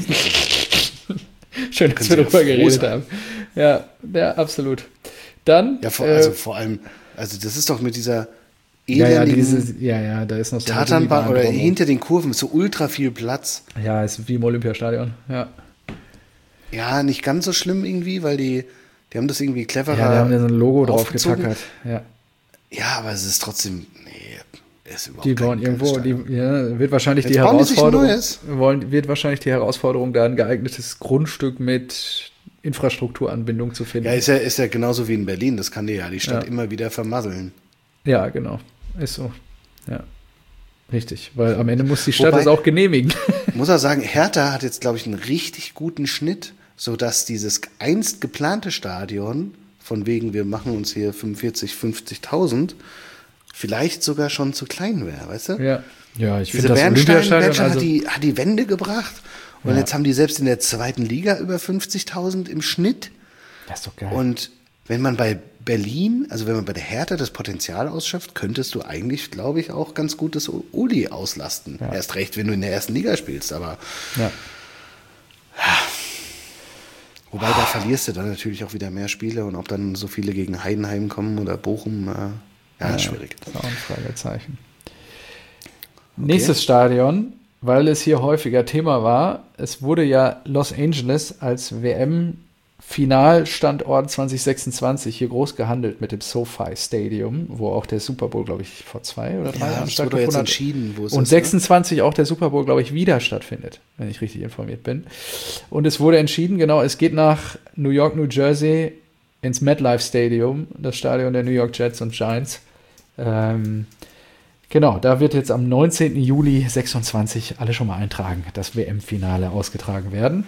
Schön, dass Können wir Sie ja darüber froh geredet sein. haben. Ja, ja, absolut. Dann, ja, vor, äh, also vor allem, also das ist doch mit dieser ja, ja, elendigen diese, ja, ja, da ist noch so eine Tatanbahn oder Gummibahn drumherum. hinter den Kurven ist so ultra viel Platz. Ja, ist wie im Olympiastadion. Ja, Ja, nicht ganz so schlimm irgendwie, weil die, die haben das irgendwie cleverer. ja da haben wir so ein Logo drauf aufgezogen. getackert. Ja. Ja, aber es ist trotzdem, nee, ist überhaupt Die kein bauen irgendwo, geiles die, Stadion. ja, wird wahrscheinlich Jetzt die bauen die sich ein Herausforderung, neues. wollen, wird wahrscheinlich die Herausforderung, da ein geeignetes Grundstück mit Infrastrukturanbindung zu finden. Ja, ist ja, ist ja genauso wie in Berlin, das kann dir ja die Stadt Ja. immer wieder vermasseln. Ja, genau. Ist so. Ja. Richtig, weil am Ende muss die Stadt Wobei- das auch genehmigen. Muss er sagen, Hertha hat jetzt, glaube ich, einen richtig guten Schnitt, sodass dieses einst geplante Stadion, von wegen wir machen uns hier fünfundvierzig, fünfzigtausend, vielleicht sogar schon zu klein wäre, weißt du? Ja, ja ich Diese finde das Bernstein, Olympiastadion, Bernstein also, hat, die, hat die Wende gebracht und Ja. jetzt haben die selbst in der zweiten Liga über fünfzigtausend im Schnitt. das ist doch geil. Und wenn man bei Berlin, also wenn man bei der Hertha das Potenzial ausschöpft, könntest du eigentlich, glaube ich, auch ganz gut das Uli auslasten. Ja. Erst recht, wenn du in der ersten Liga spielst, aber ja. wobei da verlierst du dann natürlich auch wieder mehr Spiele und ob dann so viele gegen Heidenheim kommen oder Bochum, äh, ja, schwierig. Das ist auch ein Fragezeichen. Nächstes Stadion, weil es hier häufiger Thema war, es wurde ja Los Angeles als W M-Finalstandort zwanzig sechsundzwanzig hier groß gehandelt mit dem SoFi Stadium, wo auch der Super Bowl, glaube ich, vor zwei oder drei Ja, Jahren das wurde jetzt stattgefunden hat. entschieden, wo es Und ist, ne? sechsundzwanzig auch der Super Bowl, glaube ich, wieder stattfindet, wenn ich richtig informiert bin. Und es wurde entschieden, genau, es geht nach New York, New Jersey ins MetLife Stadium, das Stadion der New York Jets und Giants. Ähm, genau, da wird jetzt am neunzehnten Juli sechsundzwanzig alle schon mal eintragen, das W M-Finale ausgetragen werden.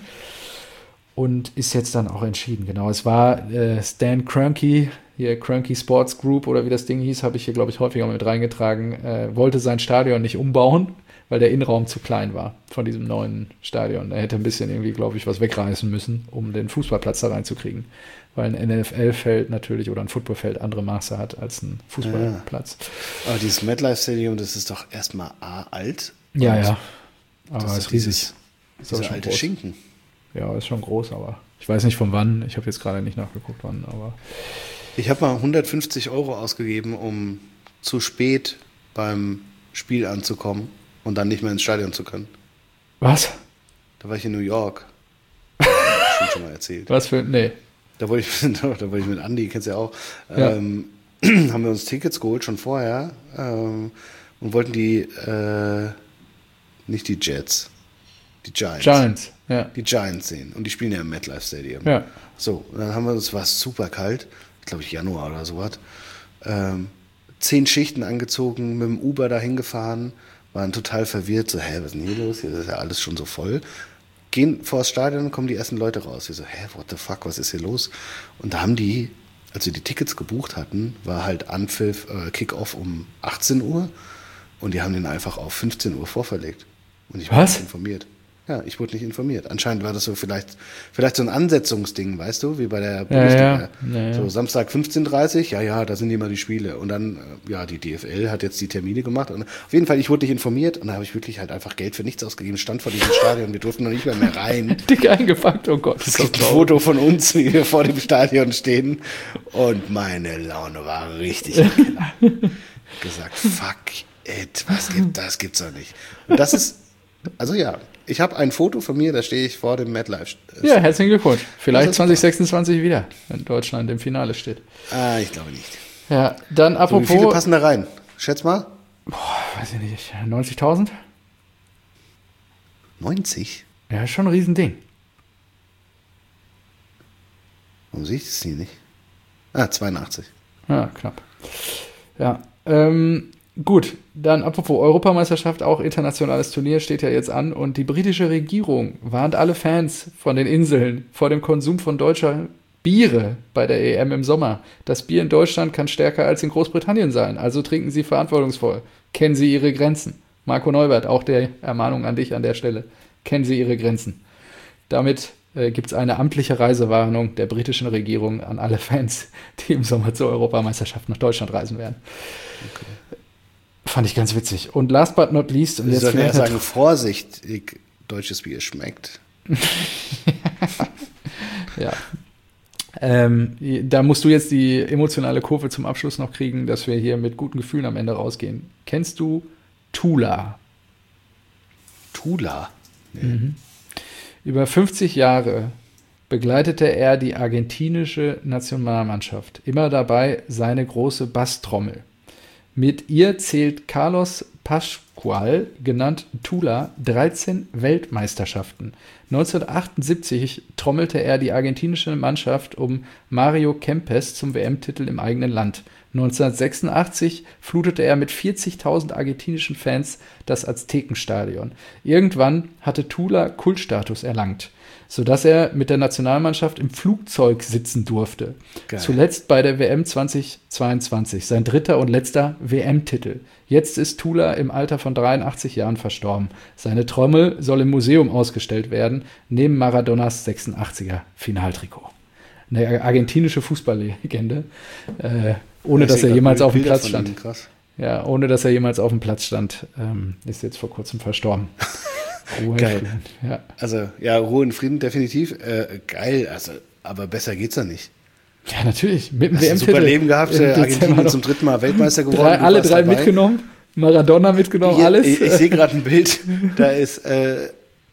Und ist jetzt dann auch entschieden, genau. Es war äh, Stan Kroenke, hier Kroenke Sports Group oder wie das Ding hieß, habe ich hier, glaube ich, häufiger mit reingetragen, äh, wollte sein Stadion nicht umbauen, weil der Innenraum zu klein war von diesem neuen Stadion. Er hätte ein bisschen irgendwie, glaube ich, was wegreißen müssen, um den Fußballplatz da reinzukriegen. Weil ein N F L-Feld natürlich oder ein Footballfeld andere Maße hat als ein Fußballplatz. Aber dieses MetLife Stadium, das ist doch erstmal A, alt. Ja, und ja. Aber das es ist ist riesig. dieses, Ist auch dieser schon alte groß. Schinken. Ja, ist schon groß, aber ich weiß nicht von wann. Ich habe jetzt gerade nicht nachgeguckt, wann, aber Ich habe mal hundertfünfzig Euro ausgegeben, um zu spät beim Spiel anzukommen und dann nicht mehr ins Stadion zu können. was? Da war ich in New York. Hab ich schon, schon mal erzählt. Was für, nee. Da wollte ich, da wollte ich mit Andi, kennst du ja auch, Ja. ähm, haben wir uns Tickets geholt, schon vorher, ähm, und wollten die, äh, nicht die Jets, die Giants. Giants, ja. Die Giants sehen. Und die spielen ja im MetLife Stadium. Ja. So, und dann haben wir uns, war es super kalt, glaube ich Januar oder sowas, ähm, zehn Schichten angezogen, mit dem Uber dahin gefahren, waren total verwirrt, so, hä, was ist denn hier los? Hier ist ja alles schon so voll. Gehen vor das Stadion, kommen die ersten Leute raus. Wir so, hä, what the fuck, was ist hier los? Und da haben die, als wir die Tickets gebucht hatten, war halt Anpfiff, äh, Kick-Off um achtzehn Uhr und die haben den einfach auf fünfzehn Uhr vorverlegt. Und ich wurde Was? nicht informiert. Ja, ich wurde nicht informiert. Anscheinend war das so vielleicht, vielleicht so ein Ansetzungsding, weißt du, wie bei der Bundesliga. ja. Ja, ja. So Samstag fünfzehn Uhr dreißig, ja, ja, da sind immer die Spiele. Und dann, äh, ja, die D F L hat jetzt die Termine gemacht. Und auf jeden Fall, ich wurde nicht informiert und da habe ich wirklich halt einfach Geld für nichts ausgegeben. Stand vor diesem Stadion, wir durften noch nicht mehr, mehr rein. Dick eingepackt, oh Gott. Es gibt ein Foto von uns, wie wir vor dem Stadion stehen. Und meine Laune war richtig im Keller. Gesagt, fuck it, was gibt, das gibt's doch nicht. Und das ist, also ja, ich habe ein Foto von mir, da stehe ich vor dem MetLife. Ja, herzlichen Glückwunsch. Vielleicht Das ist zwanzig sechsundzwanzig wieder, wenn Deutschland im Finale steht. Ah, ich glaube nicht. Ja, dann So, wie apropos, viele passen da rein? Schätz mal. weiß ich nicht, neunzigtausend? neunzig? Ja, ist schon ein Riesending. Warum sehe ich das hier nicht? Ah, zweiundachtzig. Ja, knapp. Ja, ähm, gut, dann apropos Europameisterschaft, auch internationales Turnier steht ja jetzt an und die britische Regierung warnt alle Fans von den Inseln vor dem Konsum von deutscher Biere bei der E M im Sommer. Das Bier in Deutschland kann stärker als in Großbritannien sein, also trinken Sie verantwortungsvoll. Kennen Sie Ihre Grenzen. Marco Neubert, auch der Ermahnung an dich an der Stelle. Kennen Sie Ihre Grenzen. Damit äh, gibt es eine amtliche Reisewarnung der britischen Regierung an alle Fans, die im Sommer zur Europameisterschaft nach Deutschland reisen werden. Okay. Fand ich ganz witzig. Und last but not least... Sie sollten ja sagen, vorsichtig, deutsches Bier schmeckt. Ja. Ähm, da musst du jetzt die emotionale Kurve zum Abschluss noch kriegen, dass wir hier mit guten Gefühlen am Ende rausgehen. Kennst du Tula? Tula? Nee. Mhm. Über fünfzig Jahre begleitete er die argentinische Nationalmannschaft. Immer dabei seine große Basstrommel. Mit ihr zählt Carlos Pascual, genannt Tula, dreizehn Weltmeisterschaften. neunzehnhundertachtundsiebzig trommelte er die argentinische Mannschaft um Mario Kempes zum W M-Titel im eigenen Land. neunzehnhundertsechsundachtzig flutete er mit vierzigtausend argentinischen Fans das Aztekenstadion. Irgendwann hatte Tula Kultstatus erlangt, sodass er mit der Nationalmannschaft im Flugzeug sitzen durfte. Geil. Zuletzt bei der W M zweitausendzweiundzwanzig, sein dritter und letzter W M-Titel. Jetzt ist Tula im Alter von dreiundachtzig Jahren verstorben. Seine Trommel soll im Museum ausgestellt werden, neben Maradonas sechsundachtziger Finaltrikot. Eine argentinische Fußballlegende, äh, ohne dass er jemals auf dem Platz stand. Ja, ohne dass er jemals auf dem Platz stand, ähm, ist jetzt vor kurzem verstorben. Ruhe geil. Frieden, ja. Also, ja, Ruhe und Frieden definitiv. Äh, geil, also, aber besser geht's ja nicht. Ja, natürlich. Mit dem W M-Titel. Super Leben gehabt, Argentinien zum dritten Mal Weltmeister geworden. Drei, alle drei dabei. Mitgenommen, Maradona mitgenommen, Hier, alles. Ich, ich sehe gerade ein Bild, da ist äh,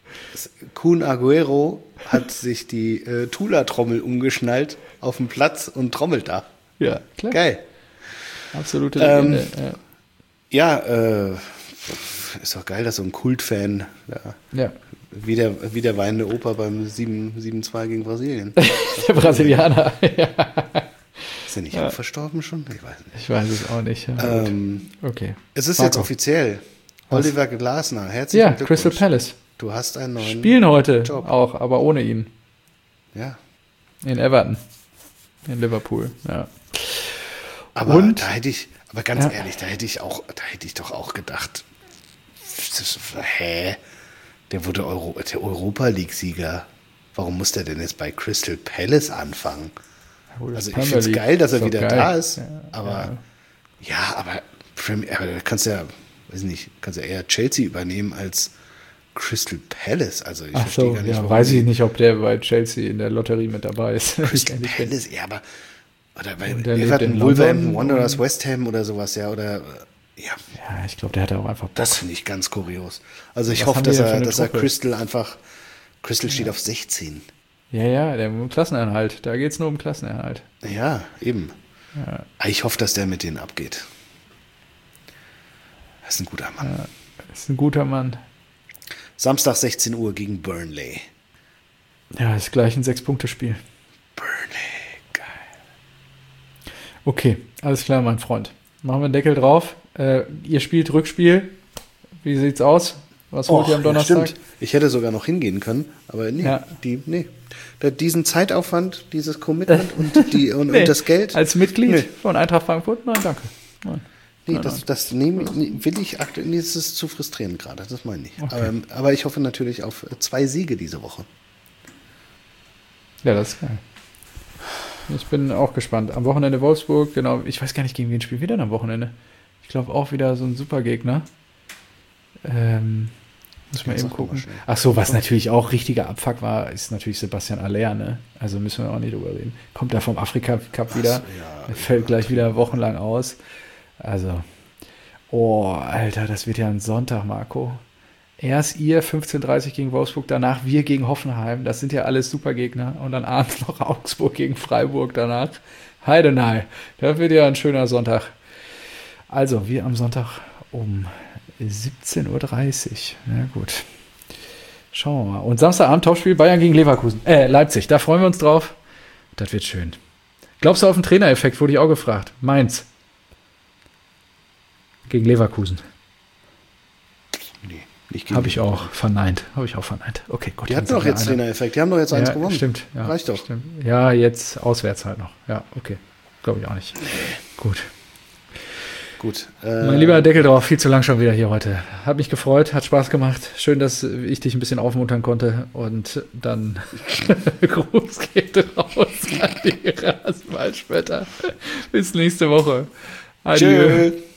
Kun Agüero hat sich die äh, Tula-Trommel umgeschnallt auf dem Platz und trommelt da. Ja, klar. Geil. Absolute Legende. Ähm, ja, ja äh, ist doch geil, dass so ein Kultfan, ja, ja. wie, der, wie der weinende Opa beim sieben zwei gegen Brasilien. Der Brasilianer, ja. Ist er nicht ja. auch verstorben schon? Ich weiß nicht. Ich weiß es auch nicht. Ja, ähm, okay. Es ist Marco. Jetzt offiziell. Was? Oliver Glasner, herzlichen ja, Glückwunsch. Crystal Palace. Du hast einen neuen Spielen heute Job. Auch, aber ohne ihn. Ja. In Everton. In Liverpool, ja. Aber Und, da hätte ich, aber ganz ja. ehrlich, da hätte ich auch, da hätte ich doch auch gedacht, das, hä? Der wurde Euro, der Europa-League-Sieger. Warum muss der denn jetzt bei Crystal Palace anfangen? Ja, also ich finde es geil, dass er wieder geil. da ist, ja, aber ja, ja aber, aber da kannst du ja, weiß nicht, kannst ja eher Chelsea übernehmen als Crystal Palace. Also ich Ach verstehe so, gar nicht, ja, weiß ich nicht, ob der bei Chelsea in der Lotterie mit dabei ist. Crystal Palace, ja, aber oder bei Everton, Wolverhampton Wanderers, West Ham oder sowas, ja, oder ja. Ja, ich glaube, der hatte auch einfach Bock. Das finde ich ganz kurios. Also ich Was hoffe, haben die dass denn für er, eine dass er Truppe? Crystal einfach, Crystal steht auf sechzehn. Ja, ja, der Klassenerhalt. Da geht es nur um Klassenerhalt. Ja, eben. Ja. Ich hoffe, dass der mit denen abgeht. Das ist ein guter Mann. Ja, das ist ein guter Mann. Samstag sechzehn Uhr gegen Burnley. Ja, ist gleich ein Sechs-Punkte-Spiel. Burnley, geil. Okay, alles klar, mein Freund. Machen wir einen Deckel drauf. Äh, ihr spielt Rückspiel. Wie sieht's aus? Was holt Och, ihr am Donnerstag? Ja, stimmt. Ich hätte sogar noch hingehen können, aber nee, ja. die, nee. Da, diesen Zeitaufwand, dieses Commitment und, die, und, nee, und das Geld. Als Mitglied nee. von Eintracht Frankfurt? Nein, danke. Nein. Nee, nein, das, nein. das nehme, will ich aktuell, nee, das ist zu frustrierend gerade, das meine ich. Okay. Aber, aber ich hoffe natürlich auf zwei Siege diese Woche. Ja, das ist geil. Ich bin auch gespannt. Am Wochenende Wolfsburg, genau. Ich weiß gar nicht, gegen wen spielen wir denn am Wochenende? Ich glaube auch wieder so ein Supergegner. Ähm, muss man eben gucken. Ach so, was natürlich auch richtiger Abfuck war, ist natürlich Sebastian Aller, ne? Also müssen wir auch nicht drüber reden. Kommt da vom Afrika Cup wieder, so, ja, fällt ja, gleich wieder wochenlang aus. Also, oh, Alter, das wird ja ein Sonntag, Marco. Erst ihr fünfzehn Uhr dreißig gegen Wolfsburg, danach wir gegen Hoffenheim. Das sind ja alles Supergegner. Und dann abends noch Augsburg gegen Freiburg danach. Heidenei, das wird ja ein schöner Sonntag. Also, wir am Sonntag um siebzehn Uhr dreißig. Na gut. Schauen wir mal. Und Samstagabend Topspiel Bayern gegen Leverkusen. Äh, Leipzig. Da freuen wir uns drauf. Das wird schön. Glaubst du auf den Trainereffekt? Wurde ich auch gefragt. Mainz. Gegen Leverkusen. Nee, Ich gebe Habe ich auch verneint. Habe ich auch verneint. Okay, gut. Die hatten doch jetzt Trainereffekt. Die haben doch jetzt eins ja, gewonnen. Stimmt. Ja, Reicht doch. Stimmt. Ja, jetzt auswärts halt noch. Ja, okay. Glaube ich auch nicht. Gut. Gut. Mein Äh, lieber Deckel drauf, viel zu lang schon wieder hier heute. Hat mich gefreut, hat Spaß gemacht. Schön, dass ich dich ein bisschen aufmuntern konnte. Und dann Gruß geht raus an die Rasenballspötter. Bis nächste Woche. Adieu. Tschö.